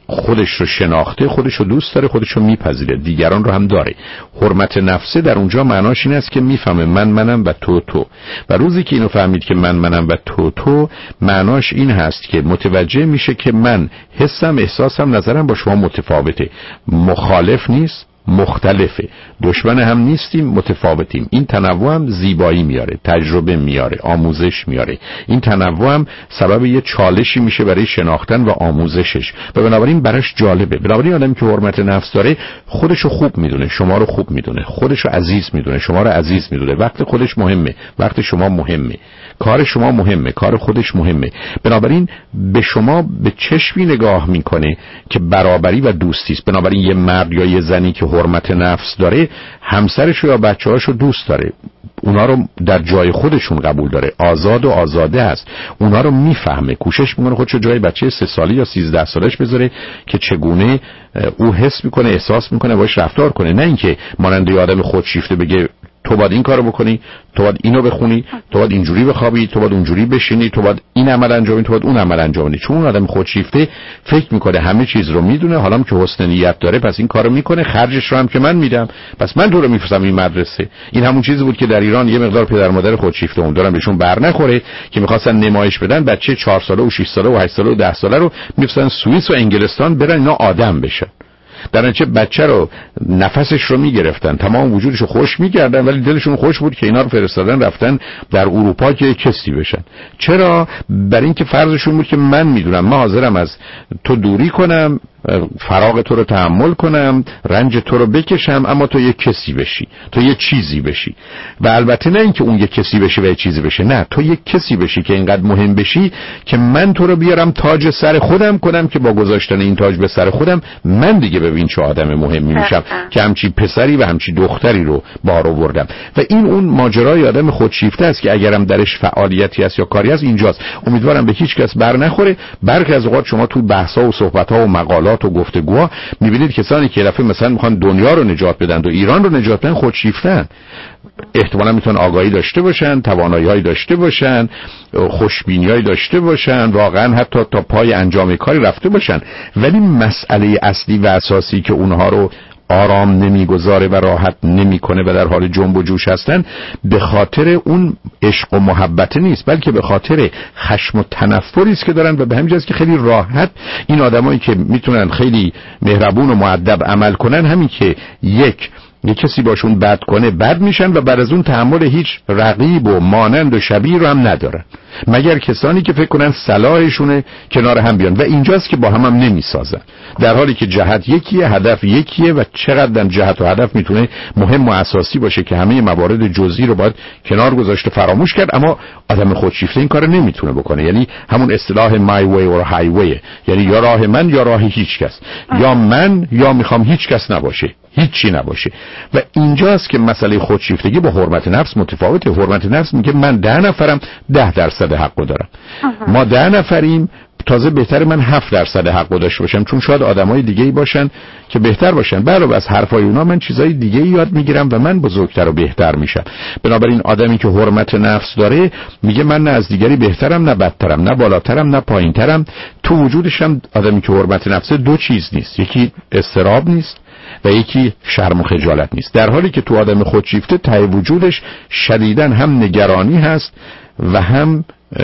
خودش رو شناخته، خودش رو دوست داره، خودش رو میپذیره، دیگران رو هم داره. حرمت نفسه در اونجا معناش این است که میفهمه منم و تو. و روزی که اینو فهمید که منم و تو معناش این هست که متوجه میشه که من حسم، احساسم، نظرم با شما متفاوته، مخالف نیست، مختلفه، دشمن هم نیستیم، متفاوتیم. این تنوع هم زیبایی میاره، تجربه میاره، آموزش میاره. این تنوع هم سبب یه چالشی میشه برای شناختن و آموزشش و بنابراین براش جالبه. بنابراین آدمی که حرمت نفس داره خودشو خوب میدونه، شما رو خوب میدونه، خودشو عزیز میدونه، شما رو عزیز میدونه، وقت خودش مهمه، وقت شما مهمه، کار شما مهمه، کار خودش مهمه. بنابراین به شما به چشمی نگاه میکنه که برابری و دوستی است. بنابراین یه مرد یا یه زنی که حرمت نفس داره همسرش یا بچه‌هاشو دوست داره، اونا رو در جای خودشون قبول داره، آزاد و آزاده است، اونا رو میفهمه، کوشش میکنه خودشو جای بچه 3 ساله یا 13 سالش بذاره که چگونه او حس میکنه، احساس میکنه، باش رفتار کنه. نه اینکه مانند یه آدم خودشیفته بگه تو باید این کارو بکنی، تو باید اینو بخونی، تو باید اینجوری بخوابی، تو باید اونجوری بشینی، تو باید این عمل انجام، تو باید اون عمل انجام بدی. چون آدم خودشیفته فکر میکنه همه چیز رو میدونه، حالا که حسن نیت داره پس این کارو میکنه، خرجش رو هم که من میدم، پس من تو رو میفرستم این مدرسه. این همون چیزی بود که در ایران یه مقدار پدر مادر خودشیفته اون دارن بهشون بر نخوره که میخواستن نمایش بدن بچه 4 ساله و 6 ساله و 8 ساله و 10 ساله رو میفرستن سوئیس و انگلستان برن اینا آدم بشن. در نتیجه بچه رو نفسش رو میگرفتن، تمام وجودش رو خوش میکردن، ولی دلشون خوش بود که اینا رو فرستادن رفتن در اروپا که کسی بشن. چرا؟ برای اینکه فرضشون بود که من میدونم، من حاضرم از تو دوری کنم، فراغ تو رو تحمل کنم، رنج تو رو بکشم، اما تو یه کسی بشی، تو یه چیزی بشی. و البته نه اینکه اون یه کسی بشه و یه چیزی بشه، نه، تو یه کسی بشی که اینقدر مهم بشی که من تو رو بیارم تاج سر خودم کنم که با گذاشتن این تاج به سر خودم من دیگه ببین چه آدم مهمی میشم که همچی پسری و همچی دختری رو بار آوردم. و این اون ماجرای آدم خودشیفته است که اگرم درش فعالیتی است یا کاری است اینجاست. امیدوارم به هیچ کس بر نخوره. برخی از اوقات شما تو بحث‌ها و صحبت‌ها و مقالات و گفتگوها می‌بینید کسانی که دفعه مثلا میخوان دنیا رو نجات بدن و ایران رو نجات بدن خودشیفتن. احتمالاً میتونن آگاهی داشته باشن، توانایی‌هایی داشته باشن، خوشبینی‌هایی داشته باشن، واقعاً حتی تا پای انجام کاری رفته باشن، ولی مسئله اصلی و اساسی که اونها رو آرام نمیگذاره و راحت نمیکنه و در حال جنب و جوش هستن به خاطر اون عشق و محبت نیست، بلکه به خاطر خشم و تنفری است که دارن. و به همین جاست که خیلی راحت این آدمایی که میتونن خیلی مهربون و مؤدب عمل کنن، همین که یک کسی باشون بد کنه بد میشن و بعد از اون تحمل هیچ رقیب و مانند و شبیه رو هم ندارن، مگر کسانی که فکر کنن صلاحشونه کنار هم بیان. و اینجاست که با هم نمیسازن، در حالی که جهت یکیه، هدف یکیه و چقدر جهت و هدف میتونه مهم و اساسی باشه که همه موارد جزئی رو باید کنار گذاشت و فراموش کرد. اما آدم خودشیفته این کارو نمیتونه بکنه. یعنی همون اصطلاح my way or highway، یعنی یا راه من یا راه هیچ کس، یا من یا میخوام هیچ کس نباشه، هیچی نباشه. و اینجاست که مسئله خودشیفتگی با حرمت نفس متفاوته. حرمت نفس میگه من 10 نفرم 10% حقو دارم، ما 10 نفریم، تازه بهتره من 7% حقو داشته باشم، چون شاید آدمای دیگه‌ای باشن که بهتر باشن. علاوه از حرفای اونا من چیزای دیگه‌ای یاد میگیرم و من بزرگتر و بهتر میشم. بنابراین آدمی که حرمت نفس داره میگه من نه از دیگری بهترم نه بدترم، نه بالاترم نه پایینترم. تو وجودش هم آدمی که حرمت نفس دو چیز نیست، یکی اضطراب نیست و یکی شرم و خجالت نیست، در حالی که تو آدم خودشیفته ته وجودش شدیداً هم نگرانی هست و هم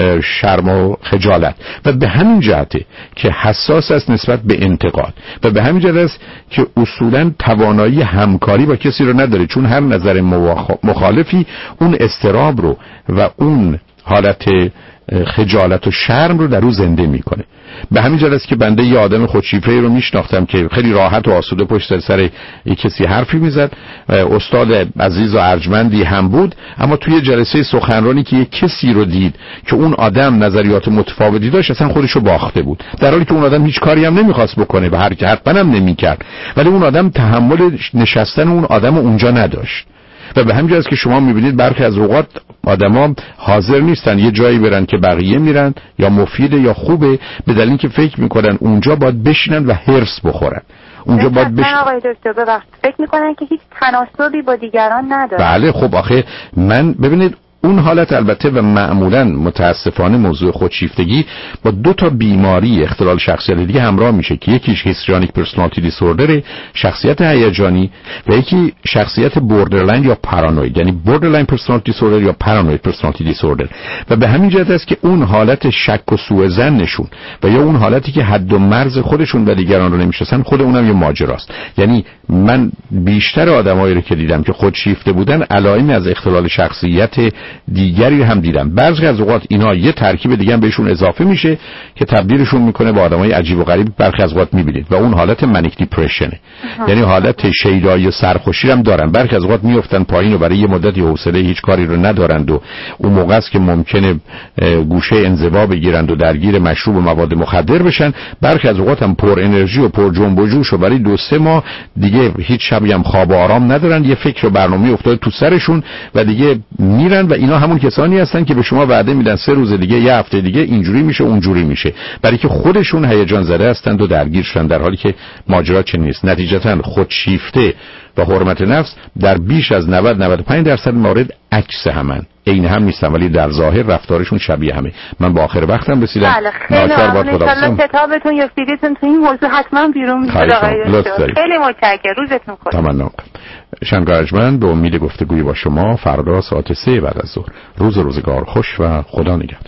شرم و خجالت. و به همین جهته که حساس است نسبت به انتقاد و به همین جهت است که اصولاً توانایی همکاری با کسی رو نداره، چون هر نظر مخالفی اون اضطراب رو و اون حالت خجالت و شرم رو در او زنده میکنه. به همین جهت است که بنده یه آدم خودشیفته رو میشناختم که خیلی راحت و آسوده پشت سر یک کسی حرفی میزد، استاد عزیز و ارجمندی هم بود، اما توی جلسه سخنرانی که یک کسی رو دید که اون آدم نظریات متفاوتی داشت اصلا خودش رو باخته بود، در حالی که اون آدم هیچ کاری هم نمیخواست بکنه و حتما هم نمیکرد، ولی اون آدم تحمل نشستن اون آدم اونجا نداشت. و به همین جاست که شما میبینید برخی از اوقات آدما حاضر نیستن یه جایی برن که بقیه میرن یا مفیده یا خوبه، به دلیل اینکه فکر میکنن اونجا باید بشینن و هرس بخورن، اونجا باید بشینن. آقای دکتر ببخشید، فکر میکنن که هیچ تناسبی با دیگران نداره. بله خب آخه من ببینید اون حالت البته و معمولا متاسفانه موضوع خودشیفتگی با 2 تا بیماری اختلال شخصیت دیگه همراه میشه که یکیش هیستریونیک پرسونالیتی دیسوردر، شخصیت هیجانی، و یکی شخصیت بوردرلاین یا پارانوید، یعنی بوردرلاین پرسونالیتی دیسوردر یا پارانوید پرسونالیتی دیسوردر. و به همین جهت است که اون حالت شک و سوء ظن نشون و یا اون حالتی که حد و مرز خودشون و دیگران رو نمیشناسن، خود اونم یه ماجراست. یعنی من بیشتر آدمایی رو که دیدم که خودشیفته بودن علائمی از اختلال شخصیت دیگری هم دیدم. بعضی از اوقات اینا یه ترکیب دیگه هم بهشون اضافه میشه که تبدیلشون میکنه به آدمای عجیب و غریب. برخی از اوقات میبینید و اون حالت منیک دیپرشنه، یعنی حالت شیدایی و سرخوشی هم دارن. برخی از اوقات میافتن پایین و برای یه مدتی حوصله هیچ کاری رو ندارند و اون موقع است که ممکنه گوشه انزوا بگیرند و درگیر مشروب و مواد مخدر بشن. برخی از اوقات هم پر انرژی و پر جنب و جوش و برای 2-3 ماه دیگه هیچ شبی هم خواب و آرام ندارن، یه فکر و برنامه افتاده تو سرشون و دیگه میرن. و اینا همون کسانی هستن که به شما وعده میدن 3 روز دیگه، یه هفته دیگه اینجوری میشه اونجوری میشه، برای که خودشون هیجان زده هستند و درگیر شدن، در حالی که ماجرا چنین نیست. نتیجتا خودشیفته و حرمت نفس در بیش از 90-95% موارد عکس همن، عین هم نیستن، ولی در ظاهر رفتارشون شبیه همه. من با آخر وقتم رسیدم. ناچار باید خداحافظ. کتابتون یا سیدیتون تو این موضوع حتما بیرون میاد آقای دکتر. خیلی متشکرم. روزتون خوش. تمام. شنگارجمن به امید گفتگوی با شما فردا ساعت 3 بعد از ظهر. روزگار خوش و خدا نگهدار.